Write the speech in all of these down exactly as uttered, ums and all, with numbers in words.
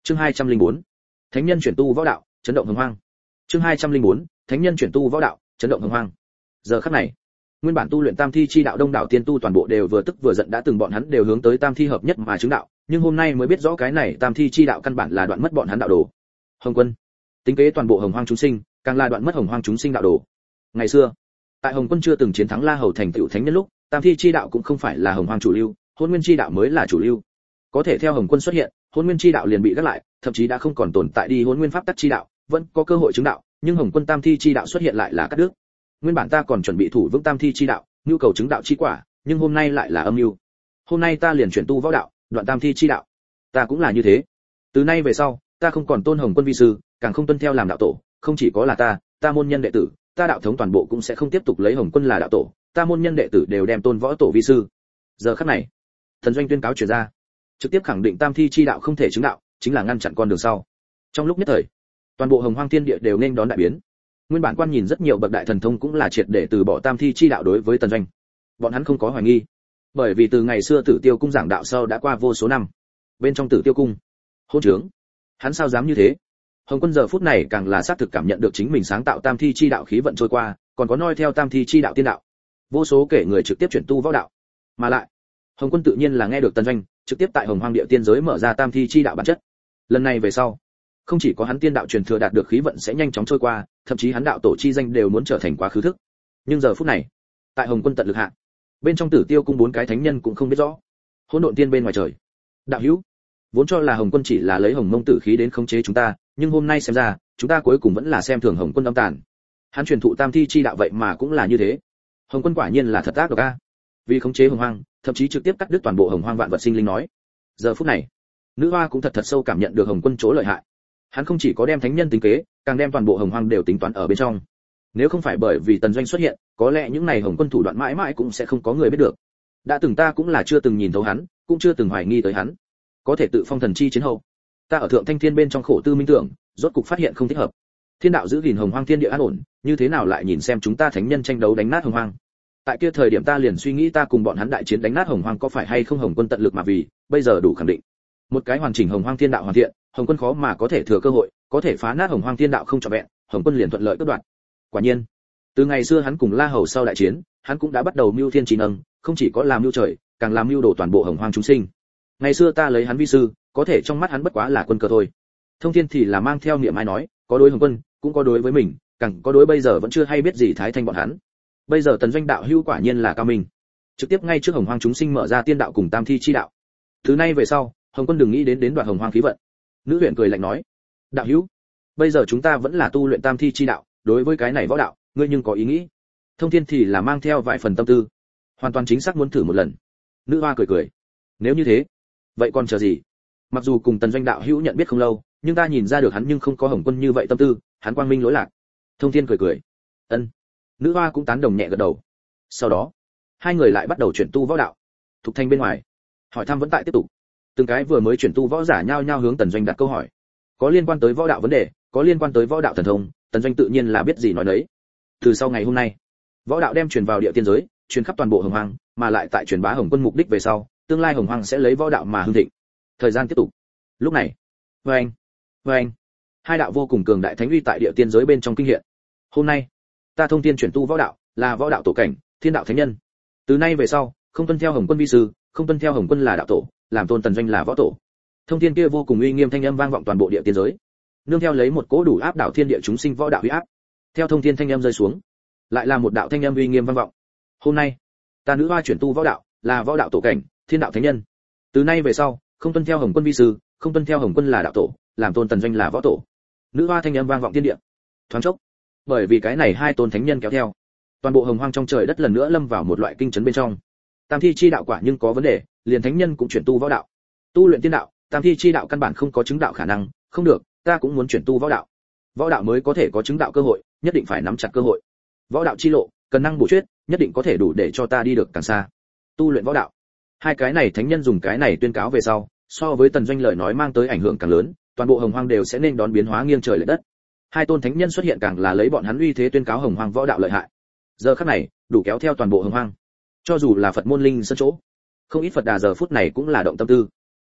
Chương hai trăm lẻ bốn. Thánh nhân chuyển tu võ đạo, chấn động hồng hoang. Chương hai trăm lẻ bốn. Thánh nhân chuyển tu võ đạo, chấn động hồng hoang. Giờ khắc này, nguyên bản tu luyện tam thi chi đạo đông đảo tiên tu toàn bộ đều vừa tức vừa giận, đã từng bọn hắn đều hướng tới tam thi hợp nhất mà chứng đạo, nhưng hôm nay mới biết rõ cái này tam thi chi đạo căn bản là đoạn mất bọn hắn đạo đồ. Hồng Quân, tính kế toàn bộ hồng hoang chúng sinh, càng là đoạn mất hồng hoang chúng sinh đạo đồ. Ngày xưa, tại Hồng Quân chưa từng chiến thắng La Hầu thành tựu thánh nhân lúc, tam thi chi đạo cũng không phải là hồng hoang chủ lưu, hôn nguyên chi đạo mới là chủ lưu. Có thể theo Hồng Quân xuất hiện, hôn nguyên chi đạo liền bị gác lại, thậm chí đã không còn tồn tại đi hôn nguyên pháp tắc chi đạo, vẫn có cơ hội chứng đạo, nhưng Hồng Quân tam thi chi đạo xuất hiện lại là cắt đứt. Nguyên bản ta còn chuẩn bị thủ vững tam thi chi đạo, nhu cầu chứng đạo chi quả, nhưng hôm nay lại là âm mưu. Hôm nay ta liền chuyển tu võ đạo, đoạn tam thi chi đạo. Ta cũng là như thế. Từ nay về sau, ta không còn tôn Hồng Quân vi sư, càng không tuân theo làm đạo tổ, không chỉ có là ta, ta môn nhân đệ tử, ta đạo thống toàn bộ cũng sẽ không tiếp tục lấy Hồng Quân là đạo tổ, ta môn nhân đệ tử đều đem tôn võ tổ vi sư. Giờ khắc này, Thần Doanh tuyên cáo truyền ra, trực tiếp khẳng định tam thi chi đạo không thể chứng đạo, chính là ngăn chặn con đường sau. Trong lúc nhất thời, toàn bộ hồng hoang thiên địa đều nên đón đại biến. Nguyên bản quan nhìn rất nhiều bậc đại thần thông cũng là triệt để từ bỏ tam thi chi đạo đối với Tần Doanh. Bọn hắn không có hoài nghi, bởi vì từ ngày xưa Tử Tiêu cung giảng đạo sau đã qua vô số năm. Bên trong Tử Tiêu cung, hôn trướng, hắn sao dám như thế? Hồng Quân giờ phút này càng là xác thực cảm nhận được chính mình sáng tạo tam thi chi đạo khí vận trôi qua, còn có noi theo tam thi chi đạo tiên đạo. Vô số kể người trực tiếp chuyển tu võ đạo. Mà lại, Hồng Quân tự nhiên là nghe được Tần Doanh trực tiếp tại hồng hoang địa tiên giới mở ra tam thi chi đạo bản chất. Lần này về sau, không chỉ có hắn tiên đạo truyền thừa đạt được khí vận sẽ nhanh chóng trôi qua, thậm chí hắn đạo tổ chi danh đều muốn trở thành quá khứ thức. Nhưng giờ phút này, tại Hồng Quân tận lực hạ, bên trong Tử Tiêu cung bốn cái thánh nhân cũng không biết rõ. Hỗn độn tiên bên ngoài trời, đạo hữu, vốn cho là Hồng Quân chỉ là lấy Hồng Mông tử khí đến khống chế chúng ta, nhưng hôm nay xem ra, chúng ta cuối cùng vẫn là xem thường Hồng Quân âm tàn. Hắn truyền thụ tam thi chi đạo vậy mà cũng là như thế. Hồng Quân quả nhiên là thật ác độc a. Vì khống chế hồng hoang, thậm chí trực tiếp cắt đứt toàn bộ hồng hoang vạn vật sinh linh nói. Giờ phút này, nữ hoa cũng thật thật sâu cảm nhận được Hồng Quân chỗ lợi hại. Hắn không chỉ có đem thánh nhân tính kế, càng đem toàn bộ hồng hoang đều tính toán ở bên trong. Nếu không phải bởi vì Tần Doanh xuất hiện, có lẽ những này Hồng Quân thủ đoạn mãi mãi cũng sẽ không có người biết được. Đã từng ta cũng là chưa từng nhìn thấu hắn, cũng chưa từng hoài nghi tới hắn. Có thể tự phong thần chi chiến hậu, ta ở thượng thanh thiên bên trong khổ tư minh tưởng, rốt cục phát hiện không thích hợp. Thiên đạo giữ gìn hồng hoang thiên địa an ổn, như thế nào lại nhìn xem chúng ta thánh nhân tranh đấu đánh nát hồng hoang? Tại kia thời điểm ta liền suy nghĩ ta cùng bọn hắn đại chiến đánh nát hồng hoang có phải hay không Hồng Quân tận lực mà vì, bây giờ đủ khẳng định. Một cái hoàn chỉnh hồng hoang thiên đạo hoàn thiện, Hồng Quân khó mà có thể thừa cơ hội, có thể phá nát hồng hoang thiên đạo không trọn vẹn, Hồng Quân liền thuận lợi cắt đoạn. Quả nhiên, từ ngày xưa hắn cùng La Hầu sau đại chiến, hắn cũng đã bắt đầu mưu thiên trí nâng, không chỉ có làm mưu trời, càng làm mưu đồ toàn bộ hồng hoang chúng sinh. Ngày xưa ta lấy hắn vi sư, có thể trong mắt hắn bất quá là quân cờ thôi. Thông Thiên thì là mang theo niệm ai nói, có đối Hồng Quân, cũng có đối với mình, càng có đối bây giờ vẫn chưa hay biết gì Thái Thanh bọn hắn. Bây giờ Tần Doanh đạo hữu quả nhiên là cao minh, trực tiếp ngay trước hồng hoang chúng sinh mở ra tiên đạo cùng tam thi chi đạo. Từ nay về sau, Hồng Quân đừng nghĩ đến đến đoạt hồng hoang khí vận. Nữ huyện cười lạnh nói, đạo hữu, bây giờ chúng ta vẫn là tu luyện tam thi chi đạo, đối với cái này võ đạo, ngươi nhưng có ý nghĩ? Thông Thiên thì là mang theo vài phần tâm tư, hoàn toàn chính xác muốn thử một lần. Nữ hoa cười cười, nếu như thế, vậy còn chờ gì? Mặc dù cùng Tần Doanh đạo hữu nhận biết không lâu, nhưng ta nhìn ra được hắn nhưng không có Hồng Quân như vậy tâm tư, hắn quang minh lỗi lạc. Thông Thiên cười cười, ân. Nữ hoa cũng tán đồng nhẹ gật đầu. Sau đó, hai người lại bắt đầu chuyển tu võ đạo. Thục Thanh bên ngoài, hỏi thăm vẫn tại tiếp tục. Từng cái vừa mới chuyển tu võ giả nhao nhao hướng Tần Doanh đặt câu hỏi. Có liên quan tới võ đạo vấn đề, có liên quan tới võ đạo thần thông, Tần Doanh tự nhiên là biết gì nói nấy. Từ sau ngày hôm nay, võ đạo đem truyền vào địa tiên giới, truyền khắp toàn bộ hồng hoang, mà lại tại truyền bá Hồng Quân mục đích về sau, tương lai hồng hoang sẽ lấy võ đạo mà hưng thịnh. Thời gian tiếp tục. Lúc này, vâng, vâng, hai đạo vô cùng cường đại thánh uy tại địa tiên giới bên trong kinh hiện. Hôm nay, ta Thông Thiên chuyển tu võ đạo, là võ đạo tổ cảnh, thiên đạo thánh nhân. Từ nay về sau, không tuân theo Hồng Quân vi sư, không tuân theo Hồng Quân là đạo tổ, làm tôn Tần Doanh là võ tổ. Thông Thiên kia vô cùng uy nghiêm thanh âm vang vọng toàn bộ địa tiên giới, nương theo lấy một cỗ đủ áp đảo thiên địa chúng sinh võ đạo uy áp. Theo Thông Thiên thanh âm rơi xuống, lại là một đạo thanh âm uy nghiêm vang vọng. Hôm nay, ta nữ hoa chuyển tu võ đạo, là võ đạo tổ cảnh, thiên đạo thánh nhân. Từ nay về sau, không tuân theo Hồng Quân vi sư, không tuân theo Hồng Quân là đạo tổ, làm tôn Tần Doanh là võ tổ. Nữ hoa thanh âm vang vọng thiên địa. Thoáng chốc, bởi vì cái này hai tôn thánh nhân kéo theo, toàn bộ hồng hoang trong trời đất lần nữa lâm vào một loại kinh chấn bên trong. Tam thi chi đạo quả nhưng có vấn đề, liền thánh nhân cũng chuyển tu võ đạo. Tu luyện tiên đạo, tam thi chi đạo căn bản không có chứng đạo khả năng, không được, ta cũng muốn chuyển tu võ đạo. Võ đạo mới có thể có chứng đạo cơ hội, nhất định phải nắm chặt cơ hội. Võ đạo chi lộ, cần năng bổ chuyết, nhất định có thể đủ để cho ta đi được càng xa. Tu luyện võ đạo. Hai cái này thánh nhân dùng cái này tuyên cáo về sau, so với Tần Doanh lời nói mang tới ảnh hưởng càng lớn, toàn bộ hồng hoang đều sẽ nên đón biến hóa nghiêng trời lệch đất. Hai tôn thánh nhân xuất hiện càng là lấy bọn hắn uy thế tuyên cáo hồng hoang võ đạo lợi hại. Giờ khắc này, đủ kéo theo toàn bộ hồng hoang. Cho dù là Phật môn linh sơn chỗ, không ít Phật đà giờ phút này cũng là động tâm tư.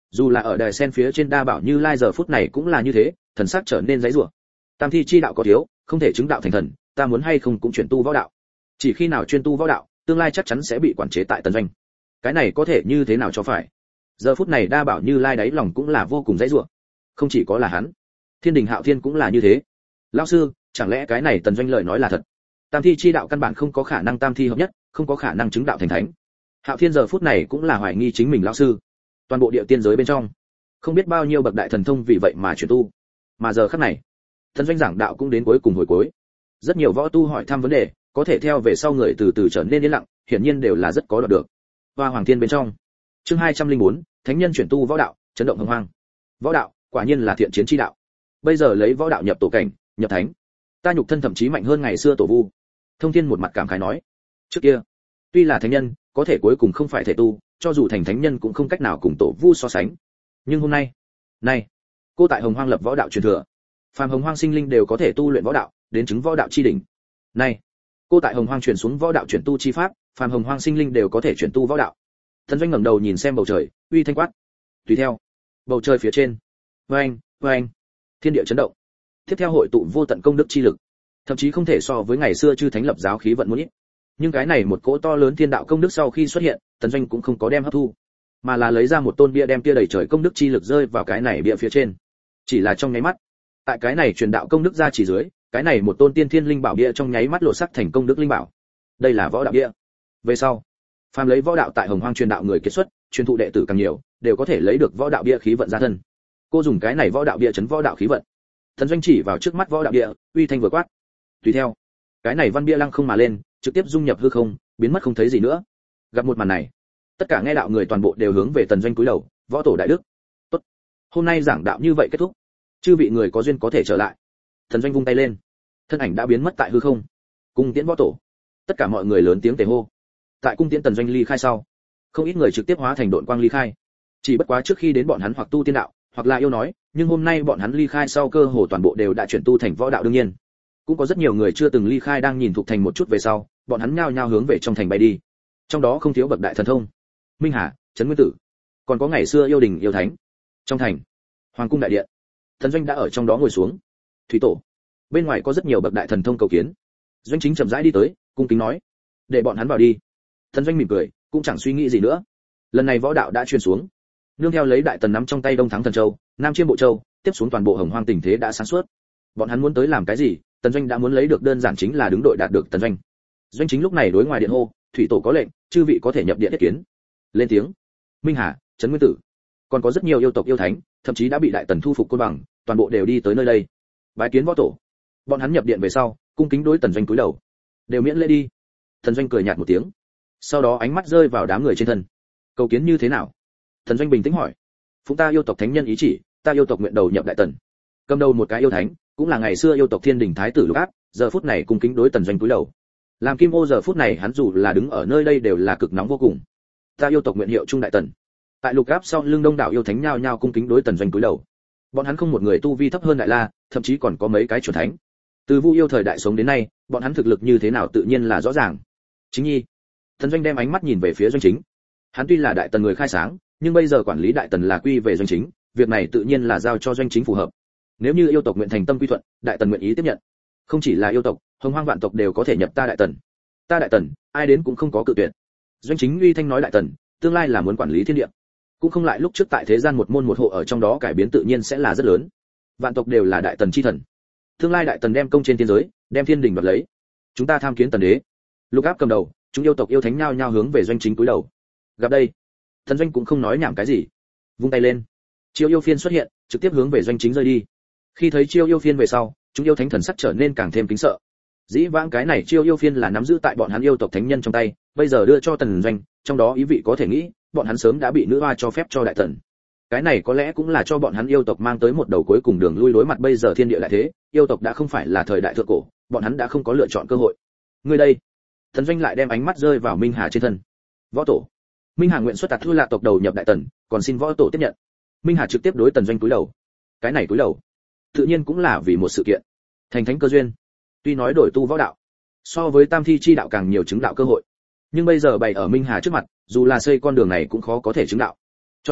dù là ở đài sen phía trên đa bảo Như Lai giờ phút này cũng là như thế, thần sắc trở nên giãy giụa. Tam thi chi đạo có thiếu, không thể chứng đạo thành thần, ta muốn hay không cũng chuyển tu võ đạo. Chỉ khi nào chuyên tu võ đạo, tương lai chắc chắn sẽ bị quản chế tại tần doanh. Cái này có thể như thế nào cho phải? Giờ phút này đa bảo Như Lai đáy lòng cũng là vô cùng giãy giụa. Không chỉ có là hắn, Thiên Đình Hạo Thiên cũng là như thế. Lão sư, chẳng lẽ cái này tần doanh lời nói là thật? Tam thi chi đạo căn bản không có khả năng tam thi hợp nhất, không có khả năng chứng đạo thành thánh. Hạo Thiên giờ phút này cũng là hoài nghi chính mình lão sư. Toàn bộ địa tiên giới bên trong, không biết bao nhiêu bậc đại thần thông vì vậy mà chuyển tu. Mà giờ khắc này, tần doanh giảng đạo cũng đến cuối cùng hồi cuối. Rất nhiều võ tu hỏi thăm vấn đề, có thể theo về sau người từ từ trở nên yên lặng, hiển nhiên đều là rất có đoạt được. Hoa Hoàng Thiên bên trong, chương hai trăm linh bốn, thánh nhân chuyển tu võ đạo, chấn động hồng hoang. Võ đạo, quả nhiên là thiện chiến chi đạo. Bây giờ lấy võ đạo nhập tổ cảnh, nhập thánh, ta nhục thân thậm chí mạnh hơn ngày xưa tổ vu. Thông Thiên một mặt cảm khái nói, trước kia, tuy là thánh nhân, có thể cuối cùng không phải thể tu, cho dù thành thánh nhân cũng không cách nào cùng tổ vu so sánh. Nhưng hôm nay, này, cô tại Hồng Hoang lập võ đạo truyền thừa, phàm Hồng Hoang sinh linh đều có thể tu luyện võ đạo, đến chứng võ đạo chi đỉnh. Này, cô tại Hồng Hoang truyền xuống võ đạo chuyển tu chi pháp, phàm Hồng Hoang sinh linh đều có thể chuyển tu võ đạo. Thần Doanh ngẩng đầu nhìn xem bầu trời, uy thanh quát. Tùy theo, bầu trời phía trên, oeng, oeng, thiên địa chấn động. Tiếp theo hội tụ vô tận công đức chi lực, thậm chí không thể so với ngày xưa chư thánh lập giáo khí vận muốn ít. Nhưng cái này một cỗ to lớn thiên đạo công đức sau khi xuất hiện, Tần Doanh cũng không có đem hấp thu, mà là lấy ra một tôn bia đem kia đầy trời công đức chi lực rơi vào cái này bia phía trên. Chỉ là trong nháy mắt, tại cái này truyền đạo công đức ra chỉ dưới, cái này một tôn tiên thiên linh bảo bia trong nháy mắt lộ sắc thành công đức linh bảo. Đây là võ đạo bia. Về sau, phàm lấy võ đạo tại Hồng Hoang truyền đạo người kết xuất, truyền thụ đệ tử càng nhiều, đều có thể lấy được võ đạo bia khí vận ra thân. Cô dùng cái này võ đạo bia chấn võ đạo khí vận. Thần Doanh chỉ vào trước mắt võ đạo bia, uy thanh vừa quát. Tùy theo, cái này văn bia lăng không mà lên, trực tiếp dung nhập hư không, biến mất không thấy gì nữa. Gặp một màn này, tất cả nghe đạo người toàn bộ đều hướng về Tần Doanh cúi đầu, võ tổ đại đức. Tốt, hôm nay giảng đạo như vậy kết thúc, chư vị người có duyên có thể trở lại. Thần Doanh vung tay lên, thân ảnh đã biến mất tại hư không. Cung tiễn võ tổ. Tất cả mọi người lớn tiếng tề hô. Tại cung tiễn Tần Doanh ly khai sau, không ít người trực tiếp hóa thành độn quang ly khai. Chỉ bất quá trước khi đến bọn hắn hoặc tu tiên đạo, hoặc là yêu nói, nhưng hôm nay bọn hắn ly khai sau cơ hồ toàn bộ đều đã chuyển tu thành võ đạo đương nhiên. Cũng có rất nhiều người chưa từng ly khai đang nhìn thuộc thành một chút về sau, bọn hắn nhao nhao hướng về trong thành bay đi. Trong đó không thiếu bậc đại thần thông, Minh Hà, Trấn Nguyên Tử, còn có ngày xưa yêu đình yêu thánh. Trong thành, Hoàng cung đại điện, Thần Doanh đã ở trong đó ngồi xuống. Thủy tổ, bên ngoài có rất nhiều bậc đại thần thông cầu kiến. Doanh Chính chậm rãi đi tới, cung kính nói, để bọn hắn vào đi. Thần Doanh mỉm cười, cũng chẳng suy nghĩ gì nữa. Lần này võ đạo đã truyền xuống, nương theo lấy đại tần nắm trong tay Đông Thắng Thần Châu, Nam Chiêm Bộ Châu, tiếp xuống toàn bộ Hồng Hoang tình thế đã sáng suốt. Bọn hắn muốn tới làm cái gì, Tần Doanh đã muốn lấy được, đơn giản chính là đứng đội đạt được Tần Doanh. Doanh Chính lúc này đối ngoài điện hô, thủy tổ có lệnh, chư vị có thể nhập điện tiếp kiến. Lên tiếng. Minh Hà, Trấn Nguyên Tử, còn có rất nhiều yêu tộc yêu thánh, thậm chí đã bị đại tần thu phục côn bằng, toàn bộ đều đi tới nơi đây. Bái kiến võ tổ. Bọn hắn nhập điện về sau, cung kính đối Tần Doanh cúi đầu. Đều miễn lễ đi. Tần Doanh cười nhạt một tiếng. Sau đó ánh mắt rơi vào đám người trên thân. Cầu kiến như thế nào? Tần Doanh bình tĩnh hỏi. Phụng ta yêu tộc thánh nhân ý chỉ, ta yêu tộc nguyện đầu nhập đại tần. Cầm đầu một cái yêu thánh, cũng là ngày xưa yêu tộc Thiên Đình thái tử Lục Áp, giờ phút này cung kính đối Tần Doanh cúi đầu. Làm Kim Ô giờ phút này hắn dù là đứng ở nơi đây đều là cực nóng vô cùng. Ta yêu tộc nguyện hiệu trung đại tần. Tại Lục Áp sau lưng đông đảo yêu thánh nhao nhao cung kính đối Tần Doanh cúi đầu. Bọn hắn không một người tu vi thấp hơn Đại La, thậm chí còn có mấy cái chuẩn thánh. Từ Vu yêu thời đại sống đến nay, bọn hắn thực lực như thế nào tự nhiên là rõ ràng. Chính nhi. Tần Doanh đem ánh mắt nhìn về phía Doanh Chính. Hắn tuy là đại tần người khai sáng, nhưng bây giờ quản lý đại tần là quy về Doanh Chính, việc này tự nhiên là giao cho Doanh Chính phù hợp. Nếu như yêu tộc nguyện thành tâm quy thuận, đại tần nguyện ý tiếp nhận. Không chỉ là yêu tộc, Hồng Hoang vạn tộc đều có thể nhập ta đại tần. Ta đại tần, ai đến cũng không có cự tuyệt. Doanh Chính uy thanh nói đại tần, tương lai là muốn quản lý thiên địa, cũng không lại lúc trước tại thế gian một môn một hộ ở trong đó cải biến tự nhiên sẽ là rất lớn. Vạn tộc đều là đại tần chi thần. Tương lai đại tần đem công trên thiên giới, đem thiên đình đoạt lấy. Chúng ta tham kiến tần đế. Lục Áp cầm đầu, chúng yêu tộc yêu thánh nhao nhao hướng về Doanh Chính cúi đầu. Gặp đây, Thần Doanh cũng không nói nhảm cái gì, vung tay lên, Chiêu Yêu Phiên xuất hiện, trực tiếp hướng về Doanh Chính rơi đi. Khi thấy Chiêu Yêu Phiên về sau, chúng yêu thánh thần sắc trở nên càng thêm kính sợ. Dĩ vãng cái này Chiêu Yêu Phiên là nắm giữ tại bọn hắn yêu tộc thánh nhân trong tay, bây giờ đưa cho Tần Doanh, trong đó ý vị có thể nghĩ, bọn hắn sớm đã bị nữ hoa cho phép cho đại tần. Cái này có lẽ cũng là cho bọn hắn yêu tộc mang tới một đầu cuối cùng đường lui đối mặt bây giờ thiên địa lại thế, yêu tộc đã không phải là thời đại thượng cổ, bọn hắn đã không có lựa chọn cơ hội. Người đây, Thần Doanh lại đem ánh mắt rơi vào Minh Hà trên thân. Võ tổ, Minh Hà nguyện xuất tạt thư là tộc đầu nhập đại tần, còn xin võ tổ tiếp nhận. Minh Hà trực tiếp đối Tần Doanh cúi đầu. Cái này cúi đầu, tự nhiên cũng là vì một sự kiện, thành thánh cơ duyên. Tuy nói đổi tu võ đạo, so với tam thi chi đạo càng nhiều chứng đạo cơ hội, nhưng bây giờ bày ở Minh Hà trước mặt, dù là xây con đường này cũng khó có thể chứng đạo. Cho nên,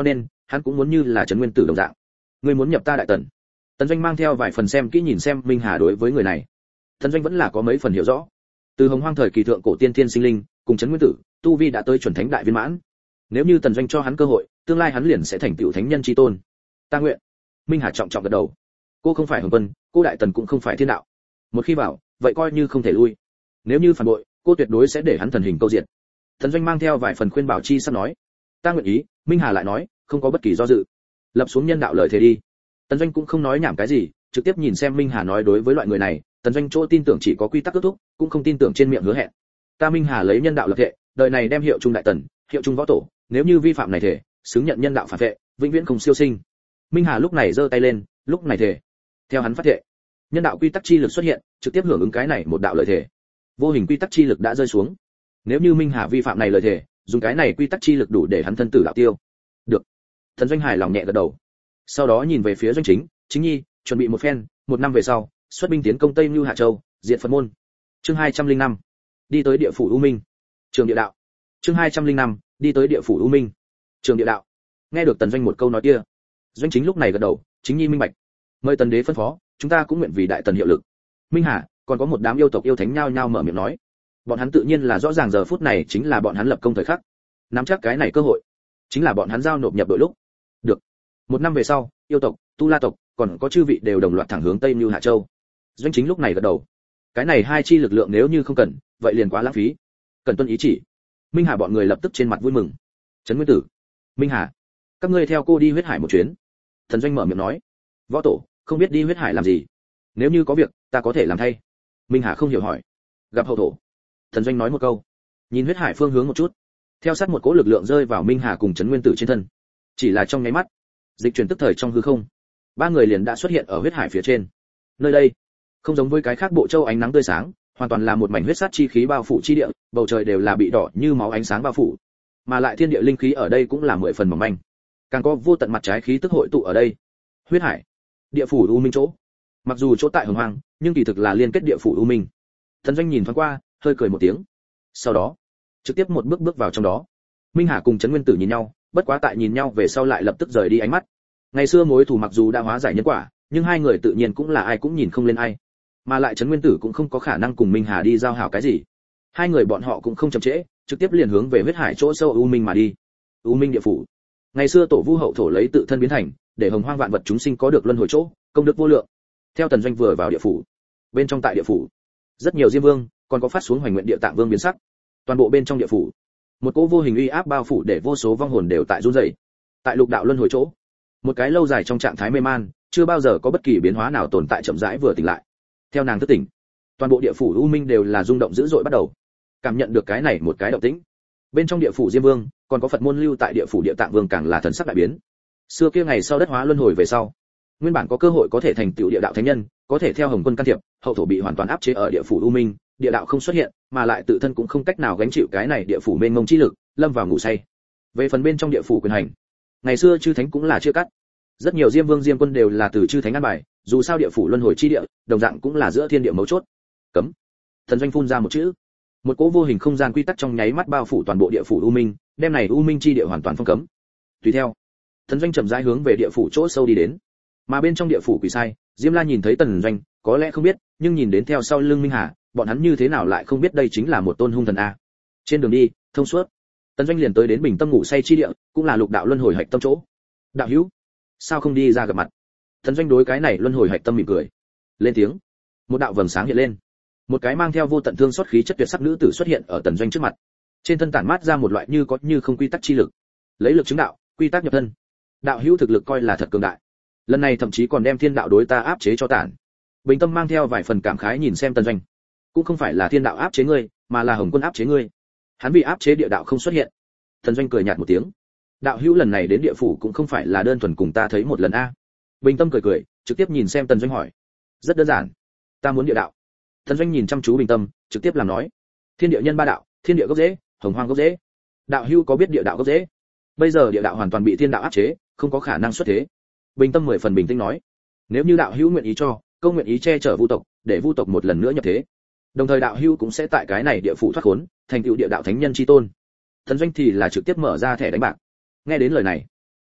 hắn cũng muốn như là Trấn Nguyên Tử đồng dạng. Ngươi muốn nhập ta Đại Tần? Tần Doanh mang theo vài phần xem kỹ nhìn xem Minh Hà đối với người này. Tần Doanh vẫn là có mấy phần hiểu rõ. Từ Hồng Hoang thời kỳ thượng cổ tiên thiên sinh linh, cùng Trấn Nguyên Tử, tu vi đã tới chuẩn thánh đại viên mãn. Nếu như Tần Doanh cho hắn cơ hội, tương lai hắn liền sẽ thành tựu thánh nhân chi tôn. Ta nguyện. Minh Hà trọng trọng gật đầu. Cô không phải Hồng Quân, cô Đại Tần cũng không phải thiên đạo. Một khi vào, vậy coi như không thể lui. Nếu như phản bội, cô tuyệt đối sẽ để hắn thần hình câu diệt. Tần Doanh mang theo vài phần khuyên bảo chi sắp nói. Ta nguyện ý. Minh Hà lại nói, không có bất kỳ do dự. Lập xuống nhân đạo lời thề đi. Tần Doanh cũng không nói nhảm cái gì, trực tiếp nhìn xem Minh Hà nói đối với loại người này, Tần Doanh chỗ tin tưởng chỉ có quy tắc kết thúc, cũng không tin tưởng trên miệng hứa hẹn. Ta Minh Hà lấy nhân đạo lập thệ, đời này đem hiệu trung Đại Tần, hiệu trung võ tổ, nếu như vi phạm này thể, xứng nhận nhân đạo phản vệ, vĩnh viễn không siêu sinh. Minh Hà lúc này giơ tay lên, lúc này thể. Theo hắn phát thệ, nhân đạo quy tắc chi lực xuất hiện, trực tiếp hưởng ứng cái này một đạo lời thể. Vô hình quy tắc chi lực đã rơi xuống. Nếu như Minh Hà vi phạm này lời thể, dùng cái này quy tắc chi lực đủ để hắn thân tử đạo tiêu. Được. Tần Doanh hài lòng nhẹ gật đầu. Sau đó nhìn về phía Doanh Chính, Chính Nhi, chuẩn bị một phen, một năm về sau, xuất binh tiến công Tây Nưu Hạ Châu, diệt Phật môn. Chương hai trăm linh năm, đi tới địa phủ U Minh, trường địa đạo. Chương hai trăm linh năm, đi tới địa phủ U Minh, trường địa đạo. Nghe được Tần Doanh một câu nói kia, Doanh Chính lúc này gật đầu, Chính Nhi minh bạch. Mời Tần Đế phân phó, chúng ta cũng nguyện vì Đại Tần hiệu lực. Minh Hà, còn có một đám yêu tộc yêu thánh nhao nhao mở miệng nói. Bọn hắn tự nhiên là rõ ràng giờ phút này chính là bọn hắn lập công thời khắc. Nắm chắc cái này cơ hội, chính là bọn hắn giao nộp nhập đội lúc. Được. Một năm về sau, yêu tộc, Tu La tộc, còn có chư vị đều đồng loạt thẳng hướng Tây Nưu Hạ Châu. Doanh Chính lúc này gật đầu. Cái này hai chi lực lượng nếu như không cần, vậy liền quá lãng phí. Cần tuân ý chỉ. Minh Hà bọn người lập tức trên mặt vui mừng. Trấn Nguyên Tử, Minh Hà, các ngươi theo cô đi huyết hải một chuyến. Thần Doanh mở miệng nói. Võ tổ, không biết đi huyết hải làm gì? Nếu như có việc, ta có thể làm thay. Minh Hà không hiểu hỏi. Gặp hậu thổ. Thần Doanh nói một câu. Nhìn huyết hải phương hướng một chút. Theo sát một cỗ lực lượng rơi vào Minh Hà cùng Trấn Nguyên Tử trên thân. Chỉ là trong nháy mắt, dịch chuyển tức thời trong hư không, ba người liền đã xuất hiện ở huyết hải phía trên. Nơi đây, không giống với cái khác bộ châu ánh nắng tươi sáng, hoàn toàn là một mảnh huyết sát chi khí bao phủ chi địa, bầu trời đều là bị đỏ như máu ánh sáng bao phủ, mà lại thiên địa linh khí ở đây cũng là mười phần mỏng manh, càng có vô tận mặt trái khí tức hội tụ ở đây. Huyết hải, địa phủ U Minh chỗ, mặc dù chỗ tại Hồng Hoang, nhưng kỳ thực là liên kết địa phủ U Minh. Thần Doanh nhìn thoáng qua, hơi cười một tiếng, sau đó trực tiếp một bước bước vào trong đó. Minh Hà cùng Trấn Nguyên Tử nhìn nhau, bất quá tại nhìn nhau về sau lại lập tức rời đi ánh mắt. Ngày xưa mối thù mặc dù đã hóa giải nhân quả, nhưng hai người tự nhiên cũng là ai cũng nhìn không lên ai, mà lại Trấn Nguyên Tử cũng không có khả năng cùng Minh Hà đi giao hảo cái gì. Hai người bọn họ cũng không chậm trễ, trực tiếp liền hướng về huyết hải chỗ sâu U Minh mà đi. U Minh địa phủ, ngày xưa tổ vu hậu thổ lấy tự thân biến thành, để hồng hoang vạn vật chúng sinh có được luân hồi chỗ, công đức vô lượng. Theo Tần Doanh vừa vào địa phủ, bên trong tại địa phủ, rất nhiều diêm vương, còn có phát xuống hoành nguyện địa tạng vương biến sắc. Toàn bộ bên trong địa phủ, một cỗ vô hình uy áp bao phủ để vô số vong hồn đều tại run rẩy. Tại lục đạo luân hồi chỗ, một cái lâu dài trong trạng thái mê man, chưa bao giờ có bất kỳ biến hóa nào tồn tại chậm rãi vừa tỉnh lại. Theo nàng thức tỉnh, toàn bộ địa phủ U Minh đều là rung động dữ dội bắt đầu. Cảm nhận được cái này một cái động tĩnh, bên trong địa phủ Diêm Vương, còn có Phật môn lưu tại địa phủ Địa Tạng Vương càng là thần sắc đại biến. Xưa kia ngày sau đất hóa luân hồi về sau, nguyên bản có cơ hội có thể thành tựu địa đạo thánh nhân, có thể theo Hồng Quân can thiệp, hậu thổ bị hoàn toàn áp chế ở địa phủ U Minh, địa đạo không xuất hiện, mà lại tự thân cũng không cách nào gánh chịu cái này địa phủ mênh mông chi lực, lâm vào ngủ say. Về phần bên trong địa phủ quyền hành, ngày xưa chư thánh cũng là chia cắt. Rất nhiều Diêm Vương Diêm Quân đều là từ chư thánh an bài, dù sao địa phủ luân hồi chi địa, đồng dạng cũng là giữa thiên địa mấu chốt. Cấm. Thần Doanh phun ra một chữ. Một cỗ vô hình không gian quy tắc trong nháy mắt bao phủ toàn bộ địa phủ U Minh, đem này U Minh chi địa hoàn toàn phong cấm. Tùy theo, Thần Doanh chậm rãi hướng về địa phủ chỗ sâu đi đến. Mà bên trong địa phủ quỷ sai, Diêm La nhìn thấy Tần Doanh, có lẽ không biết, nhưng nhìn đến theo sau lưng Minh Hà, bọn hắn như thế nào lại không biết đây chính là một tôn hung thần a. Trên đường đi, thông suốt, Tần Doanh liền tới đến bình tâm ngủ say chi địa, cũng là lục đạo luân hồi hạch tâm chỗ. Đạo hữu, sao không đi ra gặp mặt? Tần Doanh đối cái này luân hồi hạch tâm mỉm cười, lên tiếng. Một đạo vầng sáng hiện lên, một cái mang theo vô tận thương xót khí chất tuyệt sắc nữ tử xuất hiện ở Tần Doanh trước mặt. Trên thân tản mát ra một loại như có như không quy tắc chi lực, lấy lực chứng đạo, quy tắc nhập thân. Đạo hữu thực lực coi là thật cường đại, lần này thậm chí còn đem thiên đạo đối ta áp chế cho tản. Bình tâm mang theo vài phần cảm khái nhìn xem Tần Doanh, cũng không phải là thiên đạo áp chế ngươi, mà là Hồng Quân áp chế ngươi. Hắn vì áp chế địa đạo không xuất hiện. Tần Doanh cười nhạt một tiếng. Đạo hữu lần này đến địa phủ cũng không phải là đơn thuần cùng ta thấy một lần a. Bình tâm cười cười, trực tiếp nhìn xem Tần Doanh hỏi. Rất đơn giản, ta muốn địa đạo. Tần Doanh nhìn chăm chú Bình tâm, trực tiếp làm nói. Thiên địa nhân ba đạo, thiên địa gốc rễ, hồng hoang gốc rễ. Đạo hữu có biết địa đạo gốc rễ? Bây giờ địa đạo hoàn toàn bị thiên đạo áp chế, không có khả năng xuất thế. Bình tâm mười phần bình tĩnh nói. Nếu như đạo hữu nguyện ý cho, câu nguyện ý che chở vu tộc, để vu tộc một lần nữa nhập thế. Đồng thời đạo hữu cũng sẽ tại cái này địa phủ thoát khốn, thành tựu địa đạo thánh nhân chi tôn. Tần Doanh thì là trực tiếp mở ra thẻ đánh bạc. Nghe đến lời này,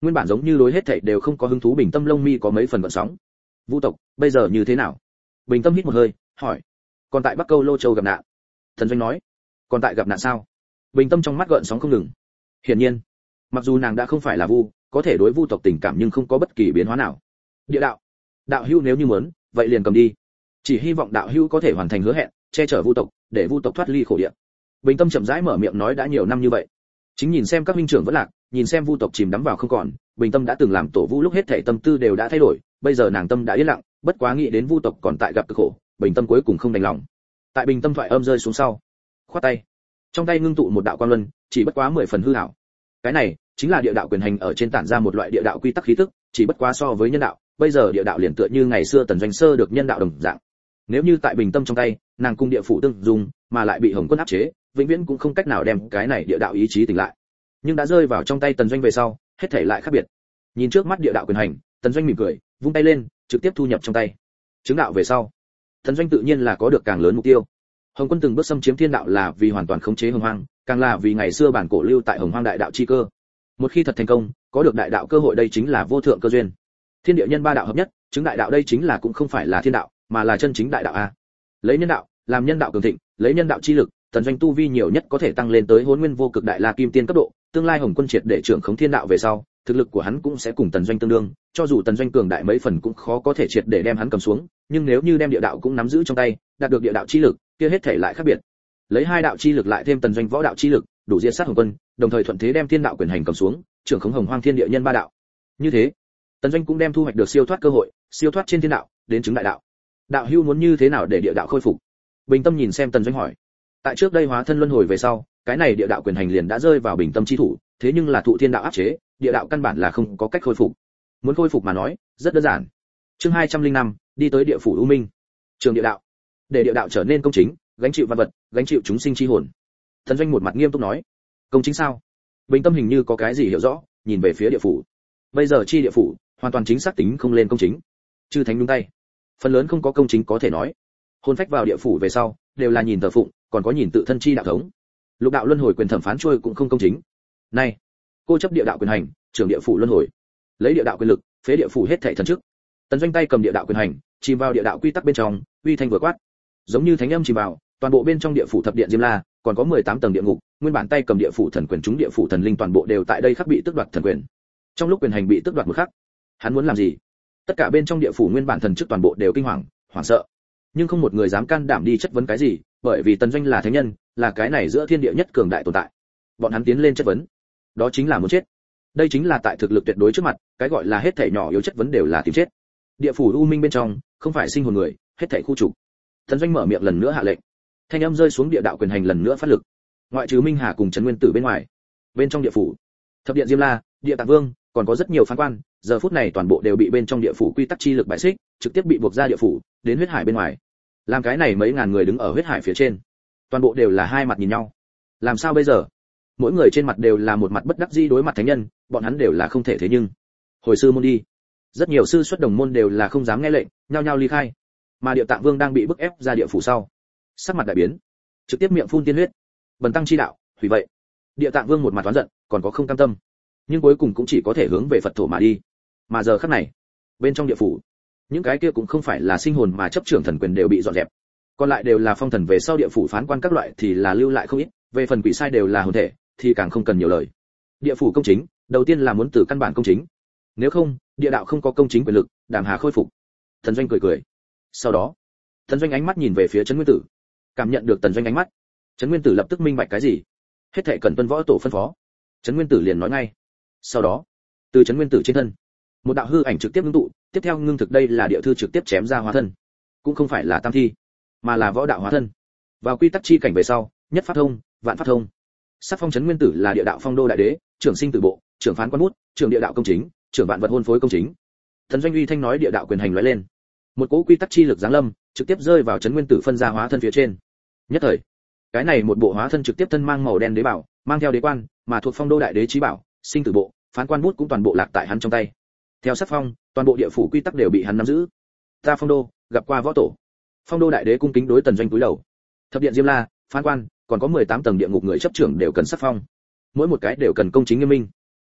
Nguyên bản giống như đối hết thảy đều không có hứng thú bình tâm lông mi có mấy phần gợn sóng. Vu tộc bây giờ như thế nào? Bình tâm hít một hơi, hỏi. Còn tại Bắc Câu Lô Châu gặp nạn. Thần Doanh nói. Còn tại gặp nạn sao? Bình tâm trong mắt gợn sóng không ngừng. Hiển nhiên, mặc dù nàng đã không phải là Vu, có thể đối Vu tộc tình cảm nhưng không có bất kỳ biến hóa nào. Địa đạo, đạo hữu nếu như muốn, vậy liền cầm đi. Chỉ hy vọng đạo hữu có thể hoàn thành hứa hẹn, che chở Vu tộc, để Vu tộc thoát ly khổ địa. Bình tâm chậm rãi mở miệng nói đã nhiều năm như vậy. Chính nhìn xem các minh trưởng vẫn lạc, nhìn xem Vu tộc chìm đắm vào không còn, Bình tâm đã từng làm tổ Vu lúc hết thảy tâm tư đều đã thay đổi, bây giờ nàng tâm đã yên lặng, bất quá nghĩ đến Vu tộc còn tại gặp cực khổ, Bình tâm cuối cùng không đành lòng. Tại Bình tâm thoại âm rơi xuống sau, khoát tay, trong tay ngưng tụ một đạo quang luân, chỉ bất quá mười phần hư ảo. Cái này chính là địa đạo quyền hành ở trên tản ra một loại địa đạo quy tắc khí tức, chỉ bất quá so với nhân đạo, bây giờ địa đạo liền tựa như ngày xưa Tần Doanh sơ được nhân đạo đồng dạng. Nếu như tại Bình tâm trong tay, nàng cung địa phủ tương dùng, mà lại bị Hồng Quân áp chế, vĩnh viễn cũng không cách nào đem cái này địa đạo ý chí tỉnh lại. Nhưng đã rơi vào trong tay Tần Doanh về sau, hết thảy lại khác biệt. Nhìn trước mắt địa đạo quyền hành, Tần Doanh mỉm cười, vung tay lên, trực tiếp thu nhập trong tay. Chứng đạo về sau, Tần Doanh tự nhiên là có được càng lớn mục tiêu. Hồng Quân từng bước xâm chiếm thiên đạo là vì hoàn toàn khống chế Hồng Hoang, càng là vì ngày xưa bản cổ lưu tại Hồng Hoang đại đạo chi cơ. Một khi thật thành công, có được đại đạo cơ hội đây chính là vô thượng cơ duyên. Thiên địa nhân ba đạo hợp nhất, chứng đại đạo đây chính là cũng không phải là thiên đạo, mà là chân chính đại đạo a. Lấy nhân đạo, làm nhân đạo cường thịnh, lấy nhân đạo chi lực, Tần Doanh tu vi nhiều nhất có thể tăng lên tới Hỗn Nguyên vô cực đại la kim tiên cấp độ, tương lai Hồng Quân triệt để trưởng khống thiên đạo về sau, thực lực của hắn cũng sẽ cùng Tần Doanh tương đương, cho dù Tần Doanh cường đại mấy phần cũng khó có thể triệt để đem hắn cầm xuống, nhưng nếu như đem địa đạo cũng nắm giữ trong tay, đạt được địa đạo chi lực, kia hết thể lại khác biệt. Lấy hai đạo chi lực lại thêm Tần Doanh võ đạo chi lực, đủ diệt sát Hồng Quân, đồng thời thuận thế đem thiên đạo quyền hành cầm xuống, trưởng khống Hồng Hoang thiên địa nhân ba đạo. Như thế, Tần Doanh cũng đem thu hoạch được siêu thoát cơ hội, siêu thoát trên thiên đạo, đến chứng đại đạo. Đạo hữu muốn như thế nào để địa đạo khôi phục? Bình tâm nhìn xem Tần Doanh hỏi. Tại trước đây hóa thân luân hồi về sau, cái này địa đạo quyền hành liền đã rơi vào Bình tâm chi thủ, thế nhưng là thụ thiên đạo áp chế, địa đạo căn bản là không có cách khôi phục. Muốn khôi phục mà nói, rất đơn giản. Chương hai trăm linh năm, đi tới địa phủ U Minh. Trường địa đạo. Để địa đạo trở nên công chính, gánh chịu văn vật, gánh chịu chúng sinh chi hồn. Tần Doanh một mặt nghiêm túc nói, công chính sao? Bình tâm hình như có cái gì hiểu rõ, nhìn về phía địa phủ. Bây giờ chi địa phủ, hoàn toàn chính xác tính không lên công chính. Chư thánh nhúng tay, phần lớn không có công chính có thể nói. Hồn phách vào địa phủ về sau, đều là nhìn thờ phụng, còn có nhìn tự thân chi đạo thống. Lục đạo luân hồi quyền thẩm phán trôi cũng không công chính. Này, cô chấp địa đạo quyền hành, trưởng địa phủ luân hồi, lấy địa đạo quyền lực, phế địa phủ hết thảy thần chức. Tần Doanh tay cầm địa đạo quyền hành, chìm vào địa đạo quy tắc bên trong, uy thanh vừa quát, giống như thánh âm chìm vào, toàn bộ bên trong địa phủ thập điện Diêm La, còn có mười tám tầng địa ngục, nguyên bản tay cầm địa phủ thần quyền chúng địa phủ thần linh toàn bộ đều tại đây khắc bị tước đoạt thần quyền. Trong lúc quyền hành bị tước đoạt một khắc, hắn muốn làm gì? Tất cả bên trong địa phủ nguyên bản thần chức toàn bộ đều kinh hoàng, hoảng sợ, nhưng không một người dám can đảm đi chất vấn cái gì, bởi vì Tần Doanh là thánh nhân, là cái này giữa thiên địa nhất cường đại tồn tại. Bọn hắn tiến lên chất vấn, đó chính là muốn chết. Đây chính là tại thực lực tuyệt đối trước mặt, cái gọi là hết thảy nhỏ yếu chất vấn đều là tìm chết. Địa phủ U Minh bên trong, không phải sinh hồn người, hết thảy khu trục. Tần Doanh mở miệng lần nữa hạ lệnh. Thanh âm rơi xuống địa đạo quyền hành lần nữa phát lực. Ngoại trừ Minh Hà cùng Trấn Nguyên Tử bên ngoài, bên trong địa phủ, thập điện Diêm La, địa tạng vương, còn có rất nhiều phán quan, giờ phút này toàn bộ đều bị bên trong địa phủ quy tắc chi lực bại xích, trực tiếp bị buộc ra địa phủ, đến huyết hải bên ngoài. Làm cái này mấy ngàn người đứng ở huyết hải phía trên, toàn bộ đều là hai mặt nhìn nhau. Làm sao bây giờ? Mỗi người trên mặt đều là một mặt bất đắc dĩ đối mặt thánh nhân, bọn hắn đều là không thể thế nhưng. Hồi sư môn đi. Rất nhiều sư xuất đồng môn đều là không dám nghe lệnh, nhao nhao ly khai. Mà Địa Tạng Vương đang bị bức ép ra địa phủ sau, sắc mặt đại biến, trực tiếp miệng phun tiên huyết. Bần tăng chi đạo, hủy vậy. Địa Tạng Vương một mặt oán giận, còn có không cam tâm, nhưng cuối cùng cũng chỉ có thể hướng về Phật thổ mà đi. Mà giờ khắc này, bên trong địa phủ, những cái kia cũng không phải là sinh hồn mà chấp trưởng thần quyền đều bị dọn dẹp, còn lại đều là phong thần về sau địa phủ phán quan các loại thì là lưu lại không ít, về phần quỷ sai đều là hồn thể thì càng không cần nhiều lời. Địa phủ công chính, đầu tiên là muốn từ căn bản công chính, nếu không địa đạo không có công chính quyền lực, đàm hà khôi phục. Thần Doanh cười cười, sau đó Thần Doanh ánh mắt nhìn về phía Trấn Nguyên Tử, cảm nhận được Tần Doanh ánh mắt, Trấn Nguyên Tử lập tức minh bạch cái gì, hết thảy cần tuân võ tổ phân phó. Trấn Nguyên Tử liền nói ngay. Sau đó từ Trấn Nguyên Tử trên thân, một đạo hư ảnh trực tiếp ngưng tụ, tiếp theo ngưng thực đây là địa thư trực tiếp chém ra hóa thân, cũng không phải là tam thi, mà là võ đạo hóa thân. Vào quy tắc chi cảnh về sau, nhất pháp thông, vạn pháp thông. Sắc phong Trấn Nguyên Tử là địa đạo phong đô đại đế, trưởng sinh tử bộ, trưởng phán quan bút, trưởng địa đạo công chính, trưởng vạn vật hôn phối công chính. Thần Doanh uy thanh nói địa đạo quyền hành lóe lên, một cỗ quy tắc chi lực giáng lâm, trực tiếp rơi vào Trấn Nguyên Tử phân ra hóa thân phía trên. Nhất thời, cái này một bộ hóa thân trực tiếp thân mang màu đen đế bảo, mang theo đế quan, mà thuộc phong đô đại đế chí bảo, sinh tử bộ, phán quan bút cũng toàn bộ lạc tại hắn trong tay. Theo sắc phong, toàn bộ địa phủ quy tắc đều bị hắn nắm giữ. Ta phong đô, gặp qua võ tổ. Phong đô đại đế cung kính đối Tần Doanh cúi đầu. Thập điện Diêm La, phán quan, còn có mười tám tầng địa ngục người chấp trưởng đều cần sắc phong. Mỗi một cái đều cần công chính nghiêm minh.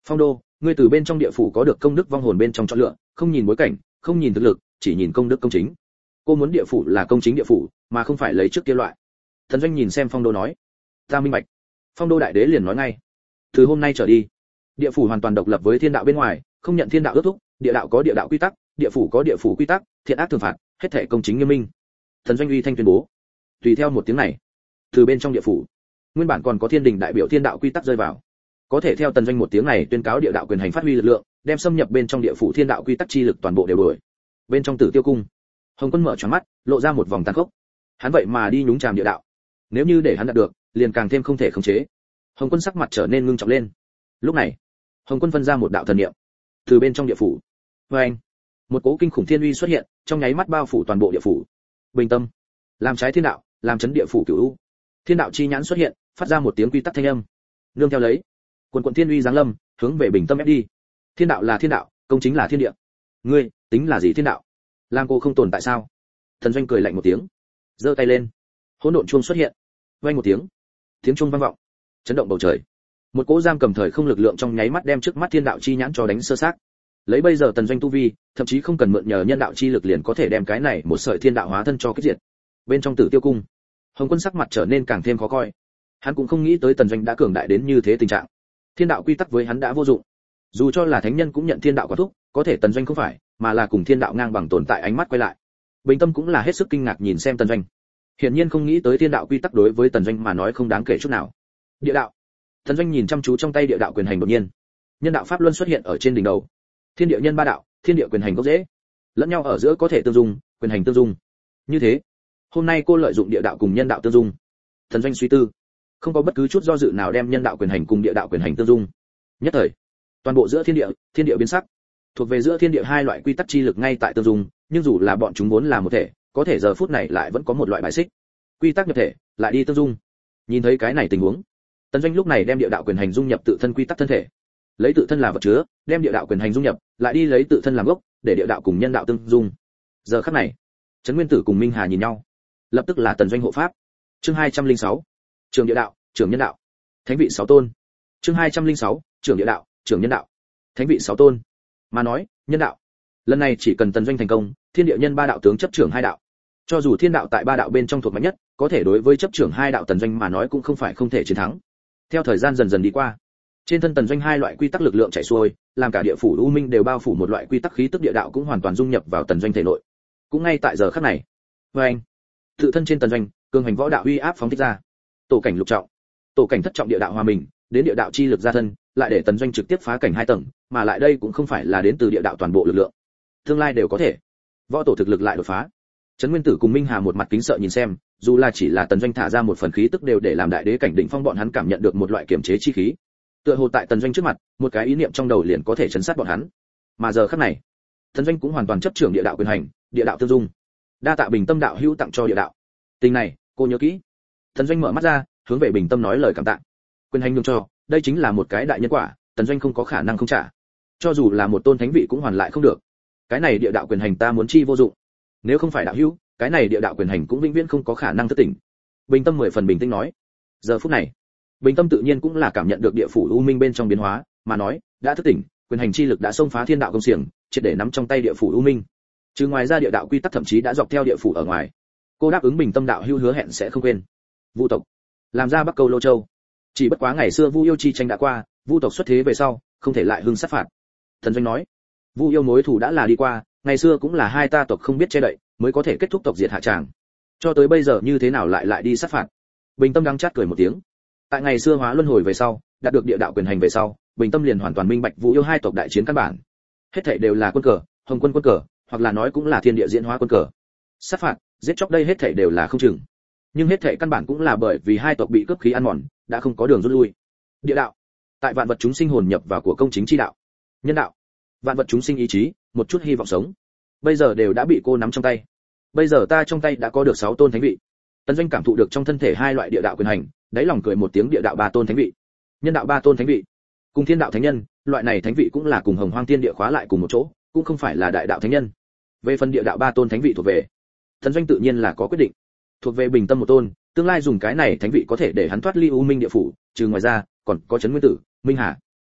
Phong đô, ngươi từ bên trong địa phủ có được công đức vong hồn bên trong chọn lựa, không nhìn bối cảnh, không nhìn thực lực, chỉ nhìn công đức công chính. Cô muốn địa phủ là công chính địa phủ, mà không phải lấy trước kia loại. Thần Doanh nhìn xem Phong đô nói, ta minh bạch. Phong đô đại đế liền nói ngay, từ hôm nay trở đi, địa phủ hoàn toàn độc lập với thiên đạo bên ngoài, không nhận thiên đạo ước thúc, địa đạo có địa đạo quy tắc, địa phủ có địa phủ quy tắc, thiện ác thường phạt, hết thảy công chính nghiêm minh. Thần Doanh uy thanh tuyên bố. Tùy theo một tiếng này, từ bên trong địa phủ, nguyên bản còn có thiên đình đại biểu thiên đạo quy tắc rơi vào, có thể theo Tần Doanh một tiếng này tuyên cáo địa đạo quyền hành phát huy lực lượng, đem xâm nhập bên trong địa phủ thiên đạo quy tắc chi lực toàn bộ đều đuổi. Bên trong Tử Tiêu cung, Hồng Quân mở tròn mắt, lộ ra một vòng tàn khốc. Hắn vậy mà đi nhúng chàm địa đạo, nếu như để hắn đạt được, liền càng thêm không thể khống chế. Hồng Quân sắc mặt trở nên ngưng trọng lên. Lúc này, Hồng Quân phân ra một đạo thần niệm, từ bên trong địa phủ, với anh, một cỗ kinh khủng thiên uy xuất hiện, trong nháy mắt bao phủ toàn bộ địa phủ. Bình tâm, làm trái thiên đạo, làm chấn địa phủ cửu u. Thiên đạo chi nhãn xuất hiện, phát ra một tiếng quy tắc thanh âm. Nương theo lấy, quần quần thiên uy giáng lâm, hướng về bình tâm ép đi. Thiên đạo là thiên đạo, công chính là thiên địa. Ngươi, tính là gì thiên đạo? Làm cô không tồn tại sao? Thần Doanh cười lạnh một tiếng, giơ tay lên, hỗn độn chuông xuất hiện, vang một tiếng, tiếng chuông vang vọng, chấn động bầu trời. Một cỗ giam cầm thời không lực lượng trong nháy mắt đem trước mắt thiên đạo chi nhãn cho đánh sơ xác. Lấy bây giờ Tần Doanh tu vi, thậm chí không cần mượn nhờ nhân đạo chi lực liền có thể đem cái này một sợi thiên đạo hóa thân cho kết diệt. Bên trong Tử Tiêu cung, Hồng Quân sắc mặt trở nên càng thêm khó coi. Hắn cũng không nghĩ tới Tần Doanh đã cường đại đến như thế tình trạng. Thiên đạo quy tắc với hắn đã vô dụng. Dù cho là thánh nhân cũng nhận thiên đạo quả thúc, có thể Tần Doanh không phải, mà là cùng thiên đạo ngang bằng tồn tại. Ánh mắt quay lại, Bình Tâm cũng là hết sức kinh ngạc nhìn xem Tần Doanh. Hiển nhiên không nghĩ tới thiên đạo quy tắc đối với Tần Doanh mà nói không đáng kể chút nào. Địa đạo. Tần Doanh nhìn chăm chú trong tay địa đạo quyền hành đột nhiên, nhân đạo pháp luân xuất hiện ở trên đỉnh đầu. Thiên địa nhân ba đạo, thiên địa quyền hành gốc rễ, lẫn nhau ở giữa có thể tương dung, quyền hành tương dung. Như thế, hôm nay cô lợi dụng địa đạo cùng nhân đạo tương dung. Tần Doanh suy tư, không có bất cứ chút do dự nào đem nhân đạo quyền hành cùng địa đạo quyền hành tương dung. Nhất thời, toàn bộ giữa thiên địa, thiên địa biến sắc. Thuộc về giữa thiên địa hai loại quy tắc chi lực ngay tại tương dung, nhưng dù là bọn chúng vốn là một thể, có thể giờ phút này lại vẫn có một loại bài xích. Quy tắc nhập thể, lại đi tương dung. Nhìn thấy cái này tình huống, Tần Doanh lúc này đem địa đạo quyền hành dung nhập tự thân quy tắc thân thể, lấy tự thân là vật chứa, đem địa đạo quyền hành dung nhập, lại đi lấy tự thân làm gốc, để địa đạo cùng nhân đạo tương dung. Giờ khắc này, Trấn Nguyên Tử cùng Minh Hà nhìn nhau, lập tức là Tần Doanh hộ pháp. Chương hai trăm lẻ sáu, Trường địa đạo, Trường nhân đạo, Thánh vị sáu tôn. Chương hai trăm lẻ sáu, Trường địa đạo, Trường nhân đạo, Thánh vị sáu tôn. Mà nói, nhân đạo, lần này chỉ cần Tần Doanh thành công, thiên địa nhân ba đạo tướng chấp trưởng hai đạo. Cho dù thiên đạo tại ba đạo bên trong thuộc mạnh nhất, có thể đối với chấp trưởng hai đạo Tần Doanh mà nói cũng không phải không thể chiến thắng. Theo thời gian dần dần đi qua, trên thân Tần Doanh hai loại quy tắc lực lượng chảy xuôi, làm cả địa phủ u minh đều bao phủ một loại quy tắc khí tức địa đạo cũng hoàn toàn dung nhập vào Tần Doanh thể nội. Cũng ngay tại giờ khắc này, với anh, tự thân trên Tần Doanh, cường hành võ đạo uy áp phóng thích ra. Tổ cảnh lục trọng, tổ cảnh thất trọng địa đạo hòa mình, đến địa đạo chi lực ra thân, lại để Tần Doanh trực tiếp phá cảnh hai tầng, mà lại đây cũng không phải là đến từ địa đạo toàn bộ lực lượng. Tương lai đều có thể. Võ tổ thực lực lại đột phá. Trấn Nguyên Tử cùng Minh Hà một mặt kính sợ nhìn xem, dù là chỉ là Tần Doanh thả ra một phần khí tức đều để làm đại đế cảnh đỉnh phong bọn hắn cảm nhận được một loại kiềm chế chi khí. Tựa hồ tại Tần Doanh trước mặt, một cái ý niệm trong đầu liền có thể chấn sát bọn hắn. Mà giờ khắc này, Tần Doanh cũng hoàn toàn chấp trưởng địa đạo quyền hành, địa đạo tương dung. Đa tạ Bình Tâm đạo hữu tặng cho địa đạo. Tình này, cô nhớ kỹ. Tần Doanh mở mắt ra, hướng về Bình Tâm nói lời cảm tạ. Quyền hành nhường cho, đây chính là một cái đại nhân quả, Tần Doanh không có khả năng không trả. Cho dù là một tôn thánh vị cũng hoàn lại không được. Cái này địa đạo quyền hành ta muốn chi vô dụng. Nếu không phải đạo hữu, cái này địa đạo quyền hành cũng vĩnh viễn không có khả năng thức tỉnh. Bình Tâm mười phần bình tĩnh nói. Giờ phút này, Bình Tâm tự nhiên cũng là cảm nhận được địa phủ u minh bên trong biến hóa, mà nói, đã thức tỉnh, quyền hành chi lực đã xông phá thiên đạo công xiềng, triệt để nắm trong tay địa phủ u minh. Trừ ngoài ra địa đạo quy tắc thậm chí đã dọc theo địa phủ ở ngoài. Cô đáp ứng Bình Tâm đạo hữu hứa hẹn sẽ không quên. Vu tộc, làm ra Bắc Câu Lô Châu. Chỉ bất quá ngày xưa Vu yêu chi tranh đã qua, Vu tộc xuất thế về sau, không thể lại hưng sát phạt. Thần Doanh nói, Vu yêu mối thù đã là đi qua, ngày xưa cũng là hai ta tộc không biết che đậy, mới có thể kết thúc tộc diệt hạ tràng. Cho tới bây giờ như thế nào lại lại đi sát phạt? Bình Tâm đắng chát cười một tiếng. Tại ngày xưa hóa luân hồi về sau, đạt được địa đạo quyền hành về sau, Bình Tâm liền hoàn toàn minh bạch Vu yêu hai tộc đại chiến căn bản. Hết thảy đều là quân cờ, Hồng Quân quân cờ, hoặc là nói cũng là thiên địa diễn hóa quân cờ. Sát phạt, giết chóc đây hết thảy đều là không chừng. Nhưng hết thảy căn bản cũng là bởi vì hai tộc bị cướp khí ăn mòn, đã không có đường rút lui. Địa đạo, tại vạn vật chúng sinh hồn nhập vào của công chính chi đạo. Nhân đạo, vạn vật chúng sinh ý chí, một chút hy vọng sống. Bây giờ đều đã bị cô nắm trong tay. Bây giờ ta trong tay đã có được sáu tôn thánh vị. Tần Doanh cảm thụ được trong thân thể hai loại địa đạo quyền hành, đáy lòng cười một tiếng, địa đạo ba tôn thánh vị, nhân đạo ba tôn thánh vị, cùng thiên đạo thánh nhân, loại này thánh vị cũng là cùng hồng hoang thiên địa khóa lại cùng một chỗ, cũng không phải là đại đạo thánh nhân. Về phần địa đạo ba tôn thánh vị thuộc về, Tần Doanh tự nhiên là có quyết định, thuộc về Bình Tâm một tôn, tương lai dùng cái này thánh vị có thể để hắn thoát ly u minh địa phủ, trừ ngoài ra, còn có Trấn Nguyên Tử, Minh Hà.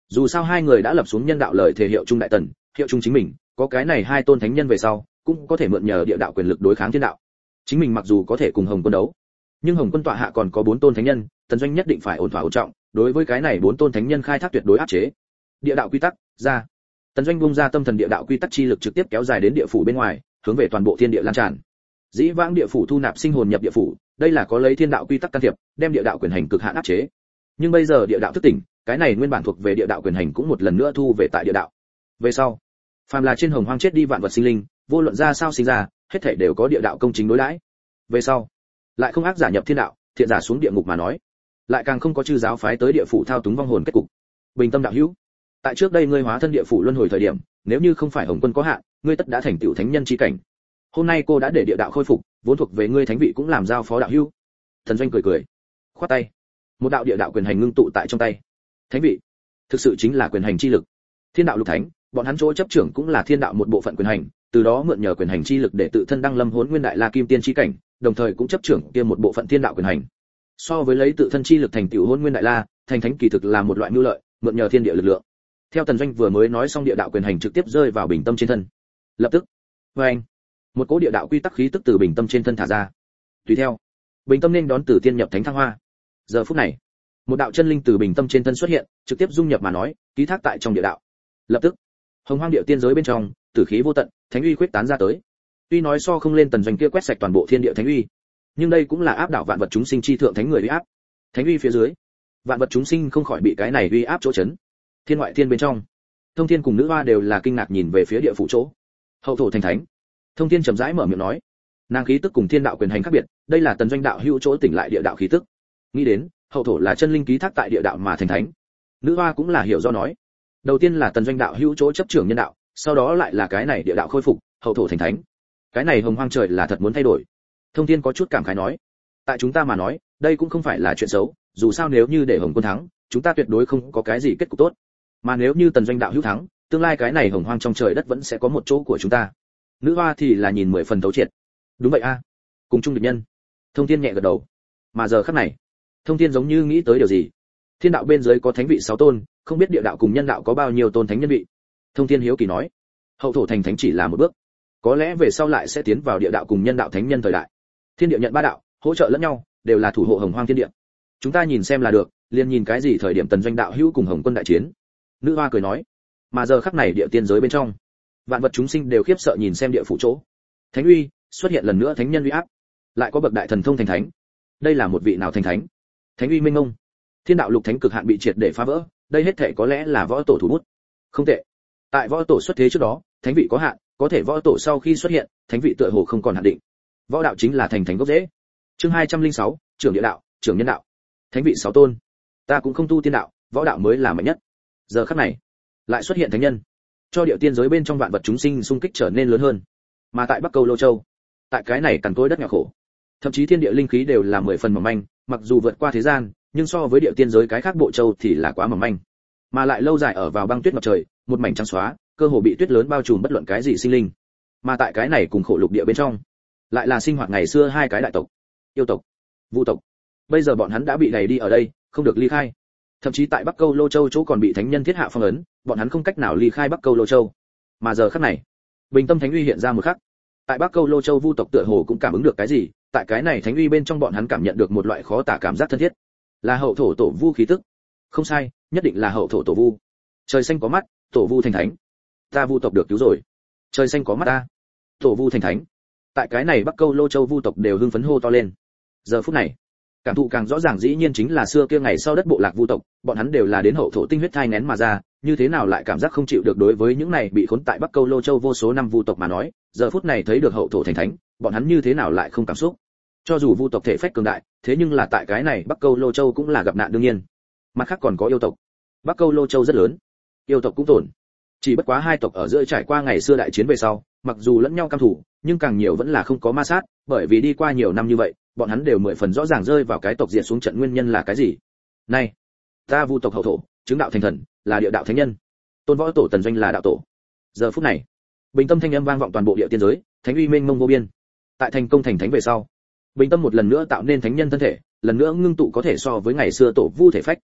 Dù sao hai người đã lập xuống nhân đạo lời thể hiệu chung đại tần, hiệu chung chính mình, có cái này hai tôn thánh nhân về sau, cũng có thể mượn nhờ địa đạo quyền lực đối kháng thiên đạo. Chính mình mặc dù có thể cùng Hồng Quân đấu, nhưng Hồng Quân tọa hạ còn có bốn tôn thánh nhân, Tần Doanh nhất định phải ổn thỏa ổn trọng, đối với cái này bốn tôn thánh nhân khai thác tuyệt đối áp chế. Địa đạo quy tắc, ra. Tần Doanh bung ra tâm thần địa đạo quy tắc chi lực trực tiếp kéo dài đến địa phủ bên ngoài, hướng về toàn bộ thiên địa lan tràn. Dĩ vãng địa phủ thu nạp sinh hồn nhập địa phủ, đây là có lấy thiên đạo quy tắc can thiệp, đem địa đạo quyền hành cực hạn áp chế. Nhưng bây giờ địa đạo thức tỉnh, cái này nguyên bản thuộc về địa đạo quyền hành cũng một lần nữa thu về tại địa đạo. Về sau, phàm là trên hồng hoang chết đi vạn vật sinh linh, vô luận ra sao sinh ra, hết thảy đều có địa đạo công chính đối đãi. Về sau, lại không ác giả nhập thiên đạo, thiện giả xuống địa ngục mà nói, lại càng không có chư giáo phái tới địa phủ thao túng vong hồn kết cục. Bình tâm đạo hữu, tại trước đây ngươi hóa thân địa phủ luân hồi thời điểm, nếu như không phải Hồng Quân có hạn, ngươi tất đã thành tựu thánh nhân chi cảnh. Hôm nay cô đã để địa đạo khôi phục, vốn thuộc về ngươi thánh vị cũng làm giao phó đạo hữu. Thần Doanh cười cười, khoát tay, một đạo địa đạo quyền hành ngưng tụ tại trong tay. Thánh vị, thực sự chính là quyền hành chi lực. Thiên đạo lục thánh, bọn hắn chỗ chấp trưởng cũng là thiên đạo một bộ phận quyền hành, từ đó mượn nhờ quyền hành chi lực để tự thân đăng lâm Hỗn Nguyên Đại La Kim Tiên chi cảnh, đồng thời cũng chấp trưởng kia một bộ phận thiên đạo quyền hành. So với lấy tự thân chi lực thành tựu Hỗn Nguyên Đại La, thành thánh kỳ thực là một loại mưu lợi, mượn nhờ thiên địa lực lượng. Theo Tần Doanh vừa mới nói xong, địa đạo quyền hành trực tiếp rơi vào bình tâm trên thân. Lập tức, oeng, một cỗ địa đạo quy tắc khí tức từ bình tâm trên thân thả ra. Tùy theo, bình tâm nên đón từ tiên nhập thánh thăng hoa. Giờ phút này, một đạo chân linh từ bình tâm trên thân xuất hiện, trực tiếp dung nhập mà nói, ký thác tại trong địa đạo. Lập tức, hồng hoang địa tiên giới bên trong, tử khí vô tận, thánh uy khuyết tán ra tới. Tuy nói so không lên Tần Doanh kia quét sạch toàn bộ thiên địa thánh uy, nhưng đây cũng là áp đảo vạn vật chúng sinh chi thượng thánh người uy áp. Thánh uy phía dưới, vạn vật chúng sinh không khỏi bị cái này uy áp chỗ chấn. Thiên ngoại thiên bên trong, Thông Thiên cùng nữ hoa đều là kinh ngạc nhìn về phía địa phủ chỗ. Hậu thổ thành thánh. Thông Thiên chậm rãi mở miệng nói, nàng khí tức cùng thiên đạo quyền hành khác biệt, đây là Tần Doanh đạo hữu chỗ tỉnh lại địa đạo khí tức. Nghĩ đến, hậu thổ là chân linh ký thác tại địa đạo mà thành thánh. Nữ hoa cũng là hiểu do nói, đầu tiên là Tần Doanh đạo hữu chỗ chấp trưởng nhân đạo, sau đó lại là cái này địa đạo khôi phục, hậu thổ thành thánh. Cái này hồng hoang trời là thật muốn thay đổi. Thông Thiên có chút cảm khái nói, tại chúng ta mà nói, đây cũng không phải là chuyện xấu, dù sao nếu như để Hồng Quân thắng, chúng ta tuyệt đối không có cái gì kết cục tốt. Mà nếu như Tần Doanh đạo hữu thắng, tương lai cái này hồng hoang trong trời đất vẫn sẽ có một chỗ của chúng ta. Nữ hoa thì là nhìn mười phần thấu triệt. Đúng vậy a, cùng chung địch nhân. Thông Thiên nhẹ gật đầu. Mà giờ khắc này, Thông Thiên giống như nghĩ tới điều gì. Thiên đạo bên dưới có thánh vị sáu tôn, không biết địa đạo cùng nhân đạo có bao nhiêu tôn thánh nhân vị. Thông Thiên hiếu kỳ nói, hậu thổ thành thánh chỉ là một bước, có lẽ về sau lại sẽ tiến vào địa đạo cùng nhân đạo thánh nhân thời đại. Thiên địa nhận ba đạo, hỗ trợ lẫn nhau, đều là thủ hộ hồng hoang thiên địa. Chúng ta nhìn xem là được, liền nhìn cái gì thời điểm Tần Doanh đạo hữu cùng Hồng Quân đại chiến. Nữ hoa cười nói. Mà giờ khắc này địa tiên giới bên trong, vạn vật chúng sinh đều khiếp sợ nhìn xem địa phủ chỗ. Thánh uy xuất hiện lần nữa, thánh nhân uy áp, lại có bậc đại thần thông thành thánh. Đây là một vị nào thành thánh? Thánh uy minh ngông, thiên đạo lục thánh cực hạn bị triệt để phá vỡ, đây hết thảy có lẽ là võ tổ thủ bút. Không tệ. Tại võ tổ xuất thế trước đó, thánh vị có hạn, có thể võ tổ sau khi xuất hiện, thánh vị tựa hồ không còn hạn định. Võ đạo chính là thành thánh gốc rễ. Chương hai trăm lẻ sáu, trưởng địa đạo, trưởng nhân đạo. Thánh vị sáu tôn. Ta cũng không tu tiên đạo, võ đạo mới là mạnh nhất. Giờ khắc này, lại xuất hiện thánh nhân, cho địa tiên giới bên trong vạn vật chúng sinh xung kích trở nên lớn hơn. Mà tại Bắc Câu Lô Châu, tại cái này cằn cỗi đất nghèo khổ, thậm chí thiên địa linh khí đều là mười phần mỏng manh, mặc dù vượt qua thế gian, nhưng so với địa tiên giới cái khác bộ châu thì là quá mỏng manh. Mà lại lâu dài ở vào băng tuyết ngập trời, một mảnh trắng xóa, cơ hồ bị tuyết lớn bao trùm bất luận cái gì sinh linh. Mà tại cái này cùng khổ lục địa bên trong, lại là sinh hoạt ngày xưa hai cái đại tộc, yêu tộc, vu tộc. Bây giờ bọn hắn đã bị đày đi ở đây, không được ly khai. Thậm chí tại Bắc Câu Lô Châu chỗ còn bị thánh nhân thiết hạ phong ấn, bọn hắn không cách nào ly khai Bắc Câu Lô Châu. Mà giờ khắc này, bình tâm thánh uy hiện ra một khắc. Tại Bắc Câu Lô Châu vu tộc tựa hồ cũng cảm ứng được cái gì, tại cái này thánh uy bên trong bọn hắn cảm nhận được một loại khó tả cảm giác thân thiết. Là hậu thổ tổ vu khí tức. Không sai, nhất định là hậu thổ tổ vu. Trời xanh có mắt, tổ vu thành thánh. Ta vu tộc được cứu rồi. Trời xanh có mắt ta. Tổ vu thành thánh. Tại cái này Bắc Câu Lô Châu vu tộc đều hưng phấn hô to lên. Giờ phút này, cảm thụ càng rõ ràng dĩ nhiên chính là xưa kia ngày sau đất bộ lạc vu tộc, bọn hắn đều là đến hậu thổ tinh huyết thai nén mà ra, như thế nào lại cảm giác không chịu được đối với những này bị khốn tại Bắc Câu Lô Châu vô số năm vu tộc mà nói, giờ phút này thấy được hậu thổ thành thánh, bọn hắn như thế nào lại không cảm xúc. Cho dù vu tộc thể phách cường đại, thế nhưng là tại cái này Bắc Câu Lô Châu cũng là gặp nạn đương nhiên. Mặt khác còn có yêu tộc. Bắc Câu Lô Châu rất lớn, yêu tộc cũng tổn. Chỉ bất quá hai tộc ở giữa trải qua ngày xưa đại chiến về sau, mặc dù lẫn nhau căm thù, nhưng càng nhiều vẫn là không có ma sát, bởi vì đi qua nhiều năm như vậy, bọn hắn đều mười phần rõ ràng rơi vào cái tộc diệt xuống trận nguyên nhân là cái gì. Này, ta vu tộc hậu thổ, chứng đạo thành thần, là địa đạo thánh nhân. Tôn võ tổ Tần Doanh là đạo tổ. Giờ phút này, bình tâm thanh âm vang vọng toàn bộ địa tiên giới, thánh uy mênh mông vô biên. Tại thành công thành thánh về sau, bình tâm một lần nữa tạo nên thánh nhân thân thể, lần nữa ngưng tụ có thể so với ngày xưa tổ vu thể phách.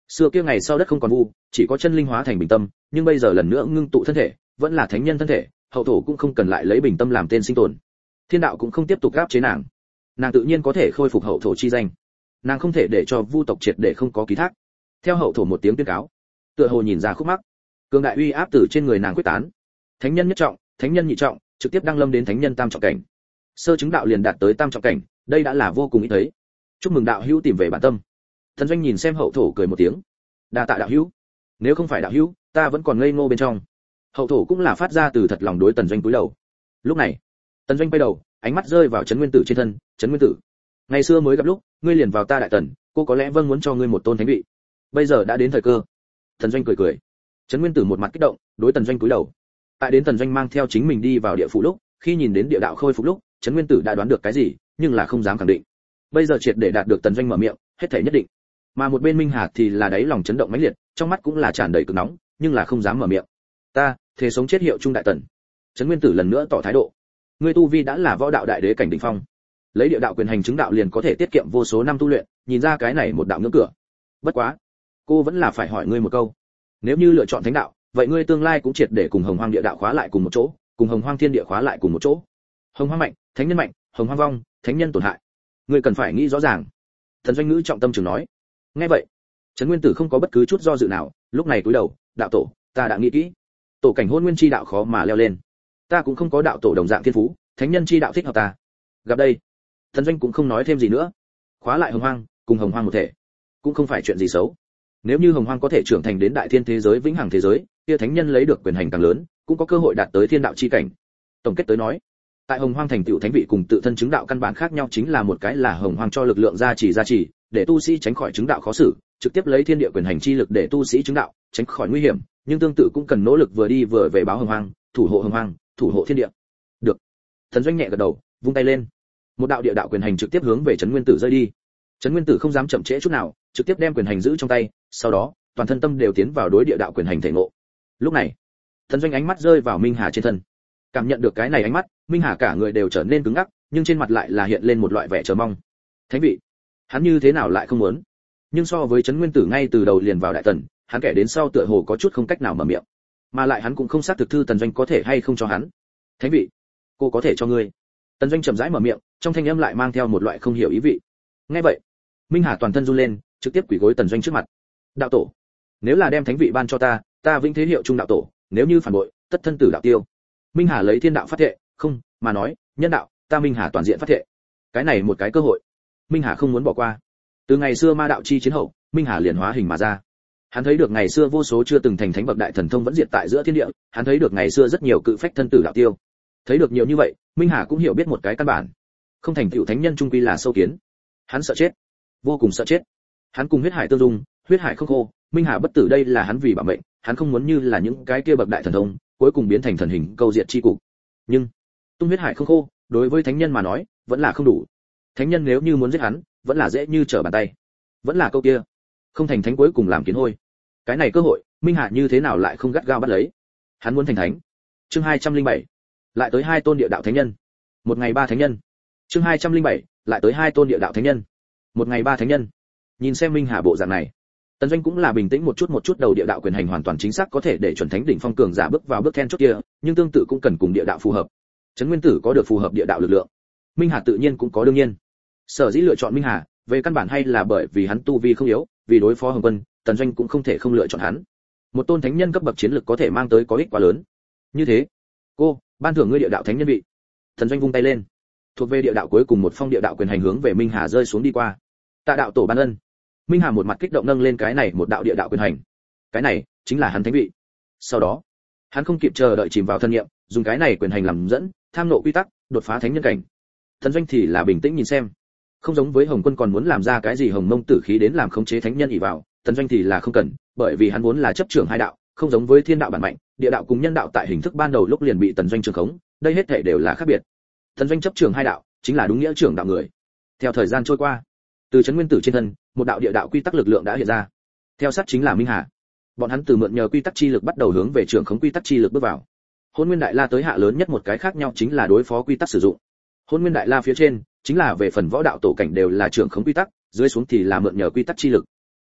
Xưa kia ngày sau đất không còn vu, chỉ có chân linh hóa thành bình tâm, nhưng bây giờ lần nữa ngưng tụ thân thể, vẫn là thánh nhân thân thể, hậu thổ cũng không cần lại lấy bình tâm làm tên sinh tồn. Thiên đạo cũng không tiếp tục áp chế nàng, nàng tự nhiên có thể khôi phục hậu thổ chi danh. Nàng không thể để cho vu tộc triệt để không có ký thác. Theo hậu thổ một tiếng tuyên cáo, tựa hồ nhìn ra khúc mắc, cường đại uy áp từ trên người nàng quyết tán. Thánh nhân nhất trọng, thánh nhân nhị trọng, trực tiếp đăng lâm đến thánh nhân tam trọng cảnh. Sơ chứng đạo liền đạt tới tam trọng cảnh, đây đã là vô cùng ít thấy. Chúc mừng đạo hữu tìm về bản tâm. Thần Doanh nhìn xem hậu thổ cười một tiếng. Đa tạ đạo hữu. Nếu không phải đạo hữu, ta vẫn còn ngây ngô bên trong. Hậu thổ cũng là phát ra từ thật lòng đối Tần Doanh cúi đầu. Lúc này, Tần Doanh quay đầu, ánh mắt rơi vào Trấn Nguyên Tử trên thân. Trấn Nguyên Tử, ngày xưa mới gặp lúc, ngươi liền vào ta đại tần, cô có lẽ vâng muốn cho ngươi một tôn thánh vị. Bây giờ đã đến thời cơ. Tần Doanh cười cười. Trấn Nguyên Tử một mặt kích động, đối Tần Doanh cúi đầu. Tại đến Tần Doanh mang theo chính mình đi vào địa phủ lúc, khi nhìn đến địa đạo khôi phục lúc, Trấn Nguyên Tử đã đoán được cái gì, nhưng là không dám khẳng định. Bây giờ triệt để đạt được Tần Doanh mở miệng, hết thảy nhất định. Mà một bên Minh Hà thì là đáy lòng chấn động mãnh liệt, trong mắt cũng là tràn đầy cực nóng, nhưng là không dám mở miệng. Ta, thề sống chết hiệu trung đại tần. Trấn Nguyên Tử lần nữa tỏ thái độ. Ngươi tu vi đã là võ đạo đại đế cảnh đỉnh phong, lấy địa đạo quyền hành chứng đạo liền có thể tiết kiệm vô số năm tu luyện, nhìn ra cái này một đạo ngưỡng cửa. Bất quá, cô vẫn là phải hỏi ngươi một câu. Nếu như lựa chọn thánh đạo, vậy ngươi tương lai cũng triệt để cùng Hồng Hoang địa đạo khóa lại cùng một chỗ, cùng Hồng Hoang thiên địa khóa lại cùng một chỗ. Hồng Hoang mạnh, thánh nhân mạnh, Hồng Hoang vong, thánh nhân tổn hại. Ngươi cần phải nghĩ rõ ràng. Thần Doanh ngữ trọng tâm trường nói. Nghe vậy, Trấn Nguyên Tử không có bất cứ chút do dự nào, lúc này cúi đầu, đạo tổ, ta đã nghĩ kỹ. Tổ cảnh hôn nguyên chi đạo khó mà leo lên. Ta cũng không có đạo tổ đồng dạng thiên phú, thánh nhân chi đạo thích hợp ta. Gặp đây, Thần Doanh cũng không nói thêm gì nữa. Khóa lại Hồng Hoang, cùng Hồng Hoang một thể, cũng không phải chuyện gì xấu. Nếu như Hồng Hoang có thể trưởng thành đến đại thiên thế giới vĩnh hằng thế giới, kia thánh nhân lấy được quyền hành càng lớn, cũng có cơ hội đạt tới thiên đạo chi cảnh. Tổng kết tới nói, tại Hồng Hoang thành tựu thánh vị cùng tự thân chứng đạo căn bản khác nhau chính là một cái là Hồng Hoang cho lực lượng gia trì gia trì, để tu sĩ tránh khỏi chứng đạo khó xử, trực tiếp lấy thiên địa quyền hành chi lực để tu sĩ chứng đạo, tránh khỏi nguy hiểm, nhưng tương tự cũng cần nỗ lực vừa đi vừa về báo Hồng Hoang, thủ hộ Hồng Hoang, thủ hộ thiên địa. Được. Thần Doanh nhẹ gật đầu, vung tay lên. Một đạo địa đạo quyền hành trực tiếp hướng về Trấn Nguyên Tử rơi đi. Trấn Nguyên Tử không dám chậm trễ chút nào, trực tiếp đem quyền hành giữ trong tay, sau đó, toàn thân tâm đều tiến vào đối địa đạo quyền hành thể ngộ. Lúc này, Thần Doanh ánh mắt rơi vào Minh Hà trên thân. Cảm nhận được cái này ánh mắt, Minh Hà cả người đều trở nên cứng ngắc, nhưng trên mặt lại là hiện lên một loại vẻ chờ mong. Thánh vị, hắn như thế nào lại không muốn? Nhưng so với Trấn Nguyên Tử ngay từ đầu liền vào đại tần, hắn kể đến sau tựa hồ có chút không cách nào mở miệng. Mà lại hắn cũng không xác thực thư Tần Doanh có thể hay không cho hắn. Thánh vị, cô có thể cho ngươi. Tần Doanh chậm rãi mở miệng, trong thanh âm lại mang theo một loại không hiểu ý vị. Nghe vậy, Minh Hà toàn thân run lên, trực tiếp quỳ gối Tần Doanh trước mặt. Đạo tổ, nếu là đem thánh vị ban cho ta, ta vĩnh thế hiệu trung đạo tổ, nếu như phản bội, tất thân tử đạo tiêu. Minh Hà lấy thiên đạo phát thệ, không, mà nói, nhân đạo, ta Minh Hà toàn diện phát thệ. Cái này một cái cơ hội, Minh Hà không muốn bỏ qua. Từ ngày xưa ma đạo chi chiến hậu, Minh Hà liền hóa hình mà ra. Hắn thấy được ngày xưa vô số chưa từng thành thánh bậc đại thần thông vẫn diệt tại giữa thiên địa, hắn thấy được ngày xưa rất nhiều cự phách thân tử đạo tiêu. Thấy được nhiều như vậy, Minh Hà cũng hiểu biết một cái căn bản, không thành tựu thánh nhân trung quy là sâu kiến. Hắn sợ chết, vô cùng sợ chết. Hắn cùng huyết hải tương dung, huyết hải không khô, Minh Hà bất tử đây là hắn vì bảo mệnh, hắn không muốn như là những cái kia bậc đại thần thông, cuối cùng biến thành thần hình câu diệt chi cục. Nhưng, tung huyết hải không khô, đối với thánh nhân mà nói, vẫn là không đủ. Thánh nhân nếu như muốn giết hắn, vẫn là dễ như trở bàn tay. Vẫn là câu kia, không thành thánh cuối cùng làm kiến hôi. Cái này cơ hội, Minh Hà như thế nào lại không gắt gao bắt lấy? Hắn muốn thành thánh. Chương hai trăm linh bảy, lại tới hai tôn địa đạo thánh nhân. Một ngày ba thánh nhân. Chương hai trăm linh bảy, lại tới hai tôn địa đạo thánh nhân. Một ngày ba thánh nhân. Nhìn xem Minh Hà bộ dạng này, Tần Doanh cũng là bình tĩnh một chút một chút đầu địa đạo quyền hành hoàn toàn chính xác có thể để chuẩn thánh đỉnh phong cường giả bước vào bước then chốt kia, nhưng tương tự cũng cần cùng địa đạo phù hợp. Trấn Nguyên Tử có được phù hợp địa đạo lực lượng, Minh Hà tự nhiên cũng có đương nhiên. Sở dĩ lựa chọn Minh Hà, về căn bản hay là bởi vì hắn tu vi không yếu, vì đối phó Hồng Quân, Tần Doanh cũng không thể không lựa chọn hắn. Một tôn thánh nhân cấp bậc chiến lực có thể mang tới có ích quá lớn. Như thế, cô, ban thưởng ngươi địa đạo thánh nhân vị. Tần Doanh vung tay lên, thuộc về địa đạo cuối cùng một phong địa đạo quyền hành hướng về Minh Hà rơi xuống đi qua. Tạ đạo tổ ban ân. Minh Hà một mặt kích động nâng lên cái này một đạo địa đạo quyền hành. Cái này chính là hắn thánh vị. Sau đó, hắn không kịp chờ đợi chìm vào thân nghiệm, dùng cái này quyền hành làm dẫn, tham nộ quy tắc, đột phá thánh nhân cảnh. Tần Doanh thì là bình tĩnh nhìn xem. Không giống với Hồng Quân còn muốn làm ra cái gì hồng mông tử khí đến làm khống chế thánh nhân ỷ vào, Tần Doanh thì là không cần, bởi vì hắn vốn là chấp trưởng hai đạo, không giống với thiên đạo bản mạnh, địa đạo cùng nhân đạo tại hình thức ban đầu lúc liền bị Tần Doanh trường khống, đây hết thảy đều là khác biệt. Tần Doanh chấp trưởng hai đạo, chính là đúng nghĩa trưởng đạo người. Theo thời gian trôi qua, từ Trấn Nguyên Tử trên thân, một đạo địa đạo quy tắc lực lượng đã hiện ra. Theo sát chính là Minh Hà. Bọn hắn từ mượn nhờ quy tắc chi lực bắt đầu hướng về trưởng khống quy tắc chi lực bước vào. Hôn Nguyên Đại La tới hạ lớn nhất một cái khác nhau chính là đối phó quy tắc sử dụng. Hôn Nguyên Đại La phía trên chính là về phần võ đạo tổ cảnh đều là trưởng khống quy tắc, dưới xuống thì là mượn nhờ quy tắc chi lực.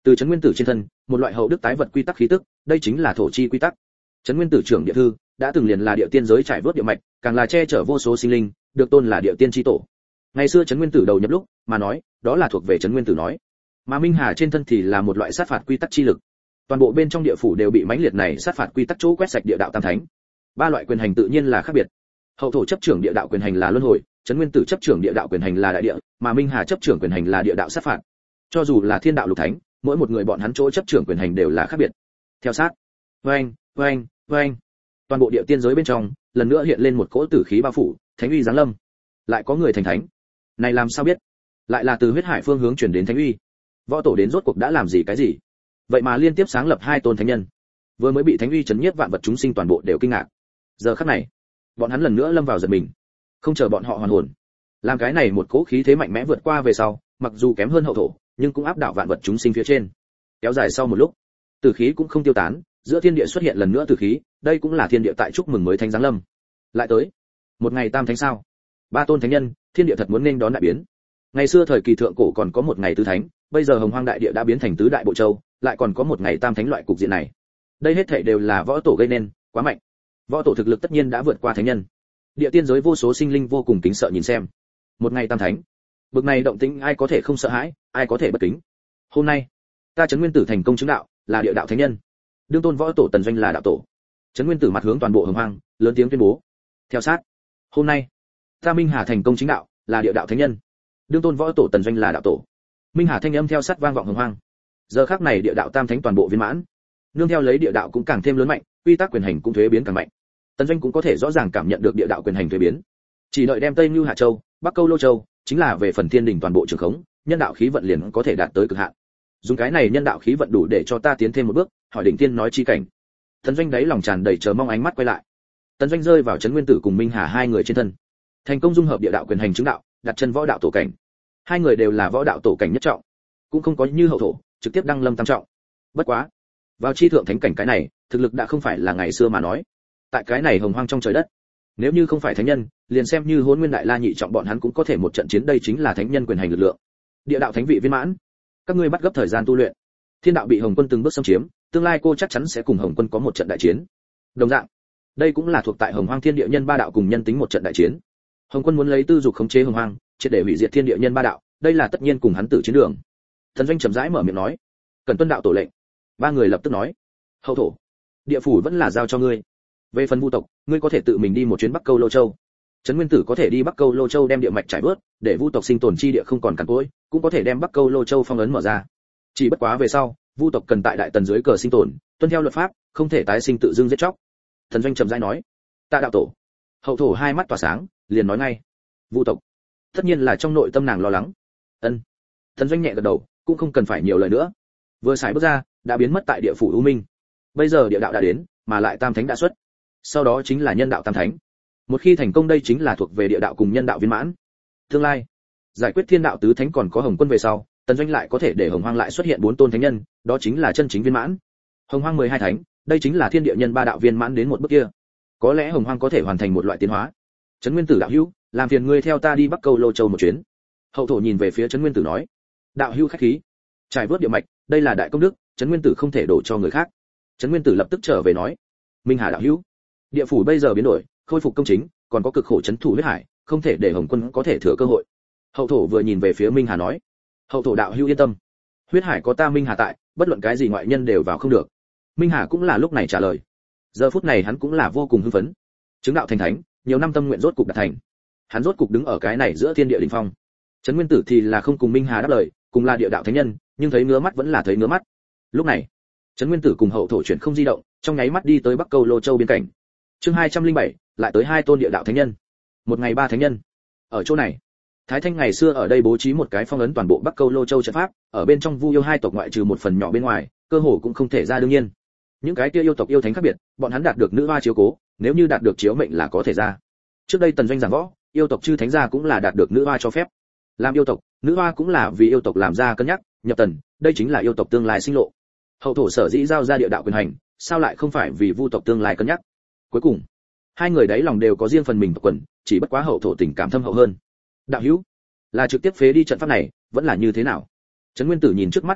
Từ Trấn Nguyên Tử trên thân, một loại hậu đức tái vật quy tắc khí tức, đây chính là thổ chi quy tắc. Trấn Nguyên Tử trưởng địa thư, đã từng liền là địa tiên giới trải vớt địa mạch, càng là che chở vô số sinh linh, được tôn là địa tiên chi tổ. Ngày xưa Trấn Nguyên Tử đầu nhập lúc, mà nói, đó là thuộc về Trấn Nguyên Tử nói. Mà Minh Hà trên thân thì là một loại sát phạt quy tắc chi lực. Toàn bộ bên trong địa phủ đều bị mãnh liệt này sát phạt quy tắc chỗ quét sạch địa đạo tam thánh. Ba loại quyền hành tự nhiên là khác biệt. Hậu thổ chấp trưởng địa đạo quyền hành là luân hồi, Trấn Nguyên Tử chấp trưởng địa đạo quyền hành là đại địa, mà Minh Hà chấp trưởng quyền hành là địa đạo sát phạt. Cho dù là thiên đạo lục thánh, mỗi một người bọn hắn chỗ chấp trưởng quyền hành đều là khác biệt. Theo sát, oanh, oanh, oanh, toàn bộ địa tiên giới bên trong lần nữa hiện lên một cỗ tử khí bao phủ, thánh uy giáng lâm. Lại có người thành thánh, này làm sao biết? Lại là từ huyết hải phương hướng chuyển đến thánh uy. Võ tổ đến rốt cuộc đã làm gì cái gì? Vậy mà liên tiếp sáng lập hai tôn thánh nhân, vừa mới bị thánh uy chấn nhiếp vạn vật chúng sinh toàn bộ đều kinh ngạc. Giờ khắc này, bọn hắn lần nữa lâm vào giật mình, không chờ bọn họ hoàn hồn, làm cái này một cỗ khí thế mạnh mẽ vượt qua về sau, mặc dù kém hơn hậu thổ, nhưng cũng áp đảo vạn vật chúng sinh phía trên. Kéo dài sau một lúc, tử khí cũng không tiêu tán, giữa thiên địa xuất hiện lần nữa tử khí, đây cũng là thiên địa tại chúc mừng mới thánh giáng lâm. Lại tới, một ngày tam thánh sao? Ba tôn thánh nhân, thiên địa thật muốn nên đón đại biến. Ngày xưa thời kỳ thượng cổ còn có một ngày tứ thánh, bây giờ hồng hoang đại địa đã biến thành tứ đại bộ châu, lại còn có một ngày tam thánh loại cục diện này. Đây hết thảy đều là võ tổ gây nên, quá mạnh. Võ tổ thực lực tất nhiên đã vượt qua thánh nhân. Địa tiên giới vô số sinh linh vô cùng kính sợ nhìn xem. Một ngày tam thánh, bực này động tĩnh ai có thể không sợ hãi, ai có thể bất kính. Hôm nay, ta Trấn Nguyên Tử thành công chứng đạo, là địa đạo thánh nhân. Đương tôn võ tổ Tần Doanh là đạo tổ. Trấn Nguyên Tử mặt hướng toàn bộ hồng hoang, lớn tiếng tuyên bố. Theo sát, hôm nay, ta Minh Hà thành công chứng đạo, là địa đạo thánh nhân. Đương tôn võ tổ Tần Doanh là đạo tổ. Minh Hà thanh âm theo sát vang vọng hồng hoang. Giờ khắc này địa đạo tam thánh toàn bộ viên mãn. Nương theo lấy địa đạo cũng càng thêm lớn mạnh, quy tắc quyền hành cũng thuế biến càng mạnh. Tần Doanh cũng có thể rõ ràng cảm nhận được địa đạo quyền hành thuế biến. Chỉ đợi đem Tây Nưu Hạ Châu, Bắc Câu Lô Châu, chính là về phần thiên đỉnh toàn bộ trường khống, nhân đạo khí vận liền có thể đạt tới cực hạn. Dùng cái này nhân đạo khí vận đủ để cho ta tiến thêm một bước, hỏi đỉnh tiên nói chi cảnh. Tần Doanh đáy lòng tràn đầy chờ mong ánh mắt quay lại. Tần Doanh rơi vào Trấn Nguyên Tử cùng Minh Hà hai người trên thân. Thành công dung hợp địa đạo quyền hành chứng đạo, đặt chân võ đạo tổ cảnh. Hai người đều là võ đạo tổ cảnh nhất trọng, cũng không có như hậu thổ, trực tiếp đăng lâm tam trọng. Bất quá, vào chi thượng thánh cảnh cái này, thực lực đã không phải là ngày xưa mà nói. Tại cái này hồng hoang trong trời đất, nếu như không phải thánh nhân, liền xem như Hỗn Nguyên Đại La nhị trọng bọn hắn cũng có thể một trận chiến, đây chính là thánh nhân quyền hành lực lượng. Địa đạo thánh vị viên mãn, các ngươi bắt gấp thời gian tu luyện. Thiên đạo bị Hồng Quân từng bước xâm chiếm, tương lai cô chắc chắn sẽ cùng Hồng Quân có một trận đại chiến. Đồng dạng, đây cũng là thuộc tại Hồng Hoang Thiên Địa Nhân ba đạo cùng nhân tính một trận đại chiến. Hồng Quân muốn lấy tư dục khống chế Hồng Hoang, triệt để hủy diệt Thiên Địa Nhân ba đạo, đây là tất nhiên cùng hắn tử chiến đường. Thần Doanh chậm rãi mở miệng nói, cần tuân đạo tổ lệnh. Ba người lập tức nói, hậu thổ, địa phủ vẫn là giao cho ngươi. Về phần Vu tộc, ngươi có thể tự mình đi một chuyến Bắc Câu Lô Châu. Trấn Nguyên Tử có thể đi Bắc Câu Lô Châu đem địa mạch trải bớt, để Vu tộc sinh tồn chi địa không còn cằn cỗi, cũng có thể đem Bắc Câu Lô Châu phong ấn mở ra. Chỉ bất quá về sau, Vu tộc cần tại đại tần dưới cờ sinh tồn, tuân theo luật pháp, không thể tái sinh tự dưng giết chóc. Thần Doanh trầm rãi nói, tạ đạo tổ. Hậu thổ hai mắt tỏa sáng, liền nói ngay, Vu tộc, tất nhiên là trong nội tâm nàng lo lắng. Ân. Thần Doanh nhẹ gật đầu, cũng không cần phải nhiều lời nữa. Vừa xài bước ra, đã biến mất tại địa phủ U Minh. Bây giờ địa đạo đã đến, mà lại tam thánh đã xuất. Sau đó chính là nhân đạo tam thánh. Một khi thành công đây chính là thuộc về địa đạo cùng nhân đạo viên mãn. Tương lai, giải quyết thiên đạo tứ thánh còn có Hồng Quân về sau, Tần Doanh lại có thể để Hồng Hoang lại xuất hiện bốn tôn thánh nhân, đó chính là chân chính viên mãn. Hồng Hoang mười hai thánh, đây chính là thiên địa nhân ba đạo viên mãn đến một bước kia. Có lẽ Hồng Hoang có thể hoàn thành một loại tiến hóa. Trấn Nguyên Tử đạo hữu, làm phiền ngươi theo ta đi Bắc Câu Lô Châu một chuyến. Hậu thổ nhìn về phía Trấn Nguyên Tử nói, đạo hữu khách khí. Trải vớt địa mạch, đây là đại công đức, Trấn Nguyên Tử không thể đổ cho người khác. Trấn Nguyên Tử lập tức trở về nói, Minh Hà đạo hữu, địa phủ bây giờ biến đổi, khôi phục công chính, còn có cực khổ chấn thủ huyết hải, không thể để Hồng Quân có thể thừa cơ hội. Hậu thổ vừa nhìn về phía Minh Hà nói, hậu thổ đạo hữu yên tâm, huyết hải có ta Minh Hà tại, bất luận cái gì ngoại nhân đều vào không được. Minh Hà cũng là lúc này trả lời. Giờ phút này hắn cũng là vô cùng hưng phấn. Chứng đạo thành thánh, nhiều năm tâm nguyện rốt cục đạt thành. Hắn rốt cục đứng ở cái này giữa thiên địa đỉnh phong. Trấn Nguyên Tử thì là không cùng Minh Hà đáp lời, cùng là địa đạo thánh nhân, nhưng thấy ngứa mắt vẫn là thấy ngứa mắt. Lúc này, Trấn Nguyên Tử cùng hậu thổ chuyển không di động, trong nháy mắt đi tới Bắc Câu Lô Châu biên cảnh. Chương hai trăm linh bảy, lại tới hai tôn địa đạo thánh nhân. Một ngày ba thánh nhân. Ở chỗ này, Thái Thanh ngày xưa ở đây bố trí một cái phong ấn toàn bộ Bắc Câu Lô Châu trận pháp, ở bên trong Vu yêu hai tộc ngoại trừ một phần nhỏ bên ngoài, cơ hồ cũng không thể ra đương nhiên. Những cái kia yêu tộc yêu thánh khác biệt, bọn hắn đạt được nữ hoa chiếu cố, nếu như đạt được chiếu mệnh là có thể ra. Trước đây Tần Doanh giảng võ, yêu tộc chư thánh gia cũng là đạt được nữ hoa cho phép. Làm yêu tộc, nữ hoa cũng là vì yêu tộc làm ra cân nhắc, nhập tần, đây chính là yêu tộc tương lai sinh lộ. Hậu thổ sở dĩ giao ra địa đạo quyền hành, sao lại không phải vì Vu tộc tương lai cân nhắc? Cuối cùng, hai người đấy lòng đều có riêng phần mình tộc quần, chỉ bất quá hậu thổ tình cảm thâm hậu hơn. Đạo hữu, là trực tiếp phế đi trận pháp này, vẫn là như thế nào? Trấn Nguyên Tử nhìn trước mắt trận pháp,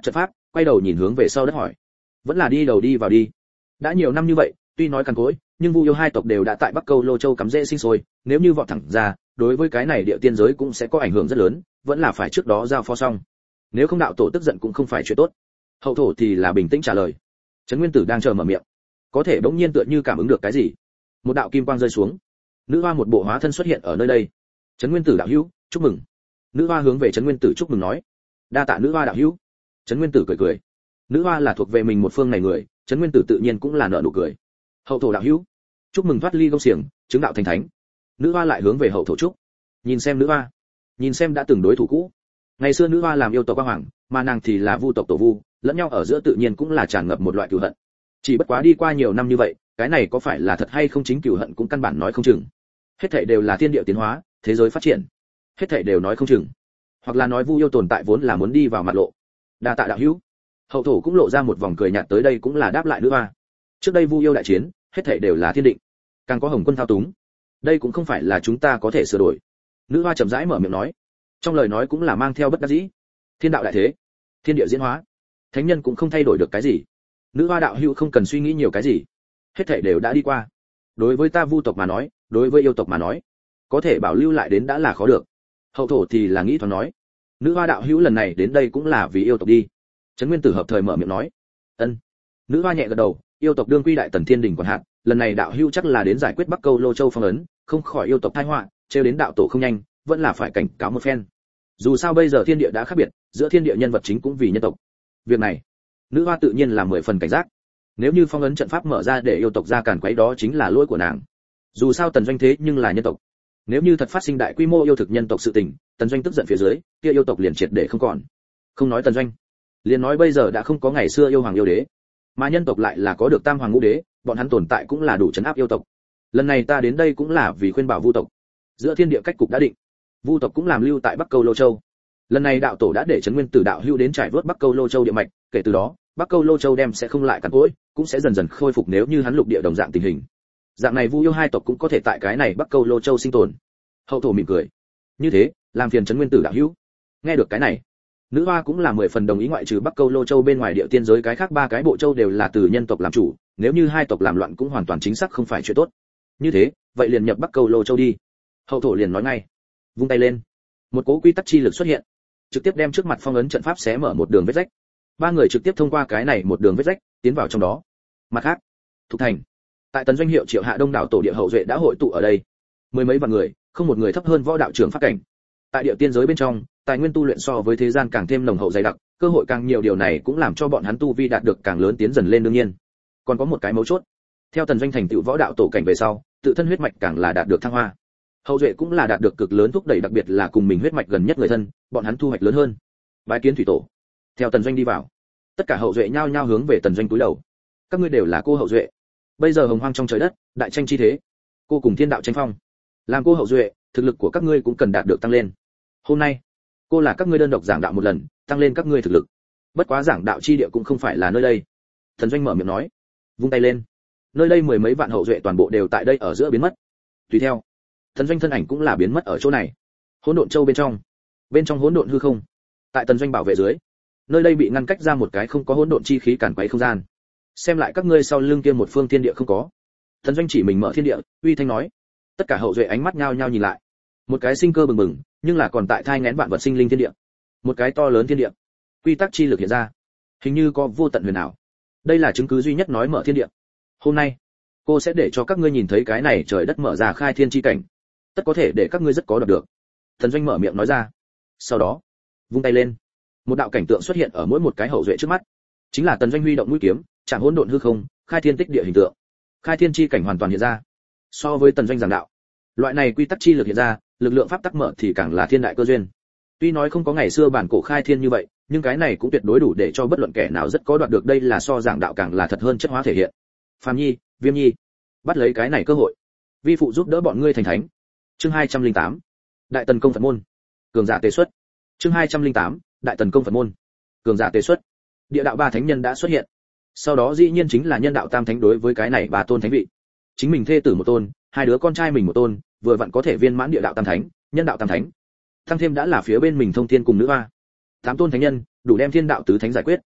quay đầu nhìn hướng về sau đất hỏi, vẫn là đi đầu đi vào đi. Đã nhiều năm như vậy, tuy nói cằn cỗi, nhưng Vu yêu hai tộc đều đã tại Bắc Câu Lô Châu cắm rễ sinh sôi, nếu như vọt thẳng ra, đối với cái này địa tiên giới cũng sẽ có ảnh hưởng rất lớn, vẫn là phải trước đó giao phó xong. Nếu không đạo tổ tức giận cũng không phải chuyện tốt. Hậu thổ thì là bình tĩnh trả lời. Trấn Nguyên Tử đang chờ mở miệng, có thể bỗng nhiên tựa như cảm ứng được cái gì, một đạo kim quang rơi xuống, nữ hoa một bộ hóa thân xuất hiện ở nơi đây. Trấn Nguyên Tử đạo hữu, chúc mừng. Nữ hoa hướng về Trấn Nguyên Tử chúc mừng nói, đa tạ nữ hoa đạo hữu. Trấn Nguyên Tử cười cười, nữ hoa là thuộc về mình một phương này người, Trấn Nguyên Tử tự nhiên cũng là nở nụ cười. Hậu thổ đạo hữu, chúc mừng thoát ly gông xiềng, chứng đạo thành thánh. Nữ hoa lại hướng về hậu thổ chúc. Nhìn xem nữ hoa, nhìn xem đã từng đối thủ cũ. Ngày xưa nữ hoa làm yêu tộc quang hoàng, mà nàng thì là vu tộc tổ vu, lẫn nhau ở giữa tự nhiên cũng là tràn ngập một loại cừu hận. Chỉ bất quá đi qua nhiều năm như vậy, cái này có phải là thật hay không chính cừu hận cũng căn bản nói không chừng. Hết thảy đều là thiên địa tiến hóa, thế giới phát triển. Hết thảy đều nói không chừng. Hoặc là nói vu yêu tồn tại vốn là muốn đi vào mặt lộ. Đa tạ đạo hữu. Hậu thổ cũng lộ ra một vòng cười nhạt, tới đây cũng là đáp lại nữ hoa. Trước đây vu yêu đại chiến, hết thảy đều là thiên định, càng có Hồng Quân thao túng. Đây cũng không phải là chúng ta có thể sửa đổi. Nữ hoa chậm rãi mở miệng nói, trong lời nói cũng là mang theo bất đắc dĩ. Thiên đạo đại thế, thiên địa diễn hóa, thánh nhân cũng không thay đổi được cái gì. Nữ hoa đạo hữu không cần suy nghĩ nhiều cái gì, hết thảy đều đã đi qua. Đối với ta vu tộc mà nói, đối với yêu tộc mà nói, có thể bảo lưu lại đến đã là khó được. Hậu thổ thì là nghĩ thoáng nói, nữ hoa đạo hữu lần này đến đây cũng là vì yêu tộc đi. Trấn Nguyên Tử hợp thời mở miệng nói, ân. Nữ hoa nhẹ gật đầu, yêu tộc đương quy đại tần thiên đình quản hạt, lần này đạo hữu chắc là đến giải quyết Bắc Câu Lô Châu phong ấn, không khỏi yêu tộc tai họa, trêu đến đạo tổ không nhanh, vẫn là phải cảnh cáo một phen. Dù sao bây giờ thiên địa đã khác biệt, giữa thiên địa nhân vật chính cũng vì nhân tộc. Việc này, nữ hoa tự nhiên là mười phần cảnh giác. Nếu như phong ấn trận pháp mở ra để yêu tộc ra càn quấy, đó chính là lỗi của nàng. Dù sao tần doanh thế nhưng là nhân tộc. Nếu như thật phát sinh đại quy mô yêu thực nhân tộc sự tình, tần doanh tức giận phía dưới, kia yêu tộc liền triệt để không còn. Không nói tần doanh, liền nói bây giờ đã không có ngày xưa yêu hoàng yêu đế, mà nhân tộc lại là có được tam hoàng ngũ đế, bọn hắn tồn tại cũng là đủ chấn áp yêu tộc. Lần này ta đến đây cũng là vì khuyên bảo vu tộc. Giữa thiên địa cách cục đã định, vu tộc cũng làm lưu tại Bắc Câu Lô Châu. Lần này đạo tổ đã để Trấn Nguyên Tử đạo hữu đến trải vớt Bắc Câu Lô Châu địa mạch, kể từ đó, Bắc Câu Lô Châu đem sẽ không lại cằn cỗi, cũng sẽ dần dần khôi phục nếu như hắn lục địa đồng dạng tình hình. Dạng này vu yêu hai tộc cũng có thể tại cái này Bắc Câu Lô Châu sinh tồn. Hậu thổ mỉm cười, như thế, làm phiền Trấn Nguyên Tử đạo hữu. Nghe được cái này, nữ hoa cũng là mười phần đồng ý, ngoại trừ Bắc Câu Lô Châu bên ngoài địa tiên giới cái khác ba cái bộ châu đều là từ nhân tộc làm chủ, nếu như hai tộc làm loạn cũng hoàn toàn chính xác không phải chuyện tốt. Như thế, vậy liền nhập Bắc Câu Lô Châu đi. Hậu thổ liền nói ngay, vung tay lên, một cỗ quy tắc chi lực xuất hiện, trực tiếp đem trước mặt phong ấn trận pháp xé mở một đường vết rách. Ba người trực tiếp thông qua cái này một đường vết rách, tiến vào trong đó. Mặt khác, Thục Thành, tại tần doanh hiệu triệu hạ đông đảo tổ địa hậu duệ đã hội tụ ở đây, mười mấy vạn người, không một người thấp hơn võ đạo trưởng pháp cảnh. Tại địa tiên giới bên trong, tài nguyên tu luyện so với thế gian càng thêm nồng hậu dày đặc, cơ hội càng nhiều, điều này cũng làm cho bọn hắn tu vi đạt được càng lớn, tiến dần lên. Đương nhiên, còn có một cái mấu chốt, theo tần doanh thành tựu võ đạo tổ cảnh về sau, tự thân huyết mạch càng là đạt được thăng hoa, hậu duệ cũng là đạt được cực lớn thúc đẩy, đặc biệt là cùng mình huyết mạch gần nhất người thân, bọn hắn thu hoạch lớn hơn. Bái kiến thủy tổ. Theo tần doanh đi vào, tất cả hậu duệ nhao nhao hướng về tần doanh cúi đầu. Các ngươi đều là cô hậu duệ, bây giờ hồng hoang trong trời đất, đại tranh chi thế, cô cùng thiên đạo tranh phong, làm cô hậu duệ, thực lực của các ngươi cũng cần đạt được tăng lên. Hôm nay, cô là các ngươi đơn độc giảng đạo một lần, tăng lên các ngươi thực lực. Bất quá giảng đạo chi địa cũng không phải là nơi đây. Thần doanh mở miệng nói, vung tay lên, nơi đây mười mấy vạn hậu duệ toàn bộ đều tại đây ở giữa biến mất. Tùy theo, thần doanh thân ảnh cũng là biến mất ở chỗ này. Hỗn độn châu bên trong, bên trong hỗn độn hư không, tại tần doanh bảo vệ dưới, nơi đây bị ngăn cách ra một cái không có hỗn độn chi khí cản quấy không gian. Xem lại các ngươi sau lưng kia một phương thiên địa không có. Thần doanh chỉ mình mở thiên địa, uy thanh nói. Tất cả hậu duệ ánh mắt nhao nhao nhìn lại. Một cái sinh cơ bừng bừng, nhưng là còn tại thai nghén vạn vật sinh linh thiên địa. Một cái to lớn thiên địa, quy tắc chi lực hiện ra, hình như có vô tận huyền ảo. Đây là chứng cứ duy nhất nói mở thiên địa. Hôm nay, cô sẽ để cho các ngươi nhìn thấy cái này trời đất mở ra khai thiên chi cảnh, tất có thể để các ngươi rất có đoạt được. Thần doanh mở miệng nói ra. Sau đó, vung tay lên, một đạo cảnh tượng xuất hiện ở mỗi một cái hậu duệ trước mắt, chính là tần doanh huy động mũi kiếm, chạm hỗn độn hư không, khai thiên tích địa hình tượng. Khai thiên chi cảnh hoàn toàn hiện ra. So với tần doanh giảng đạo, loại này quy tắc chi lực hiện ra, lực lượng pháp tắc mở thì càng là thiên đại cơ duyên. Tuy nói không có ngày xưa bản cổ khai thiên như vậy, nhưng cái này cũng tuyệt đối đủ để cho bất luận kẻ nào rất có đoạt được, đây là so giảng đạo càng là thật hơn chất hóa thể hiện. Phàm Nhi, Viêm Nhi, bắt lấy cái này cơ hội, vi phụ giúp đỡ bọn ngươi thành thánh. Chương hai trăm lẻ tám, Đại Tần công Phật môn, cường giả tế xuất. Chương hai trăm lẻ tám, Đại Tần công Phật môn, cường giả tế xuất. Địa đạo ba thánh nhân đã xuất hiện. Sau đó dĩ nhiên chính là nhân đạo tam thánh, đối với cái này ba tôn thánh vị, chính mình thê tử một tôn, hai đứa con trai mình một tôn, vừa vặn có thể viên mãn địa đạo tam thánh, nhân đạo tam thánh. Thăng thêm đã là phía bên mình thông thiên cùng nữ hoa, tám tôn thánh nhân, đủ đem thiên đạo tứ thánh giải quyết.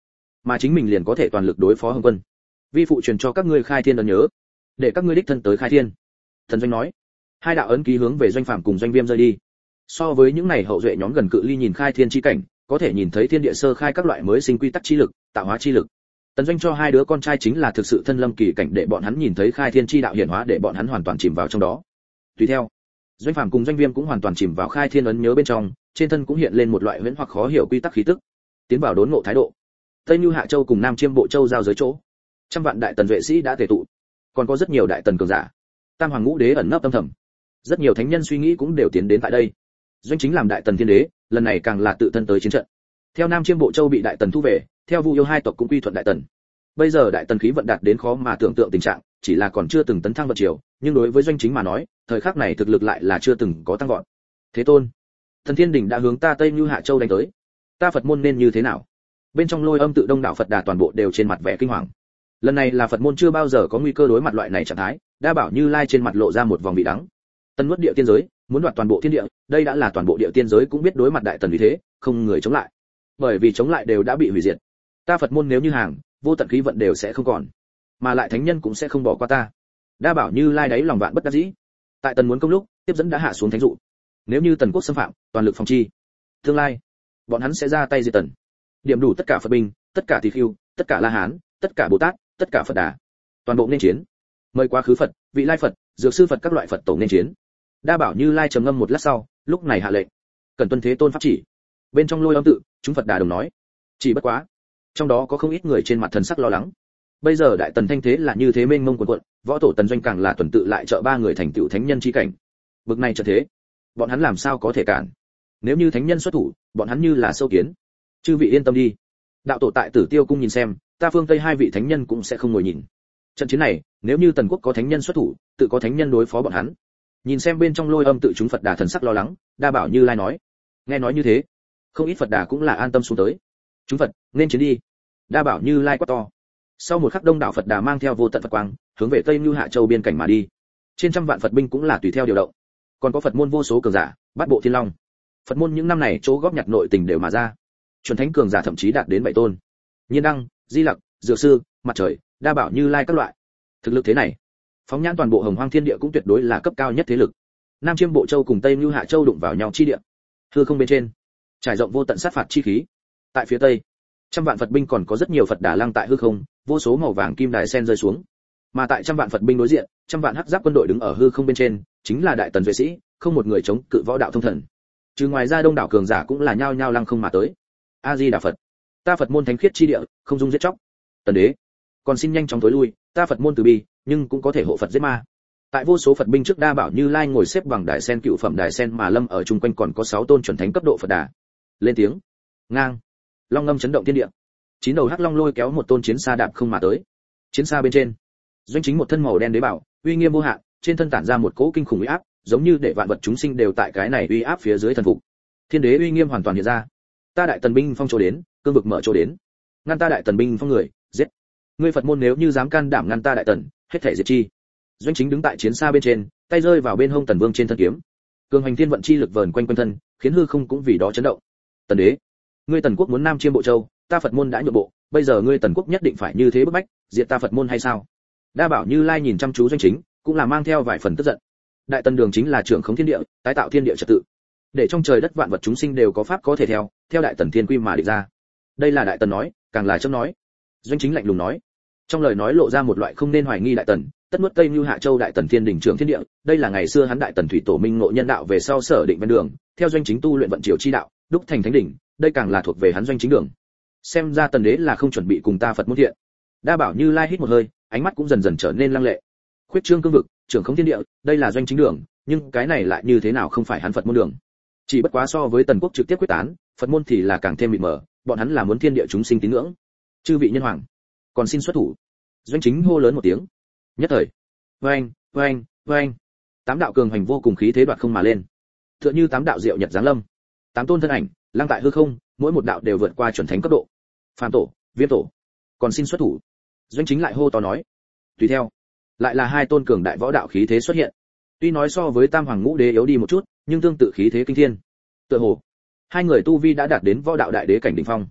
mà chính mình liền có thể toàn lực đối phó Hồng Quân. Vi phụ truyền cho các ngươi khai thiên ấn nhớ, để các ngươi đích thân tới khai thiên. Thần Doanh nói. Hai đạo ấn ký hướng về Doanh Phàm cùng Doanh Viêm rơi đi. So với những này hậu duệ nhóm gần cự ly nhìn khai thiên chi cảnh, có thể nhìn thấy thiên địa sơ khai các loại mới sinh quy tắc chi lực, tạo hóa chi lực. Tần Doanh cho hai đứa con trai chính là thực sự thân lâm kỳ cảnh để bọn hắn nhìn thấy khai thiên chi đạo hiển hóa, để bọn hắn hoàn toàn chìm vào trong đó. Tùy theo, Doanh Phàm cùng Doanh Viêm cũng hoàn toàn chìm vào khai thiên ấn nhớ bên trong, trên thân cũng hiện lên một loại huyễn hoặc khó hiểu quy tắc khí tức, tiến vào đốn ngộ thái độ. Tây Nưu Hạ Châu cùng Nam Chiêm Bộ Châu giao giới chỗ, trăm vạn đại tần vệ sĩ đã tề tụ, còn có rất nhiều đại tần cường giả. Tam hoàng ngũ đế ẩn nấp âm thầm, rất nhiều thánh nhân suy nghĩ cũng đều tiến đến tại đây. Doanh Chính làm đại tần thiên đế, lần này càng là tự thân tới chiến trận. Theo Nam Chiêm Bộ Châu bị đại tần thu về, theo Vu Yêu hai tộc cũng quy thuận đại tần. Bây giờ đại tần khí vận đạt đến khó mà tưởng tượng tình trạng, chỉ là còn chưa từng tấn thăng vận triều, nhưng đối với Doanh Chính mà nói, thời khắc này thực lực lại là chưa từng có tăng vọt. Thế Tôn, Thần Thiên Đỉnh đã hướng ta Tây Nưu Hạ Châu đánh tới, ta Phật môn nên như thế nào? Bên trong Lôi Âm tự đông đảo Phật Đà toàn bộ đều trên mặt vẻ kinh hoàng. Lần này là Phật môn chưa bao giờ có nguy cơ đối mặt loại này trạng thái, Đa Bảo Như Lai trên mặt lộ ra một vòng vị đắng. Tân nuốt địa tiên giới, muốn đoạt toàn bộ thiên địa, đây đã là toàn bộ địa tiên giới cũng biết đối mặt đại tần vì thế, không người chống lại. Bởi vì chống lại đều đã bị hủy diệt. Ta Phật môn nếu như hàng, vô tận khí vận đều sẽ không còn, mà lại thánh nhân cũng sẽ không bỏ qua ta. Đa Bảo Như Lai đáy lòng vạn bất đắc dĩ. Tại tần muốn công lúc, tiếp dẫn đã hạ xuống thánh dụ. Nếu như tần quốc xâm phạm, toàn lực phòng chi. Tương lai, bọn hắn sẽ ra tay diệt tần. Điểm đủ tất cả Phật binh, tất cả Tỳ Khưu, tất cả La Hán, tất cả Bồ Tát, tất cả Phật Đà, toàn bộ nên chiến. Mời quá khứ Phật, vị Lai Phật, Dược sư Phật các loại Phật tổ nên chiến. Đa Bảo Như Lai trầm ngâm một lát sau, lúc này hạ lệnh, cần tuân Thế Tôn pháp chỉ. Bên trong Lôi Âm tự, chúng Phật Đà đồng nói, chỉ bất quá, trong đó có không ít người trên mặt thần sắc lo lắng. Bây giờ đại tần thanh thế là như thế mênh mông cuồn cuộn, võ tổ Tần Doanh càng là tuần tự lại trợ ba người thành tựu thánh nhân chi cảnh. Bực này trận thế, bọn hắn làm sao có thể cản? Nếu như thánh nhân xuất thủ, bọn hắn như là sâu kiến. Chư vị yên tâm đi, đạo tổ tại Tử Tiêu cung nhìn xem, ta phương Tây hai vị thánh nhân cũng sẽ không ngồi nhìn. Trận chiến này, nếu như tần quốc có thánh nhân xuất thủ, tự có thánh nhân đối phó bọn hắn. Nhìn xem bên trong Lôi Âm tự chúng Phật Đà thần sắc lo lắng, Đa Bảo Như Lai nói. Nghe nói như thế, không ít Phật Đà cũng là an tâm xuống tới. Chúng Phật, nên chiến đi. Đa Bảo Như Lai quát to. Sau một khắc đông đảo Phật Đà mang theo vô tận Phật quang, hướng về Tây Nưu Hạ Châu biên cảnh mà đi. Trên trăm vạn Phật binh cũng là tùy theo điều động. Còn có Phật môn vô số cường giả, bát bộ thiên long. Phật môn những năm này chỗ góp nhặt nội tình đều mà ra. Chuẩn thánh cường giả thậm chí đạt đến bảy tôn. Nhiên Đăng, Di Lặc, Dược sư, Mặt Trời, Đa Bảo Như Lai các loại. Thực lực thế này, phóng nhãn toàn bộ Hồng Hoang thiên địa cũng tuyệt đối là cấp cao nhất thế lực. Nam Chiêm Bộ Châu cùng Tây Nưu Hạ Châu đụng vào nhau chi địa. Hư không bên trên, trải rộng vô tận sát phạt chi khí. Tại phía tây, trăm vạn Phật binh còn có rất nhiều Phật Đà lăng tại hư không, vô số màu vàng kim đài sen rơi xuống. Mà tại trăm vạn Phật binh đối diện, trăm vạn hắc giáp quân đội đứng ở hư không bên trên, chính là đại tần vệ sĩ, không một người chống cự võ đạo thông thần. Trừ ngoài ra đông đảo cường giả cũng là nhao nhao lăng không mà tới. A Di Đà Phật, ta Phật môn thánh khiết chi địa, không dung giết chóc. Tần đế, còn xin nhanh chóng tối lui, ta Phật môn từ bi, nhưng cũng có thể hộ Phật giết ma. Tại vô số Phật binh trước Đa Bảo Như Lai ngồi xếp bằng đài sen cựu phẩm đài sen mà lâm ở chung quanh còn có sáu tôn chuẩn thánh cấp độ Phật Đà. Lên tiếng, ngang, long ngâm chấn động thiên địa. Chín đầu hắc long lôi kéo một tôn chiến xa đạp không mà tới. Chiến xa bên trên, Doanh Chính một thân màu đen đế bảo, uy nghiêm vô hạn, trên thân tản ra một cỗ kinh khủng uy áp, giống như để vạn vật chúng sinh đều tại cái này uy áp phía dưới thần phục. Thiên đế uy nghiêm hoàn toàn hiện ra. Ta đại tần binh phong chỗ đến, cương vực mở chỗ đến. Ngăn ta đại tần binh phong người, giết. Ngươi Phật môn nếu như dám can đảm ngăn ta đại tần, hết thảy diệt chi. Doanh Chính đứng tại chiến xa bên trên, tay rơi vào bên hông Tần Vương trên thân kiếm. Cường hành thiên vận chi lực vờn quanh quanh thân, khiến hư không cũng vì đó chấn động. Tần đế, ngươi Tần quốc muốn Nam Chiêm Bộ Châu, ta Phật môn đã nhượng bộ, bây giờ ngươi Tần quốc nhất định phải như thế bức bách, diệt ta Phật môn hay sao? Đa Bảo Như Lai nhìn chăm chú Doanh Chính, cũng là mang theo vài phần tức giận. Đại tần đường chính là trưởng khống thiên địa, tái tạo thiên địa trật tự, để trong trời đất vạn vật chúng sinh đều có pháp có thể theo, theo đại tần thiên quy mà định ra. Đây là đại tần nói, càng là châm nói. Doanh Chính lạnh lùng nói, trong lời nói lộ ra một loại không nên hoài nghi đại tần, tất nuốt Tây Nưu Hạ Châu đại tần thiên đỉnh trưởng thiên địa, đây là ngày xưa hắn đại tần thủy tổ minh ngộ nhân đạo về sau sở định bên đường, theo Doanh Chính tu luyện vận triều chi đạo, đúc thành thánh đỉnh, đây càng là thuộc về hắn Doanh Chính đường. Xem ra tần đế là không chuẩn bị cùng ta Phật môn thiện. Đa Bảo Như Lai hít một hơi, ánh mắt cũng dần dần trở nên lăng lệ. Khuyết trương cương vực, trưởng khống thiên địa, đây là Doanh Chính đường, nhưng cái này lại như thế nào không phải hắn Phật môn đường? Chỉ bất quá so với tần quốc trực tiếp quyết tán, Phật môn thì là càng thêm mịt mờ, bọn hắn là muốn thiên địa chúng sinh tín ngưỡng. Chư vị nhân hoàng, còn xin xuất thủ. Doanh Chính hô lớn một tiếng. Nhất thời, oanh, oanh, oanh, tám đạo cường hành vô cùng khí thế đoạt không mà lên, tựa như tám đạo diệu nhật giáng lâm. Tám tôn thân ảnh lăng tại hư không, mỗi một đạo đều vượt qua chuẩn thánh cấp độ. Phàm tổ, Viêm tổ, còn xin xuất thủ. Doanh Chính lại hô to nói. Tùy theo, lại là hai tôn cường đại võ đạo khí thế xuất hiện. Tuy nói so với Tam Hoàng Ngũ Đế yếu đi một chút, nhưng tương tự khí thế kinh thiên. Tựa hồ, hai người tu vi đã đạt đến võ đạo đại đế cảnh đỉnh phong.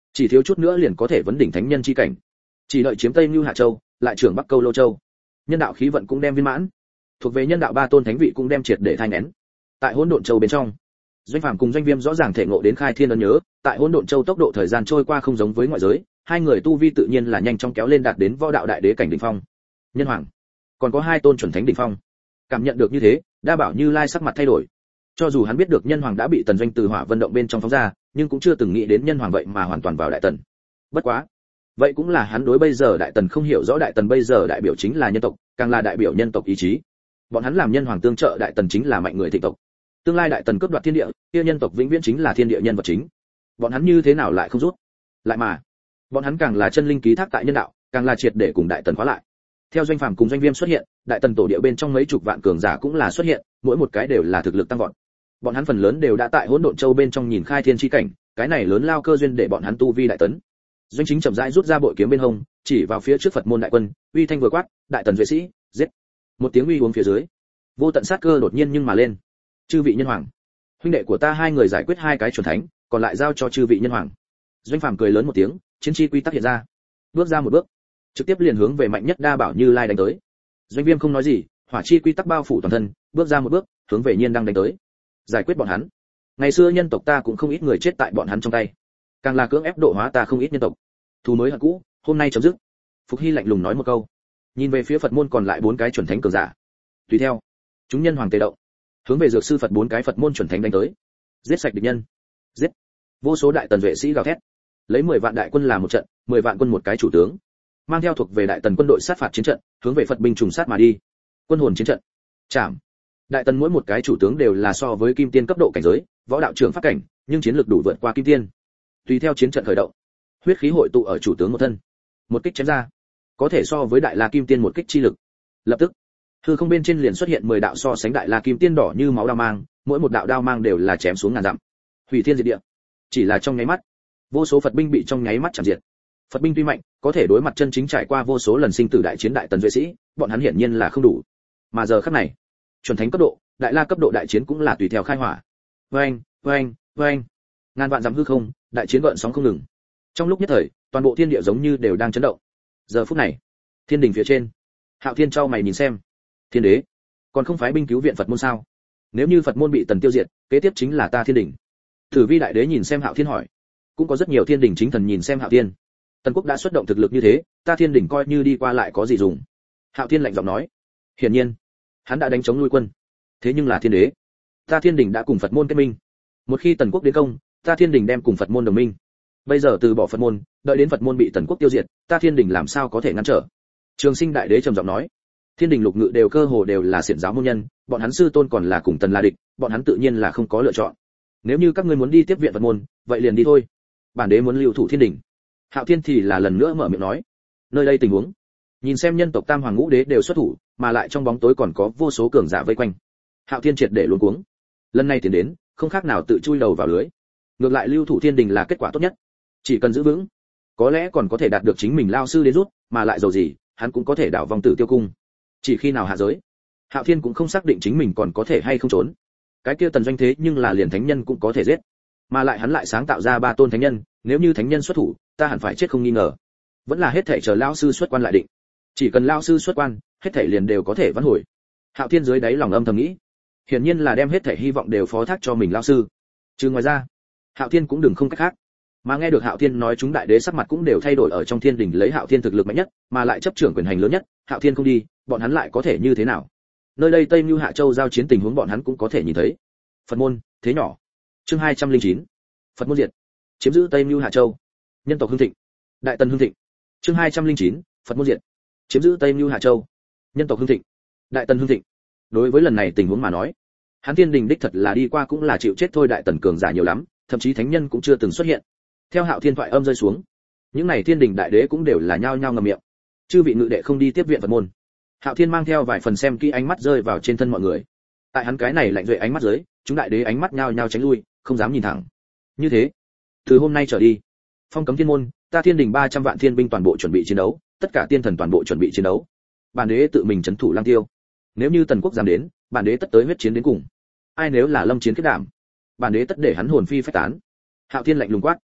chỉ thiếu chút nữa liền có thể vấn đỉnh thánh nhân chi cảnh. Chỉ đợi chiếm Tây Nưu Hạ Châu, lại trưởng Bắc Câu Lô Châu. Nhân đạo khí vận cũng đem viên mãn. Thuộc về nhân đạo ba tôn thánh vị cũng đem triệt để thanh nén. Tại Hỗn Độn Châu bên trong, Doanh Phàm cùng Doanh Viêm rõ ràng thể ngộ đến khai thiên ấn nhớ, tại Hỗn Độn Châu tốc độ thời gian trôi qua không giống với ngoại giới, hai người tu vi tự nhiên là nhanh chóng kéo lên đạt đến võ đạo đại đế cảnh đỉnh phong. Nhân hoàng, còn có hai tôn chuẩn thánh đỉnh phong. Cảm nhận được như thế, Đa Bảo Như Lai sắc mặt thay đổi. Cho dù hắn biết được nhân hoàng đã bị Tần Doanh từ Hỏa Vân động bên trong phóng ra, nhưng cũng chưa từng nghĩ đến nhân hoàng vậy mà hoàn toàn vào đại tần. Bất quá, vậy cũng là hắn đối bây giờ đại tần không hiểu rõ, đại tần bây giờ đại biểu chính là nhân tộc, càng là đại biểu nhân tộc ý chí. Bọn hắn làm nhân hoàng tương trợ đại tần chính là mạnh người thịnh tộc. Tương lai đại tần cướp đoạt thiên địa, kia nhân tộc vĩnh viễn chính là thiên địa nhân vật chính. Bọn hắn như thế nào lại không rút? Lại mà, bọn hắn càng là chân linh ký thác tại nhân đạo, càng là triệt để cùng đại tần khóa lại. Theo Doanh Phàm cùng Doanh Viêm xuất hiện, đại tần tổ địa bên trong mấy chục vạn cường giả cũng là xuất hiện, mỗi một cái đều là thực lực tăng vọt. Bọn hắn phần lớn đều đã tại Hỗn Độn Châu bên trong nhìn khai thiên chi cảnh, cái này lớn lao cơ duyên để bọn hắn tu vi đại tấn. Doanh Chính chậm rãi rút ra bội kiếm bên hông, chỉ vào phía trước Phật môn đại quân, uy thanh vừa quát, đại tần duệ sĩ, giết. Một tiếng uy uống phía dưới, vô tận sát cơ đột nhiên nhưng mà lên. Chư vị nhân hoàng, huynh đệ của ta hai người giải quyết hai cái chuẩn thánh, còn lại giao cho chư vị nhân hoàng. Doanh Phàm cười lớn một tiếng, chiến chi quy tắc hiện ra, bước ra một bước, trực tiếp liền hướng về mạnh nhất Đa Bảo Như Lai đánh tới. Doanh Viêm không nói gì, hỏa chi quy tắc bao phủ toàn thân, bước ra một bước, hướng về Nhiên Đăng đánh tới. Giải quyết bọn hắn. Ngày xưa nhân tộc ta cũng không ít người chết tại bọn hắn trong tay, càng là cưỡng ép độ hóa ta không ít nhân tộc. Thù mới hận cũ, hôm nay chấm dứt. Phục Hy lạnh lùng nói một câu, nhìn về phía Phật môn còn lại bốn cái chuẩn thánh cường giả. Tùy theo, chúng nhân hoàng tề động, hướng về dược sư Phật bốn cái Phật môn chuẩn thánh đánh tới. Giết sạch địch nhân. Giết. Vô số đại tần vệ sĩ gào thét, lấy mười vạn đại quân làm một trận, mười vạn quân một cái chủ tướng, mang theo thuộc về đại tần quân đội sát phạt chiến trận, hướng về Phật binh trùng sát mà đi. Quân hồn chiến trận. Chạm. Đại tần mỗi một cái chủ tướng đều là so với kim tiên cấp độ cảnh giới, võ đạo trưởng pháp cảnh, nhưng chiến lược đủ vượt qua kim tiên. Tùy theo chiến trận khởi động, huyết khí hội tụ ở chủ tướng một thân, một kích chém ra, có thể so với đại la kim tiên một kích chi lực. Lập tức, hư không bên trên liền xuất hiện mười đạo so sánh đại la kim tiên đỏ như máu đao mang, mỗi một đạo đao mang đều là chém xuống ngàn dặm, hủy thiên diệt địa. Chỉ là trong nháy mắt, vô số Phật binh bị trong nháy mắt chạm diệt. Phật binh tuy mạnh, có thể đối mặt chân chính trải qua vô số lần sinh tử đại chiến đại tần duệ sĩ, bọn hắn hiển nhiên là không đủ. Mà giờ khắc này, chuẩn thánh cấp độ, đại la cấp độ đại chiến cũng là tùy theo khai hỏa. Oeng, oeng, oeng. Ngàn vạn dặm hư không, đại chiến gợn sóng không ngừng. Trong lúc nhất thời, toàn bộ thiên địa giống như đều đang chấn động. Giờ phút này, thiên đình phía trên, Hạo Thiên trao mày nhìn xem. Thiên đế, còn không phái binh cứu viện Phật môn sao? Nếu như Phật môn bị tần tiêu diệt, kế tiếp chính là ta thiên đình. Thử Vi đại đế nhìn xem Hạo Thiên hỏi. Cũng có rất nhiều thiên đình chính thần nhìn xem Hạo Thiên. Tần quốc đã xuất động thực lực như thế, ta thiên đình coi như đi qua lại có gì dùng? Hạo Thiên lạnh giọng nói. Hiển nhiên, hắn đã đánh chống nuôi quân. Thế nhưng là thiên đế, ta thiên đình đã cùng Phật môn kết minh. Một khi tần quốc đến công, ta thiên đình đem cùng Phật môn đồng minh. Bây giờ từ bỏ Phật môn, đợi đến Phật môn bị tần quốc tiêu diệt, ta thiên đình làm sao có thể ngăn trở? Trường Sinh đại đế trầm giọng nói. Thiên đình lục ngự đều cơ hồ đều là xiển giáo môn nhân, bọn hắn sư tôn còn là cùng tần la địch, bọn hắn tự nhiên là không có lựa chọn. Nếu như các ngươi muốn đi tiếp viện Phật môn, vậy liền đi thôi. Bản đế muốn lưu thủ thiên đình. Hạo Thiên thì là lần nữa mở miệng nói. Nơi đây tình huống, nhìn xem nhân tộc tam hoàng ngũ đế đều xuất thủ, mà lại trong bóng tối còn có vô số cường giả vây quanh. Hạo Thiên triệt để luống cuống. Lần này tiến đến, không khác nào tự chui đầu vào lưới. Ngược lại lưu thủ thiên đình là kết quả tốt nhất. Chỉ cần giữ vững, có lẽ còn có thể đạt được chính mình lao sư đến rút, mà lại dầu gì, hắn cũng có thể đảo vòng tử tiêu cung. Chỉ khi nào hạ giới, Hạo Thiên cũng không xác định chính mình còn có thể hay không trốn. Cái kia tần doanh thế nhưng là liền thánh nhân cũng có thể giết, mà lại hắn lại sáng tạo ra ba tôn thánh nhân, nếu như thánh nhân xuất thủ, ta hẳn phải chết không nghi ngờ. Vẫn là hết thảy chờ lão sư xuất quan lại định. Chỉ cần lão sư xuất quan, hết thảy liền đều có thể vãn hồi. Hạo Thiên dưới đáy lòng âm thầm nghĩ, hiển nhiên là đem hết thảy hy vọng đều phó thác cho mình lão sư. Chứ ngoài ra, Hạo Thiên cũng đừng không cách khác. Mà nghe được Hạo Thiên nói, chúng đại đế sắc mặt cũng đều thay đổi, ở trong thiên đình lấy Hạo Thiên thực lực mạnh nhất, mà lại chấp trưởng quyền hành lớn nhất, Hạo Thiên không đi, bọn hắn lại có thể như thế nào? Nơi đây Tây Nưu Hạ Châu giao chiến tình huống bọn hắn cũng có thể nhìn thấy. Phật môn, thế nhỏ. Chương hai trăm lẻ chín. Phật môn diệt. Chiếm giữ Tây Nưu Hạ Châu. Nhân tộc hưng thịnh. Đại tần hưng thịnh. Chương hai trăm lẻ chín. Phật môn diệt. Chiếm giữ Tây Nưu Hạ Châu. Nhân tộc hưng thịnh. Đại tần hưng thịnh. Đối với lần này tình huống mà nói, hắn thiên đình đích thật là đi qua cũng là chịu chết thôi, đại tần cường giả nhiều lắm, thậm chí thánh nhân cũng chưa từng xuất hiện. Theo Hạo Thiên thoại âm rơi xuống, những này thiên đình đại đế cũng đều là nhao nhao ngậm miệng. Chư vị ngự đệ không đi tiếp viện Phật môn. Hạo Thiên mang theo vài phần xem kỹ ánh mắt rơi vào trên thân mọi người. Tại hắn cái này lạnh duệ ánh mắt dưới, chúng đại đế ánh mắt nhao nhao tránh lui, không dám nhìn thẳng. Như thế, từ hôm nay trở đi, phong cấm thiên môn, ta thiên đình ba trăm vạn thiên binh toàn bộ chuẩn bị chiến đấu, tất cả tiên thần toàn bộ chuẩn bị chiến đấu. Bản đế tự mình trấn thủ Lăng Tiêu. Nếu như tần quốc dám đến, bản đế tất tới huyết chiến đến cùng. Ai nếu là lâm chiến kết đảm, bản đế tất để hắn hồn phi phách tán. Hạo Thiên lạnh lùng quát.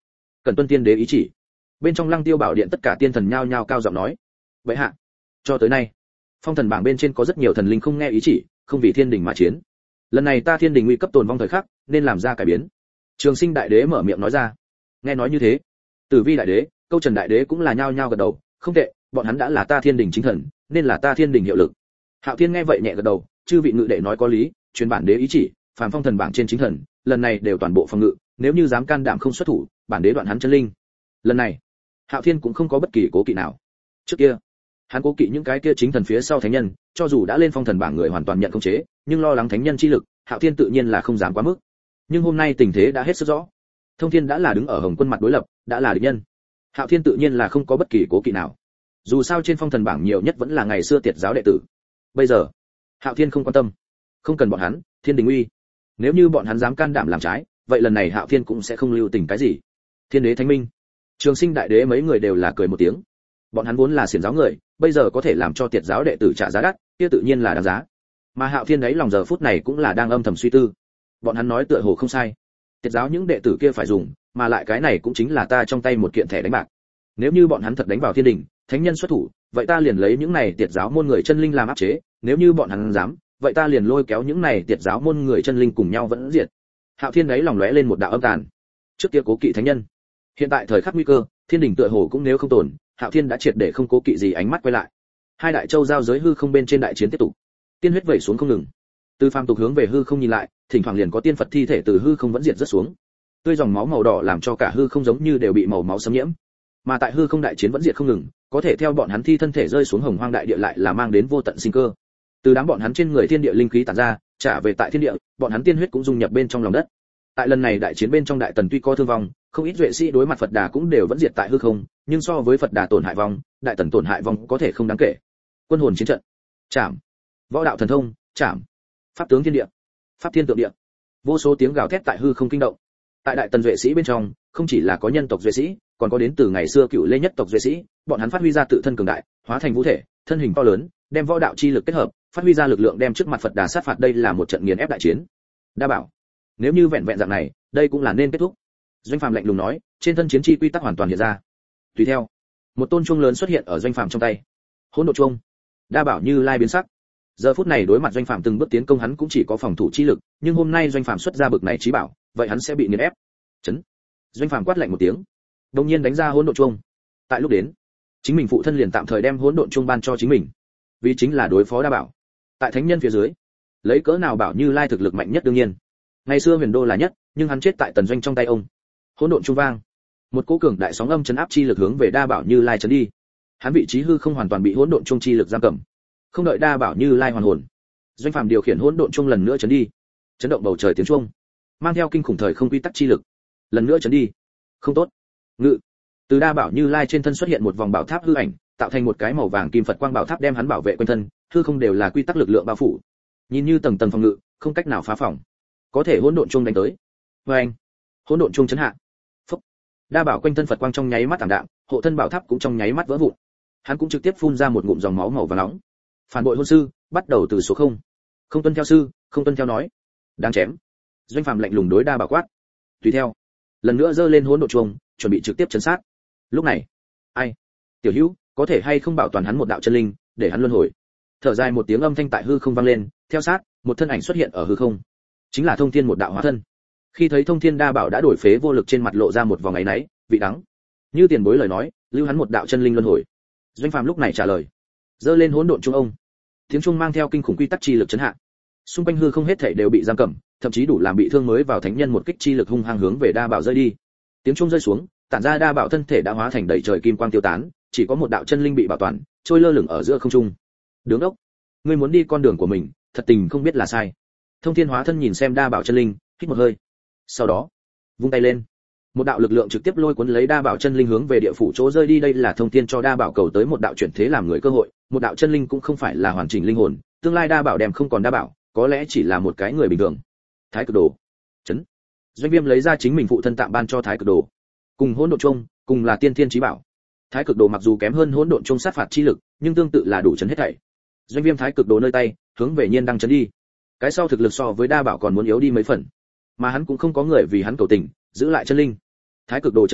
cần tuân tiên đế ý chỉ. Bên trong Lăng Tiêu Bảo Điện tất cả tiên thần nhao nhao cao giọng nói. Vậy hạ, cho tới nay, phong thần bảng bên trên có rất nhiều thần linh không nghe ý chỉ, không vì thiên đình mà chiến. Lần này ta thiên đình nguy cấp tồn vong thời khắc, nên làm ra cải biến. Trường Sinh đại đế mở miệng nói ra. Nghe nói như thế, Tử Vi đại đế, Câu Trần đại đế cũng là nhao nhao gật đầu, không tệ, bọn hắn đã là ta thiên đình chính thần, nên là ta thiên đình hiệu lực. Hạo Thiên nghe vậy nhẹ gật đầu, chư vị ngự đệ nói có lý, truyền bản đế ý chỉ, phàm phong thần bảng trên chính thần, lần này đều toàn bộ phòng ngự, nếu như dám can đảm không xuất thủ, bản đế đoạn hắn chân linh. Lần này, Hạo Thiên cũng không có bất kỳ cố kỵ nào. Trước kia, hắn cố kỵ những cái kia chính thần phía sau thánh nhân, cho dù đã lên phong thần bảng người hoàn toàn nhận khống chế, nhưng lo lắng thánh nhân chi lực, Hạo Thiên tự nhiên là không dám quá mức. Nhưng hôm nay tình thế đã hết sức rõ. Thông Thiên đã là đứng ở Hồng Quân mặt đối lập, đã là địch nhân. Hạo Thiên tự nhiên là không có bất kỳ cố kỵ nào. Dù sao trên phong thần bảng nhiều nhất vẫn là ngày xưa tiệt giáo đệ tử. Bây giờ, Hạo Thiên không quan tâm, không cần bọn hắn, thiên đình uy. Nếu như bọn hắn dám can đảm làm trái, vậy lần này Hạo Thiên cũng sẽ không lưu tình cái gì. Thiên đế thánh minh, Trường Sinh đại đế mấy người đều là cười một tiếng. Bọn hắn vốn là xiển giáo người, bây giờ có thể làm cho tiệt giáo đệ tử trả giá đắt, kia tự nhiên là đáng giá. Mà Hạo Thiên đấy lòng giờ phút này cũng là đang âm thầm suy tư. Bọn hắn nói tựa hồ không sai. Tiệt giáo những đệ tử kia phải dùng, mà lại cái này cũng chính là ta trong tay một kiện thẻ đánh bạc. Nếu như bọn hắn thật đánh vào thiên đình, thánh nhân xuất thủ, vậy ta liền lấy những này tiệt giáo môn người chân linh làm áp chế, nếu như bọn hắn dám, vậy ta liền lôi kéo những này tiệt giáo môn người chân linh cùng nhau vẫn diệt. Hạo Thiên đấy lòng lóe lên một đạo âm tàn. Trước kia cố kỵ thánh nhân, hiện tại thời khắc nguy cơ, thiên đình tựa hồ cũng nếu không tồn, Hạo Thiên đã triệt để không cố kỵ gì, ánh mắt quay lại. Hai đại châu giao giới hư không bên trên đại chiến tiếp tục. Tiên huyết vẩy xuống không ngừng. Từ phàm tục hướng về hư không nhìn lại, thỉnh thoảng liền có tiên Phật thi thể từ hư không vẫn diệt rất xuống. Tươi dòng máu màu đỏ làm cho cả hư không giống như đều bị màu máu xâm nhiễm. Mà tại hư không đại chiến vẫn diệt không ngừng, có thể theo bọn hắn thi thân thể rơi xuống hồng hoang đại địa lại là mang đến vô tận sinh cơ. Từ đám bọn hắn trên người thiên địa linh khí tản ra, trả về tại thiên địa, bọn hắn tiên huyết cũng dung nhập bên trong lòng đất. Tại lần này đại chiến bên trong đại tần tuy có thương vong, không ít duệ sĩ đối mặt Phật Đà cũng đều vẫn diệt tại hư không, nhưng so với Phật Đà tổn hại vong, đại tần tổn hại vong có thể không đáng kể. Quân hồn chiến trận, chạm. Võ đạo thần thông, chạm. Pháp tướng thiên địa, pháp thiên tượng địa. Vô số tiếng gào thét tại hư không kinh động. Tại đại tần duệ sĩ bên trong, không chỉ là có nhân tộc duệ sĩ, còn có đến từ ngày xưa cựu lê nhất tộc duệ sĩ, bọn hắn phát huy ra tự thân cường đại, hóa thành vũ thể, thân hình to lớn, đem võ đạo chi lực kết hợp, phát huy ra lực lượng đem trước mặt Phật Đà sát phạt, đây là một trận nghiền ép đại chiến. Đa bảo, nếu như vẹn vẹn dạng này, đây cũng là nên kết thúc. Doanh Phàm lạnh lùng nói, trên thân chiến chi quy tắc hoàn toàn hiện ra. Tùy theo, một tôn chuông lớn xuất hiện ở Doanh Phàm trong tay. Hỗn độn chuông. Đa bảo Như Lai biến sắc. Giờ phút này đối mặt Doanh Phàm từng bước tiến công hắn cũng chỉ có phòng thủ chi lực, nhưng hôm nay Doanh Phàm xuất ra bực này chí bảo, vậy hắn sẽ bị nghiền ép. Chấn. Doanh Phàm quát lạnh một tiếng, đột nhiên đánh ra hỗn độn chuông. Tại lúc đến, chính mình phụ thân liền tạm thời đem hỗn độn chuông ban cho chính mình, vì chính là đối phó Đa bảo. Tại thánh nhân phía dưới, lấy cỡ nào bảo Như Lai thực lực mạnh nhất đương nhiên. Ngày xưa Huyền Đô là nhất, nhưng hắn chết tại Tần Doanh trong tay ông. Hỗn độn chuông vang, một cỗ cường đại sóng âm chấn áp chi lực hướng về Đa bảo Như Lai chấn đi. Hắn vị trí hư không hoàn toàn bị hỗn độn chuông chi lực giam cầm. Không đợi Đa bảo Như Lai hoàn hồn, Doanh Phàm điều khiển hỗn độn chuông lần nữa chấn đi. Chấn động bầu trời tiếng chuông, mang theo kinh khủng thời không quy tắc chi lực, lần nữa chấn đi. Không tốt. Ngự. Từ Đa bảo Như Lai trên thân xuất hiện một vòng bảo tháp hư ảnh, tạo thành một cái màu vàng kim Phật quang bảo tháp đem hắn bảo vệ quanh thân, hư không đều là quy tắc lực lượng bao phủ. Nhìn như tầng tầng phòng ngự, không cách nào phá phòng. Có thể hỗn độn chuông đánh tới. Oeng. Hỗn độn chuông chấn hạ. Phốc. Đa bảo quanh thân Phật quang trong nháy mắt tạm đạm, hộ thân bảo tháp cũng trong nháy mắt vỡ vụn. Hắn cũng trực tiếp phun ra một ngụm dòng máu màu vàng nóng. Phản bội hôn sư, bắt đầu từ số không. Không tuân theo sư, không tuân theo nói. Đáng chém. Doanh Phàm lạnh lùng đối Đa bảo quát. Tùy theo, lần nữa giơ lên hỗn độn chuông, chuẩn bị trực tiếp chấn sát. Lúc này, ai? Tiểu Hữu, có thể hay không bảo toàn hắn một đạo chân linh, để hắn luân hồi. Thở dài một tiếng âm thanh tại hư không vang lên, theo sát, một thân ảnh xuất hiện ở hư không. Chính là Thông Thiên một đạo hóa thân. Khi thấy Thông Thiên Đa bảo đã đổi phế vô lực trên mặt lộ ra một vòng áy náy, vị đắng. Như tiền bối lời nói, lưu hắn một đạo chân linh luân hồi. Doanh Phàm lúc này trả lời, giơ lên hỗn độn chuông ông. Tiếng chuông mang theo kinh khủng quy tắc chi lực chấn hạ. Xung quanh hư không hết thảy đều bị giam cầm, thậm chí đủ làm bị thương mới vào thánh nhân một kích chi lực hung hăng hướng về Đa bảo rơi đi. Tiếng chuông rơi xuống, tản ra Đa bảo thân thể đã hóa thành đầy trời kim quang tiêu tán, chỉ có một đạo chân linh bị bảo toàn, trôi lơ lửng ở giữa không trung. Đứng đốc, ngươi muốn đi con đường của mình, thật tình không biết là sai. Thông Thiên hóa thân nhìn xem Đa bảo chân linh, hít một hơi. Sau đó, vung tay lên, một đạo lực lượng trực tiếp lôi cuốn lấy Đa bảo chân linh hướng về địa phủ chỗ rơi đi. Đây là Thông Thiên cho Đa bảo cầu tới một đạo chuyển thế làm người cơ hội, một đạo chân linh cũng không phải là hoàn chỉnh linh hồn, tương lai Đa bảo đem không còn Đa bảo, có lẽ chỉ là một cái người bình thường. Thái Cực Đồ, chấn. Doanh Viêm lấy ra chính mình phụ thân tạm ban cho Thái Cực Đồ, cùng hỗn độn chung, cùng là tiên thiên chí bảo. Thái Cực Đồ mặc dù kém hơn hỗn độn chung sát phạt chi lực, nhưng tương tự là đủ chấn hết thảy. Doanh Viêm Thái Cực Đồ nơi tay, hướng về Nhiên Đăng chấn đi. Cái sau thực lực so với Đa bảo còn muốn yếu đi mấy phần, mà hắn cũng không có người vì hắn cầu tình, giữ lại chân linh. Thái Cực Đồ chấn dưới,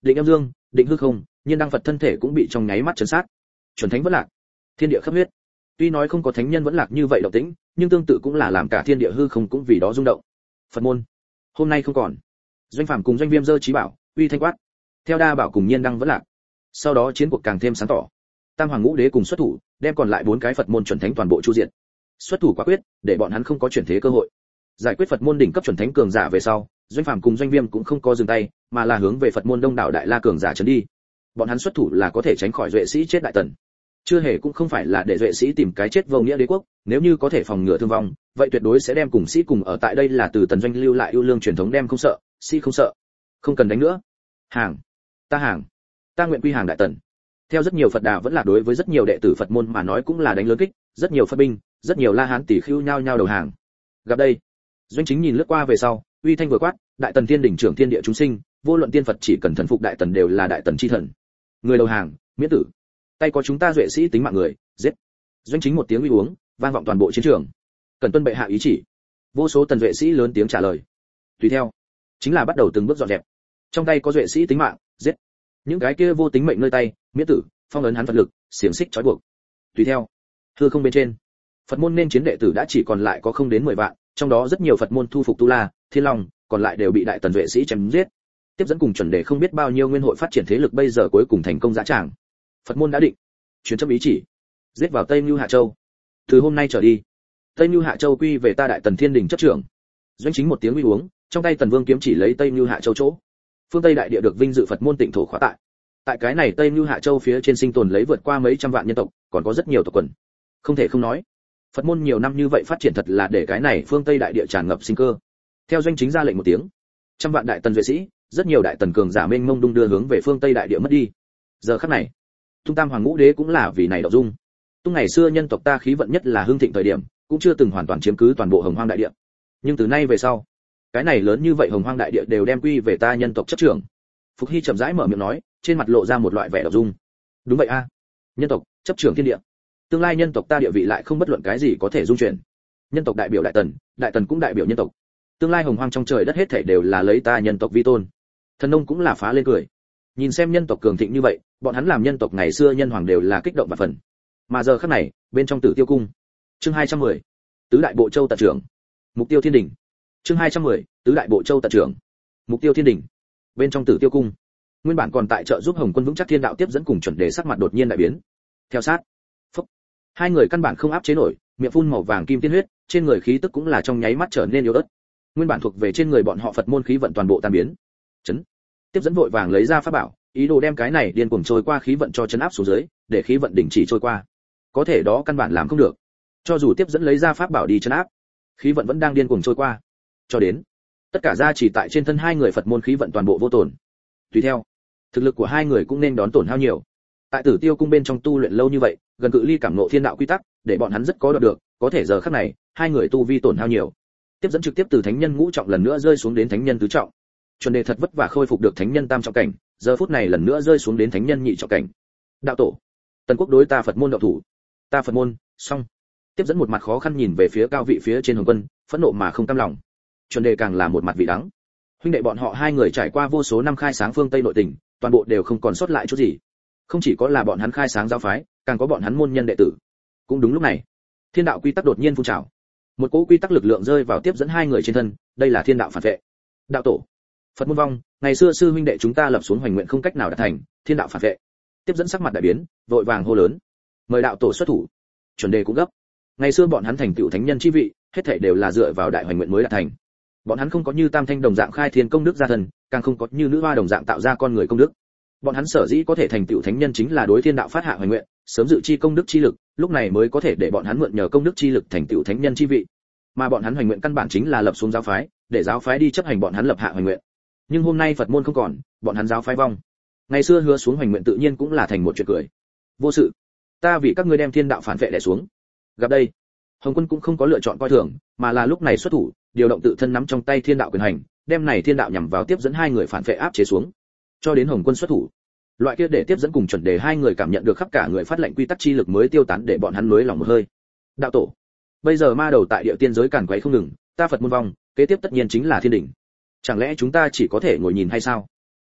định âm dương, định hư không, nhiên đăng Phật thân thể cũng bị trong nháy mắt chấn sát. Chuẩn thánh vẫn lạc, thiên địa khắp huyết. Tuy nói không có thánh nhân vẫn lạc như vậy động tĩnh, nhưng tương tự cũng là làm cả thiên địa hư không cũng vì đó rung động. Phật môn, hôm nay không còn. Doanh Phàm cùng Doanh Viêm giơ chí bảo, uy thanh quát. Theo đa bảo cùng nhiên đăng vẫn lạc. Sau đó chiến cuộc càng thêm sáng tỏ. Tam hoàng ngũ đế cùng xuất thủ, đem còn lại bốn cái Phật môn chuẩn thánh toàn bộ chu diệt. Xuất thủ quả quyết, để bọn hắn không có chuyển thế cơ hội. Giải quyết Phật môn đỉnh cấp chuẩn thánh cường giả về sau, Doanh Phàm cùng Doanh Viêm cũng không có dừng tay, mà là hướng về Phật môn đông đảo đại la cường giả trấn đi. Bọn hắn xuất thủ là có thể tránh khỏi duệ sĩ chết đại tần. Chưa hề cũng không phải là để duệ sĩ tìm cái chết vô nghĩa đế quốc, nếu như có thể phòng ngừa thương vong, vậy tuyệt đối sẽ đem cùng sĩ cùng ở tại đây là từ tần doanh lưu lại yêu lương truyền thống đem không sợ, sĩ không sợ. Không cần đánh nữa. Hàng, ta hàng, ta nguyện quy hàng đại tần. Theo rất nhiều Phật đà vẫn là đối với rất nhiều đệ tử Phật môn mà nói cũng là đánh lớn kích, rất nhiều Phật binh, rất nhiều La Hán tỷ khưu nhau nhau đầu hàng. Gặp đây, Doanh Chính nhìn lướt qua về sau, uy thanh vừa quát, đại tần tiên đỉnh trưởng thiên địa chúng sinh, vô luận tiên Phật chỉ cần thần phục đại tần đều là đại tần chi thần. Người đầu hàng, miễn tử. Tay có chúng ta duệ sĩ tính mạng người, giết. Doanh Chính một tiếng uy uống, vang vọng toàn bộ chiến trường. Cần tuân bệ hạ ý chỉ. Vô số tần duệ sĩ lớn tiếng trả lời. Tùy theo, chính là bắt đầu từng bước dọn dẹp. Trong tay có duệ sĩ tính mạng, giết. Những cái kia vô tính mệnh nơi tay, miễn tử, phong ấn hắn Phật lực, xiềng xích trói buộc. Tùy theo, hư không bên trên, Phật môn nên chiến đệ tử đã chỉ còn lại có không đến mười vạn, trong đó rất nhiều Phật môn thu phục Tu La, Thiên Long, còn lại đều bị đại tần duệ sĩ chém giết. Tiếp dẫn cùng chuẩn đề không biết bao nhiêu nguyên hội phát triển thế lực bây giờ cuối cùng thành công dã tràng. Phật môn đã định, truyền chấp ý chỉ, giết vào Tây Nưu Hạ Châu. Từ hôm nay trở đi, Tây Nưu Hạ Châu quy về ta đại tần thiên đình chấp trưởng. Doanh Chính một tiếng uy uống, trong tay Tần Vương kiếm chỉ lấy Tây Nưu Hạ Châu chỗ. Phương Tây đại địa được vinh dự Phật môn tịnh thổ khóa tại. Tại cái này Tây Nưu Hạ Châu phía trên sinh tồn lấy vượt qua mấy trăm vạn nhân tộc, còn có rất nhiều tộc quần. Không thể không nói, Phật môn nhiều năm như vậy phát triển thật là để cái này phương Tây đại địa tràn ngập sinh cơ. Theo Doanh Chính ra lệnh một tiếng, trăm vạn đại tần duệ sĩ, rất nhiều đại tần cường giả mênh mông đung đưa hướng về phương Tây đại địa mất đi. Giờ khắc này, Tung Tam Hoàng Ngũ Đế cũng là vì này động dung. Tung ngày xưa nhân tộc ta khí vận nhất là hưng thịnh thời điểm, cũng chưa từng hoàn toàn chiếm cứ toàn bộ Hồng Hoang đại địa. Nhưng từ nay về sau, cái này lớn như vậy Hồng Hoang đại địa đều đem quy về ta nhân tộc chấp trưởng. Phục Hy chậm rãi mở miệng nói, trên mặt lộ ra một loại vẻ động dung. Đúng vậy a, nhân tộc chấp trưởng thiên địa. Tương lai nhân tộc ta địa vị lại không bất luận cái gì có thể dung chuyển. Nhân tộc đại biểu đại tần, đại tần cũng đại biểu nhân tộc. Tương lai Hồng Hoang trong trời đất hết thảy đều là lấy ta nhân tộc vi tôn. Thần nông cũng là phá lên cười. Nhìn xem nhân tộc cường thịnh như vậy, bọn hắn làm nhân tộc ngày xưa nhân hoàng đều là kích động và phần. Mà giờ khắc này, bên trong Tử Tiêu cung. Chương hai trăm mười. Tứ đại bộ châu tận trưởng. Mục tiêu thiên đỉnh. Chương hai trăm mười. Tứ đại bộ châu tận trưởng. Mục tiêu thiên đỉnh. Bên trong Tử Tiêu cung. Nguyên bản còn tại trợ giúp Hồng Quân vững chắc thiên đạo tiếp dẫn cùng chuẩn đề sắc mặt đột nhiên đại biến. Theo sát. Phúc. Hai người căn bản không áp chế nổi, miệng phun màu vàng kim tiên huyết, trên người khí tức cũng là trong nháy mắt trở nên yếu ớt. Nguyên bản thuộc về trên người bọn họ Phật môn khí vận toàn bộ tan biến. Chấn. Tiếp dẫn vội vàng lấy ra pháp bảo, ý đồ đem cái này điên cuồng trôi qua khí vận cho chấn áp xuống dưới, để khí vận đình chỉ trôi qua. Có thể đó căn bản làm không được. Cho dù tiếp dẫn lấy ra pháp bảo đi chấn áp, khí vận vẫn đang điên cuồng trôi qua. Cho đến, tất cả gia chỉ tại trên thân hai người Phật môn khí vận toàn bộ vô tổn. Tùy theo, thực lực của hai người cũng nên đón tổn hao nhiều. Tại Tử Tiêu cung bên trong tu luyện lâu như vậy, gần cự ly cảm ngộ thiên đạo quy tắc, để bọn hắn rất có đoạt được, có thể giờ khắc này, hai người tu vi tổn hao nhiều. Tiếp dẫn trực tiếp từ thánh nhân ngũ trọng lần nữa rơi xuống đến thánh nhân tứ trọng. Chuẩn đề thật vất vả khôi phục được thánh nhân tam trọng cảnh, giờ phút này lần nữa rơi xuống đến thánh nhân nhị trọng cảnh. Đạo tổ, Tần Quốc đối ta Phật môn đạo thủ. Ta Phật môn, xong. Tiếp dẫn một mặt khó khăn nhìn về phía cao vị phía trên Hồng Quân, phẫn nộ mà không cam lòng. Chuẩn đề càng là một mặt vị đắng. Huynh đệ bọn họ hai người trải qua vô số năm khai sáng phương Tây nội tình, toàn bộ đều không còn sót lại chút gì. Không chỉ có là bọn hắn khai sáng giáo phái, càng có bọn hắn môn nhân đệ tử. Cũng đúng lúc này, thiên đạo quy tắc đột nhiên phun trào. Một cỗ quy tắc lực lượng rơi vào tiếp dẫn hai người trên thân, đây là thiên đạo phản vệ. Đạo tổ, Phật môn vong, ngày xưa sư huynh đệ chúng ta lập xuống hoành nguyện không cách nào đạt thành, thiên đạo phản vệ. Tiếp dẫn sắc mặt đại biến, vội vàng hô lớn, mời đạo tổ xuất thủ. Chuẩn đề cũng gấp. Ngày xưa bọn hắn thành tựu thánh nhân chi vị, hết thảy đều là dựa vào đại hoành nguyện mới đạt thành. Bọn hắn không có như Tam Thanh đồng dạng khai thiên công đức gia thần, càng không có như nữ hoa đồng dạng tạo ra con người công đức. Bọn hắn sở dĩ có thể thành tựu thánh nhân chính là đối thiên đạo phát hạ hoành nguyện, sớm dự chi công đức chi lực, lúc này mới có thể để bọn hắn mượn nhờ công đức chi lực thành tựu thánh nhân chi vị. Mà bọn hắn hoành nguyện căn bản chính là lập xuống giáo phái, để giáo phái đi chấp hành bọn hắn lập hạ hoành nguyện. Nhưng hôm nay Phật môn không còn, bọn hắn giáo phái vong. Ngày xưa hứa xuống hoành nguyện tự nhiên cũng là thành một chuyện cười. Vô sự, ta vì các ngươi đem thiên đạo phản vệ đè xuống. Gặp đây, Hồng Quân cũng không có lựa chọn coi thường, mà là lúc này xuất thủ, điều động tự thân nắm trong tay thiên đạo quyền hành, đem này thiên đạo nhằm vào tiếp dẫn hai người phản vệ áp chế xuống. Cho đến Hồng Quân xuất thủ, loại kia để tiếp dẫn cùng chuẩn đề hai người cảm nhận được khắp cả người phát lệnh quy tắc chi lực mới tiêu tán để bọn hắn nuối lòng một hơi. Đạo tổ, bây giờ ma đầu tại địa tiên giới càn quấy không ngừng, ta Phật môn vong, kế tiếp tất nhiên chính là thiên đỉnh. Chẳng lẽ chúng ta chỉ có thể ngồi nhìn hay sao?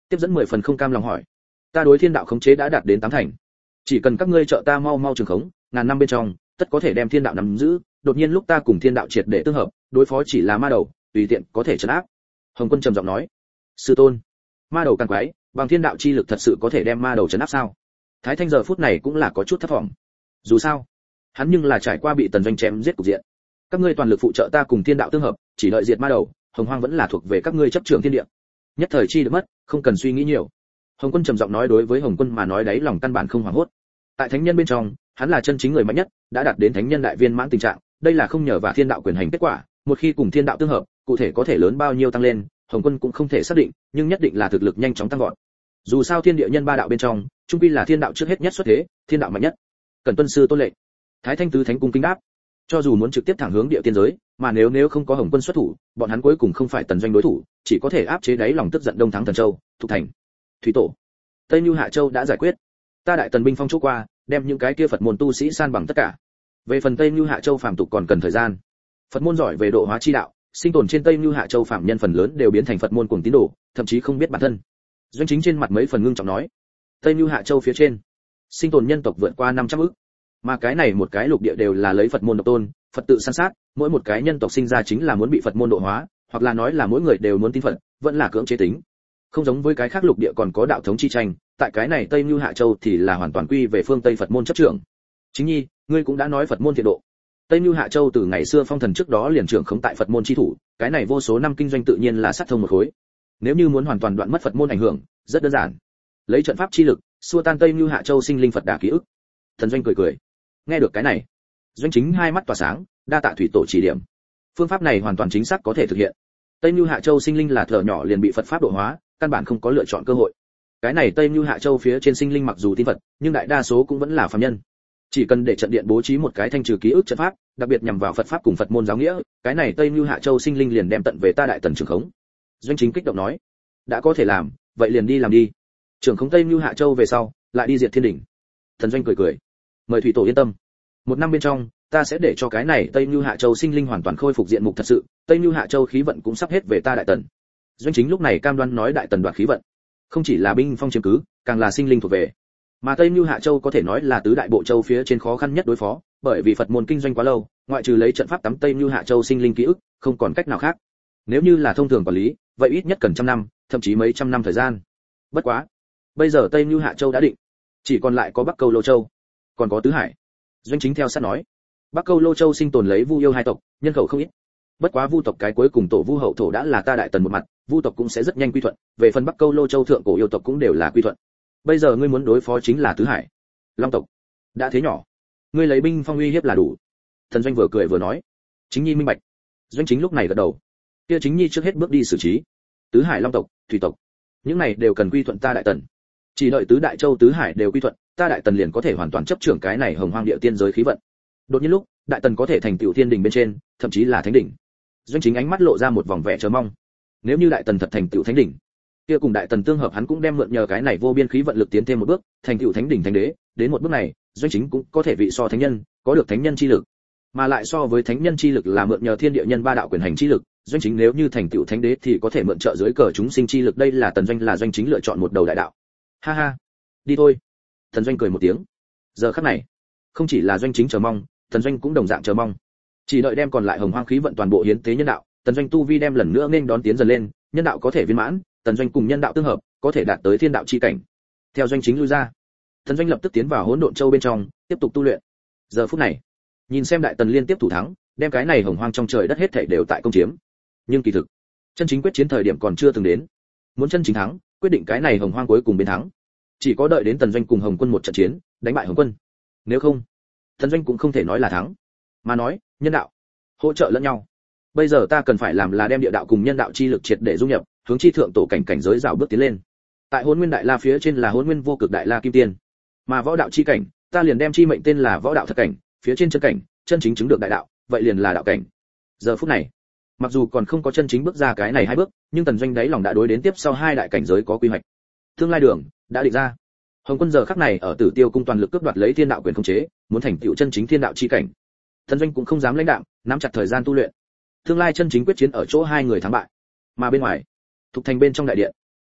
tiếp dẫn mười phần không cam lòng hỏi. Ta đối thiên đạo khống chế đã đạt đến tám thành, chỉ cần các ngươi trợ ta mau mau trường khống, ngàn năm bên trong tất có thể đem thiên đạo nắm giữ, đột nhiên lúc ta cùng thiên đạo triệt để tương hợp, đối phó chỉ là ma đầu, tùy tiện có thể trấn áp. Hồng Quân trầm giọng nói. Sư tôn, ma đầu càng quái, bằng thiên đạo chi lực thật sự có thể đem ma đầu trấn áp sao? Thái Thanh giờ phút này cũng là có chút thất vọng. Dù sao, hắn nhưng là trải qua bị Tần Doanh chém giết cục diện. Các ngươi toàn lực phụ trợ ta cùng thiên đạo tương hợp, chỉ đợi diệt ma đầu, Hồng Hoang vẫn là thuộc về các ngươi chấp trưởng thiên địa. Nhất thời chi được mất, không cần suy nghĩ nhiều. Hồng Quân trầm giọng nói, đối với Hồng Quân mà nói đấy lòng căn bản không hoảng hốt. Tại thánh nhân bên trong, hắn là chân chính người mạnh nhất, đã đạt đến thánh nhân đại viên mãn tình trạng, đây là không nhờ vào thiên đạo quyền hành kết quả, một khi cùng thiên đạo tương hợp, cụ thể có thể lớn bao nhiêu tăng lên, Hồng Quân cũng không thể xác định, nhưng nhất định là thực lực nhanh chóng tăng vọt. Dù sao thiên địa nhân ba đạo bên trong, trung quy là thiên đạo trước hết nhất xuất thế, thiên đạo mạnh nhất. Cần tuân sư tôn lệnh. Thái Thanh tứ thánh cung kính đáp. Cho dù muốn trực tiếp thẳng hướng địa tiên giới, mà nếu nếu không có Hồng Quân xuất thủ, bọn hắn cuối cùng không phải Tần Doanh đối thủ, chỉ có thể áp chế đáy lòng tức giận Đông Thắng Thần Châu, Thục Thành, Thủy Tổ, Tây Nưu Hạ Châu đã giải quyết. Ta đại tần binh phong chỗ qua, đem những cái kia Phật môn tu sĩ san bằng tất cả. Về phần Tây Nưu Hạ Châu phàm tục còn cần thời gian. Phật môn giỏi về độ hóa chi đạo, sinh tồn trên Tây Nưu Hạ Châu phàm nhân phần lớn đều biến thành Phật môn cuồng tín đồ, thậm chí không biết bản thân. Doanh Chính trên mặt mấy phần ngưng trọng nói, Tây Nưu Hạ Châu phía trên, sinh tồn nhân tộc vượt qua năm trăm ức, mà cái này một cái lục địa đều là lấy Phật môn độc tôn, Phật tự san sát, mỗi một cái nhân tộc sinh ra chính là muốn bị Phật môn độ hóa, hoặc là nói là mỗi người đều muốn tin Phật, vẫn là cưỡng chế tính. Không giống với cái khác lục địa còn có đạo thống chi tranh, tại cái này Tây Nưu Hạ Châu thì là hoàn toàn quy về phương Tây Phật môn chấp trưởng. Chính nhi, ngươi cũng đã nói Phật môn thiện độ. Tây Nưu Hạ Châu từ ngày xưa phong thần trước đó liền trưởng khống tại Phật môn chi thủ, cái này vô số năm kinh doanh tự nhiên là sát thông một khối. Nếu như muốn hoàn toàn đoạn mất Phật môn ảnh hưởng, rất đơn giản. Lấy trận pháp chi lực, xua tan Tây Nưu Hạ Châu sinh linh Phật đà ký ức. Thần Doanh cười cười. Nghe được cái này, Doanh Chính hai mắt tỏa sáng, đa tạ thủy tổ chỉ điểm. Phương pháp này hoàn toàn chính xác có thể thực hiện. Tây Nưu Hạ Châu sinh linh là thở nhỏ liền bị Phật pháp độ hóa, căn bản không có lựa chọn cơ hội. Cái này Tây Nưu Hạ Châu phía trên sinh linh mặc dù tin Phật, nhưng đại đa số cũng vẫn là phàm nhân. Chỉ cần để trận điện bố trí một cái thanh trừ ký ức trận pháp, đặc biệt nhằm vào Phật pháp cùng Phật môn giáo nghĩa, cái này Tây Nưu Hạ Châu sinh linh liền đem tận về ta đại tần trưởng khống. Doanh Chính kích động nói, đã có thể làm, vậy liền đi làm đi. Trưởng khống Tây Nưu Hạ Châu về sau, lại đi diệt thiên đỉnh. Thần Doanh cười cười, mời thủy tổ yên tâm. Một năm bên trong, ta sẽ để cho cái này Tây Nưu Hạ Châu sinh linh hoàn toàn khôi phục diện mục thật sự, Tây Nưu Hạ Châu khí vận cũng sắp hết về ta đại tần. Doanh Chính lúc này cam đoan nói đại tần đoạt khí vận, không chỉ là binh phong chiếm cứ, càng là sinh linh thuộc về. Mà Tây Nưu Hạ Châu có thể nói là tứ đại bộ châu phía trên khó khăn nhất đối phó, bởi vì Phật môn kinh doanh quá lâu, ngoại trừ lấy trận pháp tắm Tây Nưu Hạ Châu sinh linh ký ức, không còn cách nào khác. Nếu như là thông thường quản lý, vậy ít nhất cần trăm năm, thậm chí mấy trăm năm thời gian. Bất quá, bây giờ Tây Nưu Hạ Châu đã định, chỉ còn lại có Bắc Câu Lô Châu, còn có Tứ Hải. Doanh Chính theo sát nói, Bắc Câu Lô Châu sinh tồn lấy Vu yêu hai tộc, nhân khẩu không ít. Bất quá Vu tộc cái cuối cùng tổ Vu hậu thổ đã là ta đại tần một mặt, Vu tộc cũng sẽ rất nhanh quy thuận, về phần Bắc Câu Lô Châu thượng cổ yêu tộc cũng đều là quy thuận. Bây giờ ngươi muốn đối phó chính là Tứ Hải, Long tộc. Đã thế nhỏ, ngươi lấy binh phong uy hiếp là đủ. Thần Doanh vừa cười vừa nói, Chính nhi minh bạch. Doanh Chính lúc này gật đầu, kia Chính nhi trước hết bước đi xử trí. Tứ Hải, Long tộc, Thủy tộc, những này đều cần quy thuận ta đại tần. Chỉ đợi tứ đại châu Tứ Hải đều quy thuận, ta đại tần liền có thể hoàn toàn chấp trưởng cái này hồng hoang địa tiên giới khí vận. Đột nhiên lúc, đại tần có thể thành tựu thiên đỉnh bên trên, thậm chí là thánh đỉnh. Doanh Chính ánh mắt lộ ra một vòng vẻ chờ mong. Nếu như đại tần thật thành tựu thánh đỉnh, kia cùng đại tần tương hợp hắn cũng đem mượn nhờ cái này vô biên khí vận lực tiến thêm một bước, thành tựu thánh đỉnh thánh đế, đến một bước này, Doanh Chính cũng có thể vị so thánh nhân, có được thánh nhân chi lực. Mà lại so với thánh nhân chi lực là mượn nhờ thiên địa nhân ba đạo quyền hành chi lực, Doanh Chính nếu như thành tựu thánh đế thì có thể mượn trợ dưới cờ chúng sinh chi lực, đây là Tần Doanh là Doanh Chính lựa chọn một đầu đại đạo. Ha ha, đi thôi. Thần Doanh cười một tiếng. Giờ khắc này, không chỉ là Doanh Chính chờ mong, Thần Doanh cũng đồng dạng chờ mong. Chỉ đợi đem còn lại hồng hoang khí vận toàn bộ hiến tế nhân đạo, Tần Doanh tu vi đem lần nữa nên đón tiến dần lên, nhân đạo có thể viên mãn, Tần Doanh cùng nhân đạo tương hợp, có thể đạt tới thiên đạo chi cảnh. Theo Doanh Chính lui ra, Tần Doanh lập tức tiến vào Hỗn Độn Châu bên trong, tiếp tục tu luyện. Giờ phút này, nhìn xem đại tần liên tiếp thủ thắng, đem cái này hồng hoang trong trời đất hết thảy đều tại công chiếm. Nhưng kỳ thực, chân chính quyết chiến thời điểm còn chưa từng đến. Muốn chân chính thắng, quyết định cái này hồng hoang cuối cùng biến thắng, chỉ có đợi đến Tần Doanh cùng Hồng Quân một trận chiến, đánh bại Hồng Quân. Nếu không, Tần Doanh cũng không thể nói là thắng, mà nói nhân đạo hỗ trợ lẫn nhau. Bây giờ ta cần phải làm là đem địa đạo cùng nhân đạo chi lực triệt để dung nhập, hướng chi thượng tổ cảnh cảnh giới dạo bước tiến lên. Tại Hỗn Nguyên Đại La phía trên là Hỗn Nguyên Vô Cực Đại La Kim Tiên, mà võ đạo chi cảnh, ta liền đem chi mệnh tên là võ đạo thật cảnh, phía trên chân cảnh, chân chính chứng được đại đạo, vậy liền là đạo cảnh. Giờ phút này, mặc dù còn không có chân chính bước ra cái này hai bước, nhưng Tần Doanh đáy lòng đã đối đến tiếp sau hai đại cảnh giới có quy hoạch. Tương lai đường đã định ra. Hồng Quân giờ khắc này ở Tử Tiêu cung toàn lực cướp đoạt lấy thiên đạo quyền khống chế, muốn thành tựu chân chính thiên đạo chi cảnh. Tần Doanh cũng không dám lãnh đạm, nắm chặt thời gian tu luyện. Tương lai chân chính quyết chiến ở chỗ hai người thắng bại. Mà bên ngoài, Thục Thành bên trong đại điện,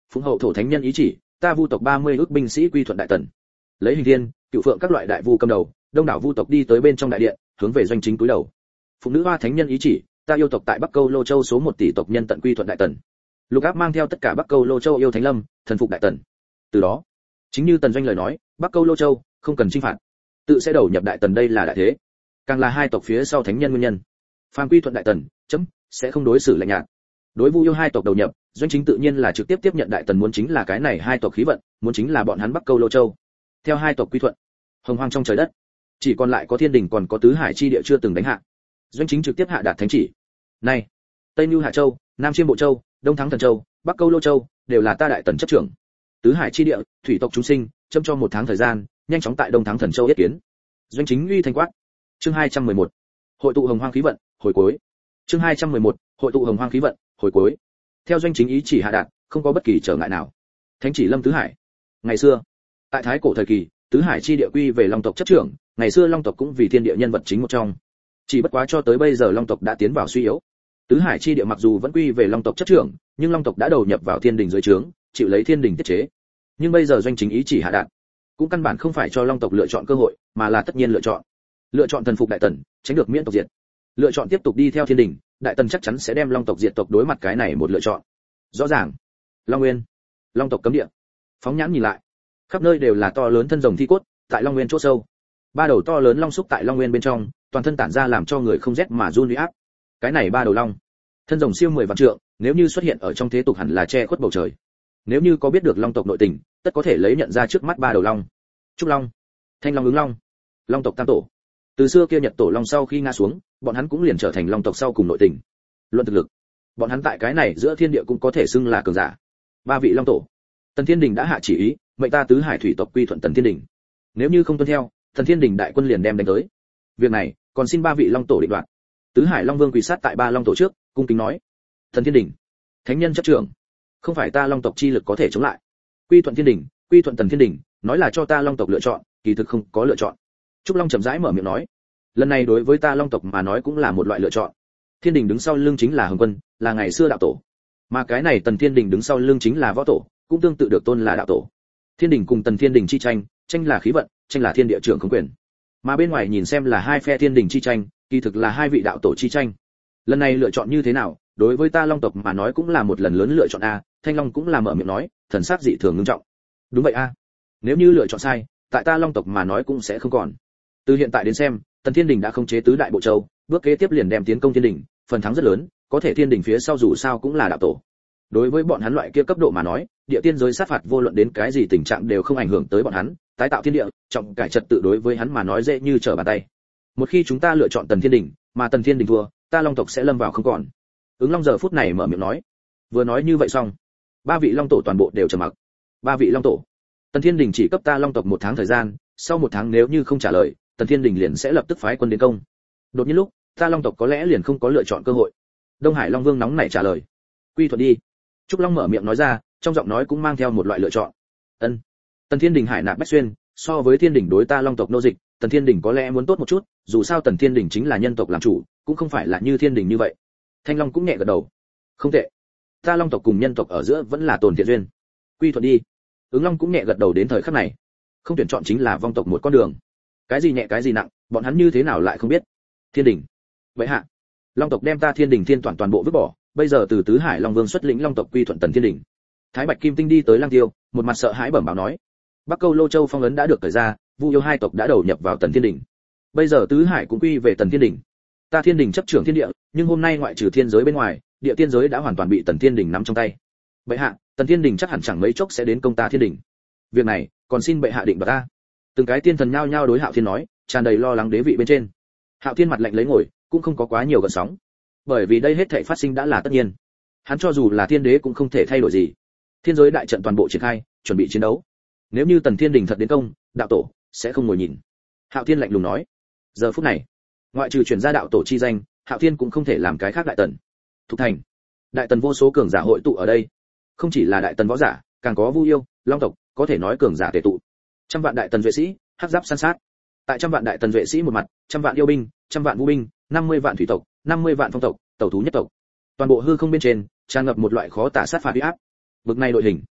phụng hậu thổ thánh nhân ý chỉ, ta vu tộc ba mươi ước binh sĩ quy thuận đại tần. Lấy hình thiên, cựu phượng các loại đại vu cầm đầu, đông đảo vu tộc đi tới bên trong đại điện, hướng về doanh chính cúi đầu. Phụng nữ hoa thánh nhân ý chỉ, ta yêu tộc tại Bắc Câu Lô Châu số một tỷ tộc nhân tận quy thuận đại tần. Lục Áp mang theo tất cả Bắc Câu Lô Châu yêu thánh lâm, thần phục đại tần. Từ đó, chính như tần doanh lời nói, Bắc Câu Lô Châu không cần chinh phạt, tự sẽ đầu nhập đại tần, đây là đại thế, càng là hai tộc phía sau thánh nhân nguyên nhân. Phàm quy thuận đại tần, chấm sẽ không đối xử lạnh nhạt. Đối vu yêu hai tộc đầu nhập, doanh chính tự nhiên là trực tiếp tiếp nhận đại tần, muốn chính là cái này hai tộc khí vận, muốn chính là bọn hắn Bắc Câu Lô Châu. Theo hai tộc quy thuận, hồng hoang trong trời đất, chỉ còn lại có thiên đình còn có tứ hải chi địa chưa từng đánh hạ. Doanh chính trực tiếp hạ đạt thánh chỉ. Này, Tây Nưu Hạ Châu, Nam Chiêm Bộ Châu, Đông Thắng Thần Châu, Bắc Câu Lô Châu, đều là ta đại tần chấp trưởng. Tứ hải chi địa, thủy tộc chúng sinh, châm cho một tháng thời gian, nhanh chóng tại Đông Thắng Thần Châu yết kiến. Doanh chính uy thanh quát. Chương hai trăm mười một, hội tụ hồng hoang khí vận, hồi cuối. Chương hai trăm mười một, hội tụ hồng hoang khí vận, hồi cuối. Theo doanh chính ý chỉ hạ đạt, không có bất kỳ trở ngại nào. Thánh chỉ lâm tứ hải. Ngày xưa, tại thái cổ thời kỳ, tứ hải chi địa quy về long tộc chấp trưởng, ngày xưa long tộc cũng vì thiên địa nhân vật chính một trong. Chỉ bất quá cho tới bây giờ long tộc đã tiến vào suy yếu. Tứ hải chi địa mặc dù vẫn quy về long tộc chấp trưởng, nhưng long tộc đã đầu nhập vào thiên đình dưới trướng, chịu lấy thiên đình tiết chế. Nhưng bây giờ doanh chính ý chỉ hạ đạt, cũng căn bản không phải cho long tộc lựa chọn cơ hội, mà là tất nhiên lựa chọn. Lựa chọn thần phục đại tần, tránh được miễn tộc diệt. Lựa chọn tiếp tục đi theo thiên đình, đại tần chắc chắn sẽ đem long tộc diệt tộc, đối mặt cái này một lựa chọn. Rõ ràng, Long Nguyên, long tộc cấm địa. Phóng nhãn nhìn lại, khắp nơi đều là to lớn thân rồng thi cốt, tại Long Nguyên chỗ sâu. Ba đầu to lớn long xúc tại Long Nguyên bên trong, toàn thân tản ra làm cho người không rét mà run uy áp. Cái này ba đầu long, thân rồng siêu mười vạn trượng, nếu như xuất hiện ở trong thế tục hẳn là che khuất bầu trời. Nếu như có biết được long tộc nội tình, tất có thể lấy nhận ra trước mắt ba đầu long. Trúc Long, Thanh Long, Ứng Long, long tộc tam tổ. Từ xưa kia Nhật tổ long sau khi ngã xuống, bọn hắn cũng liền trở thành long tộc sau cùng nội tình. Luận thực lực, bọn hắn tại cái này giữa thiên địa cũng có thể xưng là cường giả. Ba vị long tổ, Tần Thiên Đình đã hạ chỉ ý, mệnh ta tứ hải thủy tộc quy thuận Tần Thiên Đình. Nếu như không tuân theo, Tần Thiên Đình đại quân liền đem đánh tới. Việc này, còn xin ba vị long tổ định đoạt. Tứ hải long vương quỳ sát tại ba long tổ trước, cung kính nói: Tần Thiên Đình, thánh nhân chấp trưởng, không phải ta long tộc chi lực có thể chống lại. Quy thuận Thiên Đình, quy thuận Tần Thiên Đình, nói là cho ta long tộc lựa chọn, kỳ thực không có lựa chọn. Trúc Long chậm rãi mở miệng nói: lần này đối với ta long tộc mà nói cũng là một loại lựa chọn. Thiên Đình đứng sau lưng chính là Hồng Quân, là ngày xưa đạo tổ, mà cái này Tần Thiên Đình đứng sau lưng chính là võ tổ, cũng tương tự được tôn là đạo tổ. Thiên Đình cùng Tần Thiên Đình chi tranh, tranh là khí vận, tranh là thiên địa trưởng không quyền. Mà bên ngoài nhìn xem là hai phe Thiên Đình chi tranh, kỳ thực là hai vị đạo tổ chi tranh. Lần này lựa chọn như thế nào, đối với ta long tộc mà nói cũng là một lần lớn lựa chọn a. Thanh Long cũng là mở miệng nói, thần sắc dị thường nghiêm trọng. Đúng vậy a. Nếu như lựa chọn sai, tại ta long tộc mà nói cũng sẽ không còn. Từ hiện tại đến xem, Tần Thiên Đình đã khống chế tứ đại bộ châu, bước kế tiếp liền đem tiến công Thiên Đình, phần thắng rất lớn, có thể Thiên Đình phía sau dù sao cũng là đạo tổ. Đối với bọn hắn loại kia cấp độ mà nói, địa tiên giới sát phạt vô luận đến cái gì tình trạng đều không ảnh hưởng tới bọn hắn, tái tạo thiên địa, trọng cải trật tự đối với hắn mà nói dễ như trở bàn tay. Một khi chúng ta lựa chọn Tần Thiên Đình, mà Tần Thiên Đình thua, ta long tộc sẽ lâm vào không còn. Ứng Long giờ phút này mở miệng nói. Vừa nói như vậy xong, ba vị long tổ toàn bộ đều trầm mặc. Ba vị long tổ, Tần Thiên Đình chỉ cấp ta long tộc một tháng thời gian, sau một tháng nếu như không trả lời, Tần Thiên Đình liền sẽ lập tức phái quân đến công. Đột nhiên lúc, ta long tộc có lẽ liền không có lựa chọn cơ hội. Đông Hải Long Vương nóng nảy trả lời. Quy thuận đi. Trúc Long mở miệng nói ra, trong giọng nói cũng mang theo một loại lựa chọn. Ân. Tần Thiên Đình hải nạp bách xuyên, so với Thiên Đình đối ta long tộc nô dịch, Tần Thiên Đình có lẽ muốn tốt một chút, dù sao Tần Thiên Đình chính là nhân tộc làm chủ, cũng không phải là như Thiên Đình như vậy. Thanh Long cũng nhẹ gật đầu. Không tệ. Ta long tộc cùng nhân tộc ở giữa vẫn là tồn thiện duyên. Quy thuận đi. Ứng Long cũng nhẹ gật đầu, đến thời khắc này, không tuyển chọn chính là vong tộc một con đường. Cái gì nhẹ cái gì nặng, bọn hắn như thế nào lại không biết. Thiên Đình. Vậy hạ, long tộc đem ta Thiên Đình thiên toàn toàn bộ vứt bỏ, bây giờ từ tứ hải long vương xuất lĩnh long tộc quy thuận Tần Thiên Đình. Thái Bạch Kim Tinh đi tới Lăng Tiêu, một mặt sợ hãi bẩm báo nói: Bắc Câu Lô Châu phong ấn đã được thời ra, Vu yêu hai tộc đã đầu nhập vào Tần Thiên Đình. Bây giờ tứ hải cũng quy về Tần Thiên Đình. Ta Thiên Đình chấp trưởng thiên địa, nhưng hôm nay ngoại trừ thiên giới bên ngoài, địa tiên giới đã hoàn toàn bị Tần Thiên Đình nắm trong tay. Bệ hạ, Tần Thiên Đình chắc hẳn chẳng mấy chốc sẽ đến công ta Thiên Đình. Việc này, còn xin bệ hạ định đoạt ta. Từng cái tiên thần nhao nhao đối Hạo Thiên nói, tràn đầy lo lắng đế vị bên trên. Hạo Thiên mặt lạnh lấy ngồi, cũng không có quá nhiều gợn sóng, bởi vì đây hết thảy phát sinh đã là tất nhiên. Hắn cho dù là thiên đế cũng không thể thay đổi gì. Thiên giới đại trận toàn bộ triển khai, chuẩn bị chiến đấu. Nếu như Tần Thiên Đình thật đến công, đạo tổ sẽ không ngồi nhìn. Hạo Thiên lạnh lùng nói. Giờ phút này, ngoại trừ truyền ra đạo tổ chi danh, Hạo Thiên cũng không thể làm cái khác đại tần. Thục thành, đại tần vô số cường giả hội tụ ở đây, không chỉ là đại tần võ giả, càng có Vu yêu, long tộc, có thể nói cường giả tề tụ. Trăm vạn đại tần duệ sĩ, hắc giáp san sát. Tại trăm vạn đại tần duệ sĩ một mặt, trăm vạn yêu binh, trăm vạn vũ binh, năm mươi vạn thủy tộc, năm mươi vạn phong tộc, tẩu thú nhất tộc. Toàn bộ hư không bên trên tràn ngập một loại khó tả sát phạt uy áp. Bực này đội hình,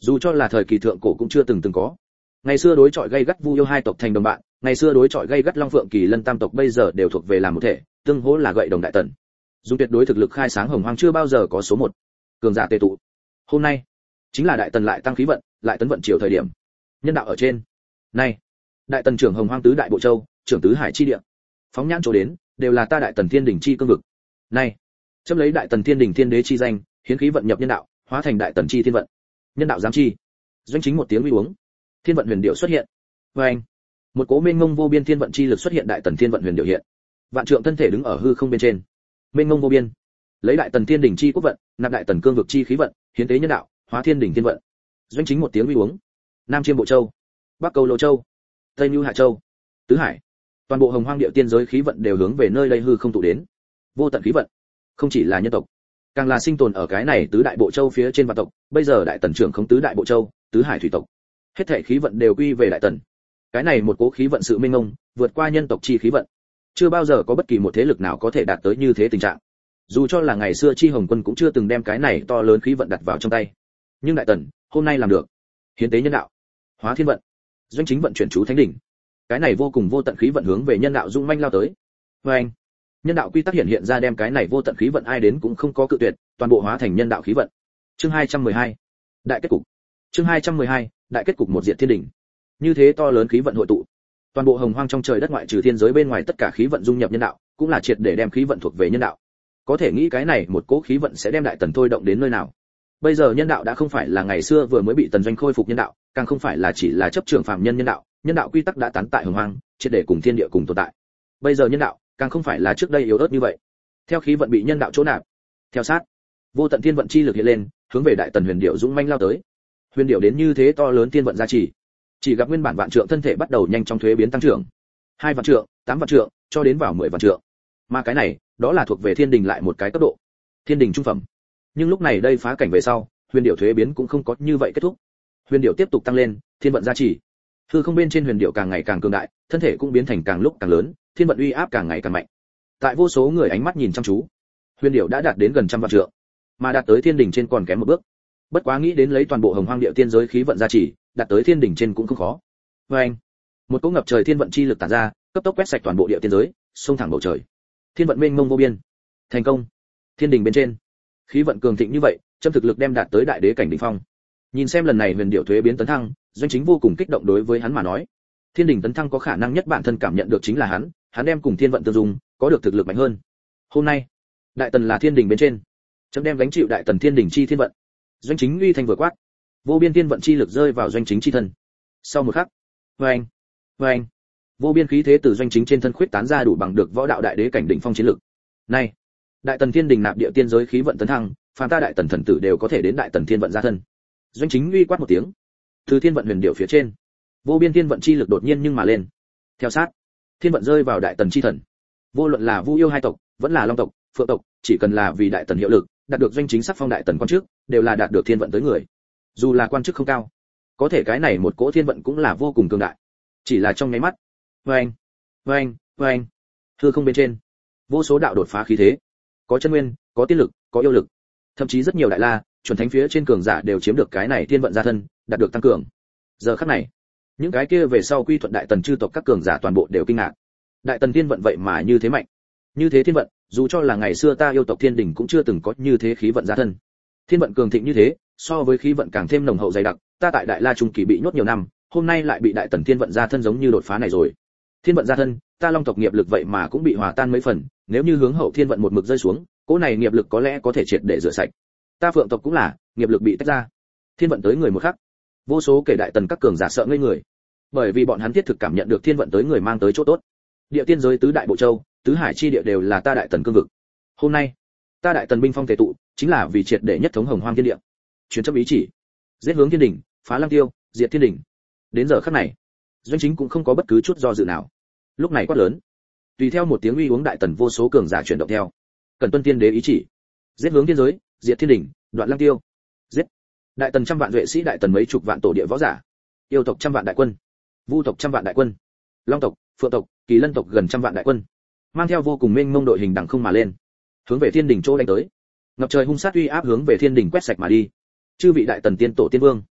Dù cho là thời kỳ thượng cổ cũng chưa từng từng có. Ngày xưa đối chọi gay gắt Vu Yêu hai tộc thành đồng bạn, ngày xưa đối chọi gay gắt Long Phượng Kỳ Lân tam tộc bây giờ đều thuộc về làm một thể, tương hỗ là gậy đồng đại tần. Dùng tuyệt đối thực lực khai sáng hồng hoang chưa bao giờ có số một. Cường giả tề tụ. Hôm nay, chính là đại tần lại tăng khí vận, lại tấn vận chiều thời điểm. Nhân đạo ở trên. Này, đại tần trưởng hồng hoang tứ đại bộ châu, trưởng tứ hải chi địa. Phóng nhãn chỗ đến, đều là ta đại tần thiên đỉnh chi cương vực. Này, chấm lấy đại tần thiên đỉnh thiên đế chi danh, hiến khí vận nhập nhân đạo, hóa thành đại tần chi thiên vận. Nhân đạo giám chi. Doanh chính một tiếng uy uống. Thiên vận huyền điệu xuất hiện. Và anh, một cố mênh mông vô biên thiên vận chi lực xuất hiện, đại tần thiên vận huyền điệu hiện. Vạn trượng thân thể đứng ở hư không bên trên. Mênh mông vô biên. Lấy đại tần thiên đỉnh chi quốc vận, nạp đại tần cương vực chi khí vận, hiến tế nhân đạo, hóa thiên đỉnh thiên vận. Doanh chính một tiếng uy uống. Nam chiêm bộ châu, bắc cầu lô châu, tây nhu hạ châu, tứ hải, toàn bộ hồng hoang địa tiên giới khí vận đều hướng về nơi đây hư không tụ đến. Vô tận khí vận, không chỉ là nhân tộc, càng là sinh tồn ở cái này tứ đại bộ châu phía trên vạn tộc. Bây giờ đại tần trưởng không tứ đại bộ châu, tứ hải thủy tộc, hết thảy khí vận đều quy về đại tần. Cái này một cố khí vận sự mênh mông, vượt qua nhân tộc chi khí vận. Chưa bao giờ có bất kỳ một thế lực nào có thể đạt tới như thế tình trạng. Dù cho là ngày xưa Chi Hồng Quân cũng chưa từng đem cái này to lớn khí vận đặt vào trong tay. Nhưng đại tần, hôm nay làm được. Hiến tế nhân đạo, hóa thiên vận. Doanh chính vận chuyển chú thánh đỉnh. Cái này vô cùng vô tận khí vận hướng về nhân đạo dung manh lao tới. Và anh, nhân đạo quy tắc hiện hiện ra, đem cái này vô tận khí vận ai đến cũng không có cự tuyệt, toàn bộ hóa thành nhân đạo khí vận. Chương hai trăm mười hai, đại kết cục. Chương hai trăm mười hai, đại kết cục một diệt thiên đỉnh. Như thế to lớn khí vận hội tụ, toàn bộ hồng hoang trong trời đất ngoại trừ thiên giới bên ngoài tất cả khí vận dung nhập nhân đạo, cũng là triệt để đem khí vận thuộc về nhân đạo. Có thể nghĩ cái này một cỗ khí vận sẽ đem đại tần thôi động đến nơi nào. Bây giờ nhân đạo đã không phải là ngày xưa vừa mới bị tần doanh khôi phục nhân đạo, càng không phải là chỉ là chấp trưởng phàm nhân nhân đạo, nhân đạo quy tắc đã tán tại hồng hoang, triệt để cùng thiên địa cùng tồn tại. Bây giờ nhân đạo càng không phải là trước đây yếu ớt như vậy. Theo khí vận bị nhân đạo chỗ nạp, theo sát, vô tận thiên vận chi lực hiện lên, hướng về đại tần huyền điệu dũng manh lao tới. Huyền điệu đến như thế to lớn thiên vận gia trì, chỉ gặp nguyên bản vạn trượng thân thể bắt đầu nhanh trong thuế biến tăng trưởng, hai vạn trượng, tám vạn trượng, cho đến vào mười vạn trượng. Mà cái này, đó là thuộc về thiên đình lại một cái cấp độ, thiên đình trung phẩm. Nhưng lúc này đây phá cảnh về sau, huyền điệu thuế biến cũng không có như vậy kết thúc. Huyền điệu tiếp tục tăng lên, thiên vận gia trì, hư không bên trên huyền điệu càng ngày càng cường đại, thân thể cũng biến thành càng lúc càng lớn, thiên vận uy áp càng ngày càng mạnh. Tại vô số người ánh mắt nhìn chăm chú, huyền điệu đã đạt đến gần trăm vạn trượng, mà đạt tới thiên đỉnh trên còn kém một bước. Bất quá nghĩ đến lấy toàn bộ hồng hoang địa tiên giới khí vận gia trì, đạt tới thiên đỉnh trên cũng không khó. Và anh, một cỗ ngập trời thiên vận chi lực tản ra, cấp tốc quét sạch toàn bộ địa tiên giới, xông thẳng bầu trời. Thiên vận mênh mông vô biên. Thành công. Thiên đỉnh bên trên, khí vận cường thịnh như vậy, châm thực lực đem đạt tới đại đế cảnh đỉnh phong. Nhìn xem lần này huyền điệu thuế biến tấn thăng, Doanh chính vô cùng kích động. Đối với hắn mà nói, thiên đỉnh tấn thăng có khả năng nhất bản thân cảm nhận được chính là hắn, hắn đem cùng thiên vận tương dung, có được thực lực mạnh hơn. Hôm nay, đại tần là thiên đỉnh bên trên, chấm đem gánh chịu đại tần thiên đỉnh chi thiên vận. Doanh chính uy thanh vừa quát, vô biên thiên vận chi lực rơi vào doanh chính chi thân. Sau một khắc, vang, vang, vô biên khí thế từ doanh chính trên thân khuyết tán ra, đủ bằng được võ đạo đại đế cảnh đỉnh phong chiến lực. Này, đại tần thiên đỉnh nạp địa tiên giới khí vận tấn thăng, phàm ta đại tần thần tử đều có thể đến đại tần thiên vận gia thân. Doanh chính uy quát một tiếng, từ thiên vận huyền điệu phía trên, vô biên thiên vận chi lực đột nhiên nhưng mà lên. Theo sát, thiên vận rơi vào đại tần chi thần. Vô luận là Vu Yêu hai tộc, vẫn là Long tộc, Phượng tộc, chỉ cần là vì đại tần hiệu lực, đạt được doanh chính sắc phong đại tần quan chức, đều là đạt được thiên vận tới người. Dù là quan chức không cao, có thể cái này một cỗ thiên vận cũng là vô cùng cường đại. Chỉ là trong nháy mắt, oeng, oeng, oeng, hư không bên trên, vô số đạo đột phá khí thế, có chân nguyên, có tiên lực, có yêu lực, thậm chí rất nhiều đại la, chuẩn thánh phía trên cường giả đều chiếm được cái này thiên vận gia thân, đạt được tăng cường. Giờ khắc này, những cái kia về sau quy thuận đại tần chư tộc các cường giả toàn bộ đều kinh ngạc. Đại tần thiên vận vậy mà như thế mạnh, như thế thiên vận, dù cho là ngày xưa ta yêu tộc thiên đình cũng chưa từng có như thế khí vận gia thân. Thiên vận cường thịnh như thế, so với khí vận càng thêm nồng hậu dày đặc, ta tại đại la trung kỳ bị nhốt nhiều năm, hôm nay lại bị đại tần thiên vận gia thân giống như đột phá này rồi. Thiên vận gia thân, ta long tộc nghiệp lực vậy mà cũng bị hòa tan mấy phần, nếu như hướng hậu thiên vận một mực rơi xuống, cỗ này nghiệp lực có lẽ có thể triệt để rửa sạch. Ta phượng tộc cũng là, nghiệp lực bị tách ra. Thiên vận tới người một khắc, vô số kể đại tần các cường giả sợ ngây người, bởi vì bọn hắn thiết thực cảm nhận được thiên vận tới người mang tới chỗ tốt. Địa tiên giới tứ đại bộ châu, tứ hải chi địa đều là ta đại tần cương vực. Hôm nay, ta đại tần binh phong tề tụ, chính là vì triệt để nhất thống hồng hoang thiên địa. Truyền chấp ý chỉ, giết hướng thiên đỉnh, phá lăng tiêu, diệt thiên đỉnh. Đến giờ khắc này, doanh chính cũng không có bất cứ chút do dự nào. Lúc này quát lớn, tùy theo một tiếng uy uống, đại tần vô số cường giả chuyển động theo. Cần tuân tiên đế ý chỉ, giết hướng thiên giới, diệt thiên đỉnh, đoạn lăng tiêu. Giết. Đại tần trăm vạn duệ sĩ, đại tần mấy chục vạn tổ địa võ giả, yêu tộc trăm vạn đại quân, vu tộc trăm vạn đại quân, long tộc, phượng tộc, kỳ lân tộc gần trăm vạn đại quân, mang theo vô cùng mênh mông đội hình đằng không mà lên, hướng về thiên đỉnh chỗ đánh tới. Ngập trời hung sát uy áp hướng về thiên đỉnh quét sạch mà đi. Chư vị đại tần tiên tổ tiên vương,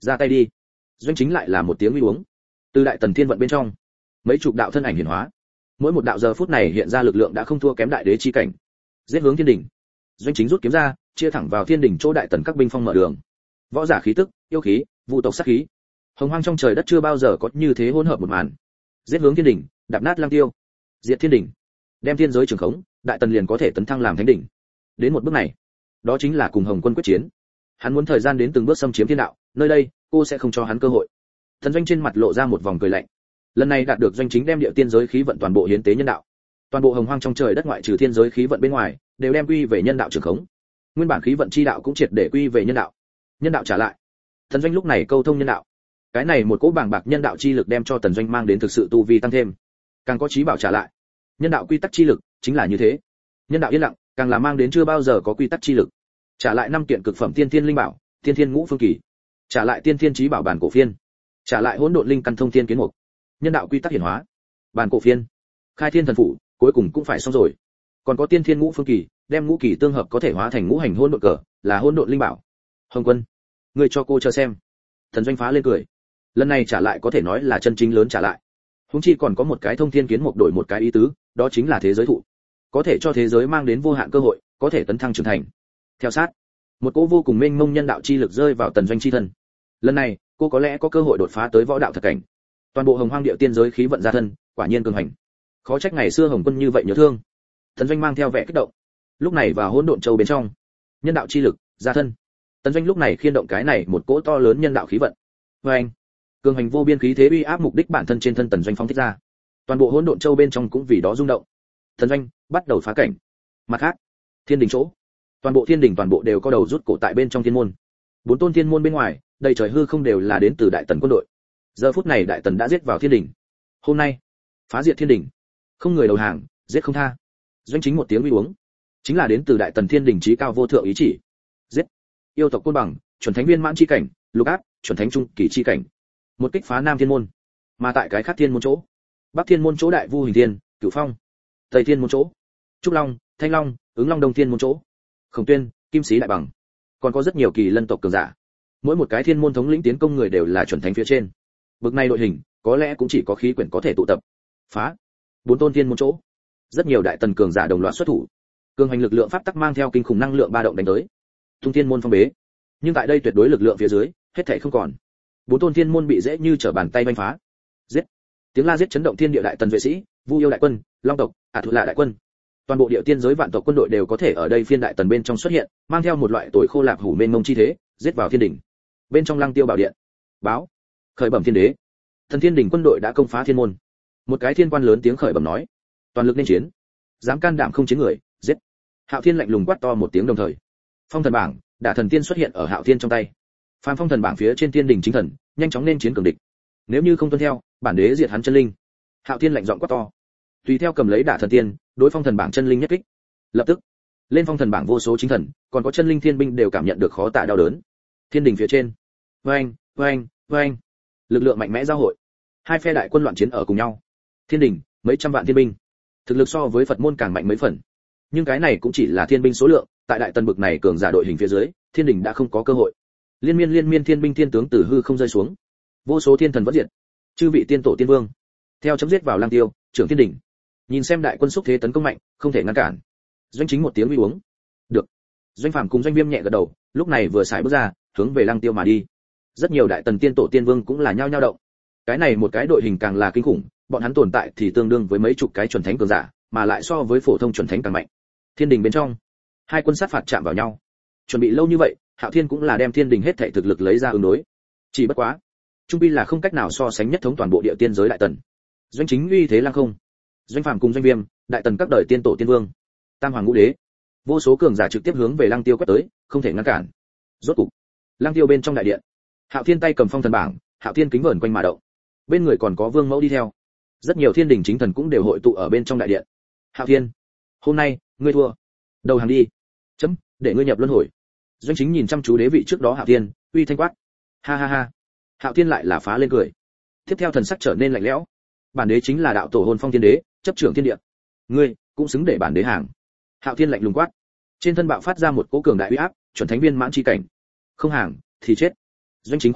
Ra tay đi. Doanh Chính lại là một tiếng uy uống. Từ đại tần thiên vận bên trong, mấy chục đạo thân ảnh hiển hóa. Mỗi một đạo giờ phút này hiện ra lực lượng đã không thua kém đại đế chi cảnh. Giết hướng thiên đỉnh. Doanh Chính rút kiếm ra, chia thẳng vào thiên đỉnh chỗ đại tần các binh phong mở đường. Võ giả khí tức, yêu khí, vu tộc sát khí. Hồng hoang trong trời đất chưa bao giờ có như thế hỗn hợp một màn. Giết hướng thiên đỉnh, đạp nát lang tiêu. Diệt thiên đỉnh. Đem thiên giới trường khống, đại tần liền có thể tấn thăng làm thánh đỉnh. Đến một bước này, đó chính là cùng Hồng Quân quyết chiến. Hắn muốn thời gian đến từng bước xâm chiếm thiên đạo, nơi đây, cô sẽ không cho hắn cơ hội. Thần Doanh trên mặt lộ ra một vòng cười lạnh. Lần này đạt được Doanh Chính đem địa tiên giới khí vận toàn bộ hiến tế nhân đạo. Toàn bộ hồng hoang trong trời đất ngoại trừ thiên giới khí vận bên ngoài, đều đem quy về nhân đạo trường khống. Nguyên bản khí vận chi đạo cũng triệt để quy về nhân đạo. Nhân đạo trả lại. Thần Doanh lúc này câu thông nhân đạo. Cái này một cỗ bàng bạc nhân đạo chi lực đem cho Tần Doanh mang đến thực sự tu vi tăng thêm. Càng có trí bảo trả lại. Nhân đạo quy tắc chi lực chính là như thế. Nhân đạo yên lặng, càng là mang đến chưa bao giờ có quy tắc chi lực. Trả lại năm kiện cực phẩm tiên thiên linh bảo, tiên thiên ngũ phương kỳ. Trả lại tiên thiên trí bảo bản cổ phiên. Trả lại hỗn độn linh căn thông thiên kiến mục. Nhân đạo quy tắc hiển hóa. Bản cổ phiên. Khai thiên thần phủ, cuối cùng cũng phải xong rồi. Còn có tiên thiên ngũ phương kỳ, đem ngũ kỳ tương hợp có thể hóa thành ngũ hành hỗn độn cờ, là hỗn độn linh bảo. Hồng Quân, ngươi cho cô chờ xem. Thần Doanh phá lên cười. Lần này trả lại có thể nói là chân chính lớn trả lại. Huống chi còn có một cái thông thiên kiến mục đổi một cái ý tứ, đó chính là thế giới thụ. Có thể cho thế giới mang đến vô hạn cơ hội, có thể tấn thăng trưởng thành. Theo sát, một cỗ vô cùng mênh mông nhân đạo chi lực rơi vào Tần Doanh chi thân. Lần này, cô có lẽ có cơ hội đột phá tới võ đạo thật cảnh. Toàn bộ hồng hoang địa tiên giới khí vận ra thân, quả nhiên cường hành. Khó trách ngày xưa Hồng Quân như vậy nhớ thương. Tần Doanh mang theo vẻ kích động. Lúc này vào hỗn độn châu bên trong, nhân đạo chi lực ra thân. Tần Doanh lúc này khiên động cái này một cỗ to lớn nhân đạo khí vận. Và anh, cường hành vô biên khí thế uy áp mục đích bản thân trên thân Tần Doanh phóng thích ra. Toàn bộ hỗn độn châu bên trong cũng vì đó rung động. Tần Doanh bắt đầu phá cảnh. Mặt khác, thiên đình chỗ, toàn bộ thiên đình toàn bộ đều có đầu rút cổ tại bên trong thiên môn. Bốn tôn thiên môn bên ngoài, đầy trời hư không đều là đến từ đại tần quân đội. Giờ phút này đại tần đã giết vào thiên đình. Hôm nay, phá diệt thiên đình, không người đầu hàng, giết không tha. Doanh Chính một tiếng uy uống, chính là đến từ đại tần thiên đình chí cao vô thượng ý chỉ. Giết yêu tộc côn bằng, chuẩn thánh viên mãn chi cảnh, lục áp, chuẩn thánh trung kỳ chi cảnh. Một kích phá nam thiên môn, mà tại cái khác thiên môn chỗ, bắc thiên môn chỗ đại vu hình thiên, cửu phong, tây thiên môn chỗ, trúc long, thanh long, ứng long, đông thiên môn chỗ, khổng tuyên, kim sĩ đại bằng, còn có rất nhiều kỳ lân tộc cường giả. Mỗi một cái thiên môn thống lĩnh tiến công người đều là chuẩn thánh phía trên. Bực này đội hình, có lẽ cũng chỉ có khí quyển có thể tụ tập. Phá bốn tôn thiên môn chỗ, rất nhiều đại tần cường giả đồng loạt xuất thủ. Cường hành lực lượng pháp tắc mang theo kinh khủng năng lượng ba động đánh tới. Tung thiên môn phong bế, nhưng tại đây tuyệt đối lực lượng phía dưới, hết thảy không còn. Bốn tôn thiên môn bị dễ như trở bàn tay vênh phá. Giết! Tiếng la giết chấn động thiên địa đại tần vệ sĩ, Vu yêu đại quân, Long tộc, Ả Thụ Lạ đại quân. Toàn bộ địa tiên giới vạn tộc quân đội đều có thể ở đây phiên đại tần bên trong xuất hiện, mang theo một loại tối khô lạp hủ mênh mông chi thế, giết vào thiên đỉnh. Bên trong lăng tiêu bảo điện, báo khởi bẩm thiên đế, thần thiên đỉnh quân đội đã công phá thiên môn. Một cái thiên quan lớn tiếng khởi bẩm nói, toàn lực nên chiến, dám can đảm không chiến người, giết. Hạo Thiên lạnh lùng quát to một tiếng đồng thời, phong thần bảng, đả thần tiên xuất hiện ở Hạo Thiên trong tay. Phàm phong thần bảng phía trên thiên đỉnh chính thần, nhanh chóng nên chiến cường địch. Nếu như không tuân theo, bản đế diệt hắn chân linh. Hạo Thiên lạnh giọng quát to, tùy theo cầm lấy đả thần tiên, đối phong thần bảng chân linh nhất kích. Lập tức, lên phong thần bảng vô số chính thần, còn có chân linh thiên binh đều cảm nhận được khó tả đau đớn. Thiên đỉnh phía trên, oanh, oanh, oanh, lực lượng mạnh mẽ giao hội, hai phe đại quân loạn chiến ở cùng nhau. Thiên đỉnh, mấy trăm vạn thiên binh, thực lực so với Phật môn càng mạnh mấy phần. Nhưng cái này cũng chỉ là thiên binh số lượng, tại đại tần bực này cường giả đội hình phía dưới, thiên đỉnh đã không có cơ hội. Liên miên liên miên thiên binh thiên tướng từ hư không rơi xuống, vô số thiên thần vẫn diệt, chư vị tiên tổ tiên vương, theo chấm giết vào lang tiêu, trưởng thiên đỉnh. Nhìn xem đại quân xúc thế tấn công mạnh, không thể ngăn cản. Doanh Chính một tiếng uy uống, được. Doanh Phàm cùng Doanh Viêm nhẹ gật đầu, lúc này vừa xài bước ra, hướng về lang tiêu mà đi. Rất nhiều đại tần tiên tổ tiên vương cũng là nhao nhao động. Cái này một cái đội hình càng là kinh khủng, bọn hắn tồn tại thì tương đương với mấy chục cái chuẩn thánh cường giả, mà lại so với phổ thông chuẩn thánh càng mạnh. Thiên đình bên trong, hai quân sát phạt chạm vào nhau. Chuẩn bị lâu như vậy, Hạo Thiên cũng là đem thiên đình hết thảy thực lực lấy ra ứng đối. Chỉ bất quá, trung pi là không cách nào so sánh nhất thống toàn bộ địa tiên giới đại tần. Doanh Chính uy thế lăng không. Doanh Phàm cùng Doanh Viêm, đại tần các đời tiên tổ tiên vương, tam hoàng ngũ đế, vô số cường giả trực tiếp hướng về Lăng Tiêu quét tới, không thể ngăn cản. Rốt cục, Lăng Tiêu bên trong đại điện, Hạo Thiên tay cầm phong thần bảng, Hạo Thiên kính vờn quanh mà động. Bên người còn có Vương Mẫu đi theo. Rất nhiều thiên đình chính thần cũng đều hội tụ ở bên trong đại điện. Hạo Thiên, hôm nay ngươi thua, đầu hàng đi. Chấm, để ngươi nhập luân hồi. Doanh Chính nhìn chăm chú đế vị trước đó Hạo Thiên, uy thanh quát. Ha ha ha. Hạo Thiên lại là phá lên cười. Tiếp theo thần sắc trở nên lạnh lẽo. Bản đế chính là đạo tổ hồn phong thiên đế, chấp trưởng thiên địa. Ngươi cũng xứng để bản đế hàng. Hạo Thiên lạnh lùng quát. Trên thân bạo phát ra một cỗ cường đại uy áp, chuẩn thánh viên mãn chi cảnh. Không hàng thì chết. Doanh Chính quát tay,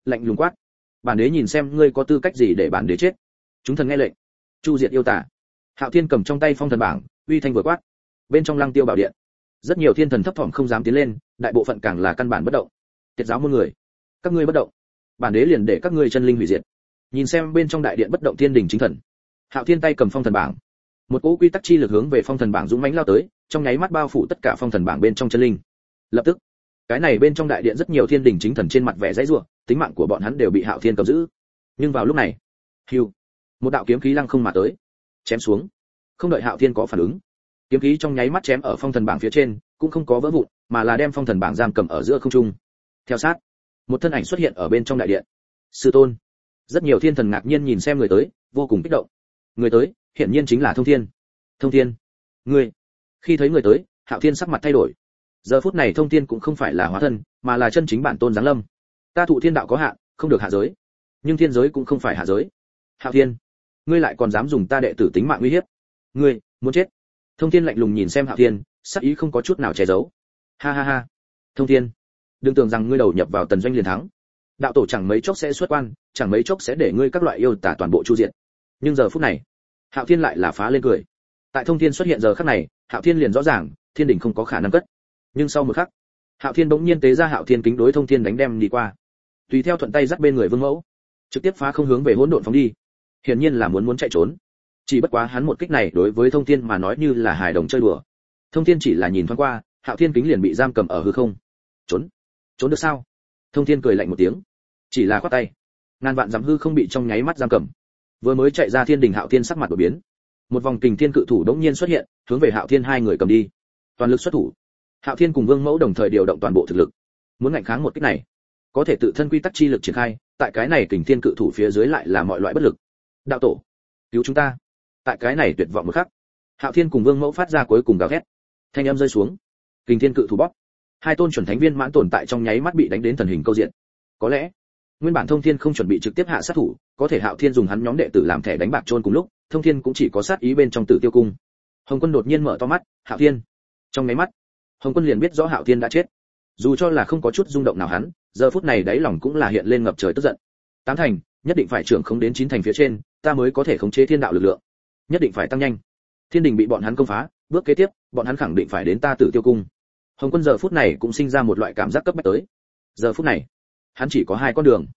lạnh lùng quát: bản đế nhìn xem ngươi có tư cách gì để bản đế chết. Chúng thần nghe lệnh, chu diệt yêu tà. Hạo Thiên cầm trong tay phong thần bảng, uy thanh vừa quát. Bên trong Lăng Tiêu bảo điện, rất nhiều thiên thần thấp thỏm không dám tiến lên, đại bộ phận càng là căn bản bất động. Tiệt giáo môn người, các ngươi bất động, bản đế liền để các ngươi chân linh hủy diệt. Nhìn xem bên trong đại điện bất động thiên đình chính thần, Hạo Thiên tay cầm phong thần bảng, một cỗ quy tắc chi lực hướng về phong thần bảng dũng mãnh lao tới, trong nháy mắt bao phủ tất cả phong thần bảng bên trong chân linh. Lập tức, cái này bên trong đại điện rất nhiều thiên đình chính thần trên mặt vẻ dãy rủa, tính mạng của bọn hắn đều bị Hạo Thiên cầm giữ. Nhưng vào lúc này, hưu, một đạo kiếm khí lăng không mà tới, chém xuống. Không đợi Hạo Thiên có phản ứng, kiếm khí trong nháy mắt chém ở phong thần bảng phía trên, cũng không có vỡ vụn, mà là đem phong thần bảng giam cầm ở giữa không trung. Theo sát, một thân ảnh xuất hiện ở bên trong đại điện. Sư tôn. Rất nhiều thiên thần ngạc nhiên nhìn xem người tới, vô cùng kích động. Người tới, hiển nhiên chính là Thông Thiên. Thông Thiên, ngươi. Khi thấy người tới, Hạo Thiên sắc mặt thay đổi. Giờ phút này Thông Thiên cũng không phải là hóa thân, mà là chân chính bản tôn giáng lâm. Ta thụ thiên đạo có hạn, không được hạ giới, nhưng thiên giới cũng không phải hạ giới. Hạo Thiên, ngươi lại còn dám dùng ta đệ tử tính mạng uy hiếp? Ngươi muốn chết? Thông Thiên lạnh lùng nhìn xem Hạo Thiên, sắc ý không có chút nào che giấu. Ha ha ha, Thông Thiên, đừng tưởng rằng ngươi đầu nhập vào tần doanh liền thắng. Đạo tổ chẳng mấy chốc sẽ xuất quan, chẳng mấy chốc sẽ để ngươi các loại yêu tà toàn bộ chu diệt. Nhưng giờ phút này, Hạo Thiên lại là phá lên cười. Tại Thông Thiên xuất hiện giờ khắc này, Hạo Thiên liền rõ ràng, thiên đỉnh không có khả năng cất. Nhưng sau một khắc, Hạo Thiên bỗng nhiên tế ra Hạo Thiên kính đối Thông Thiên đánh đem đi qua. Tùy theo thuận tay dắt bên người Vương Mẫu, trực tiếp phá không hướng về hỗn độn phóng đi. Hiển nhiên là muốn muốn chạy trốn. Chỉ bất quá hắn một kích này đối với Thông Thiên mà nói như là hài đồng chơi đùa. Thông Thiên chỉ là nhìn thoáng qua, Hạo Thiên kính liền bị giam cầm ở hư không. Trốn, trốn được sao? Thông Thiên cười lạnh một tiếng, chỉ là khoát tay, ngàn vạn dặm hư không bị trong nháy mắt giam cầm. Vừa mới chạy ra thiên đình, Hạo Thiên sắc mặt đổi biến, một vòng kình thiên cự thủ đống nhiên xuất hiện, hướng về Hạo Thiên hai người cầm đi. Toàn lực xuất thủ. Hạo Thiên cùng Vương Mẫu đồng thời điều động toàn bộ thực lực, muốn ngạnh kháng một kích này, có thể tự thân quy tắc chi lực triển khai, tại cái này kình thiên cự thủ phía dưới lại là mọi loại bất lực. Đạo tổ, cứu chúng ta! Tại cái này tuyệt vọng một khắc, Hạo Thiên cùng Vương Mẫu phát ra cuối cùng gào thét. Thanh âm rơi xuống, kình thiên cự thủ bóp, hai tôn chuẩn thánh viên mãn tồn tại trong nháy mắt bị đánh đến thần hình câu diện. Có lẽ nguyên bản Thông Thiên không chuẩn bị trực tiếp hạ sát thủ, có thể Hạo Thiên dùng hắn nhóm đệ tử làm thẻ đánh bạc chôn cùng lúc, Thông Thiên cũng chỉ có sát ý bên trong Tử Tiêu cung. Hồng Quân đột nhiên mở to mắt, Hạo Thiên. Trong nháy mắt, Hồng Quân liền biết rõ Hạo Thiên đã chết. Dù cho là không có chút rung động nào hắn, giờ phút này đáy lòng cũng là hiện lên ngập trời tức giận. Tám thành, nhất định phải trưởng không đến chín thành phía trên, ta mới có thể khống chế thiên đạo lực lượng. Nhất định phải tăng nhanh. Thiên đình bị bọn hắn công phá, bước kế tiếp, bọn hắn khẳng định phải đến ta Tử Tiêu cung. Hồng Quân giờ phút này cũng sinh ra một loại cảm giác cấp bách tới. Giờ phút này, hắn chỉ có hai con đường.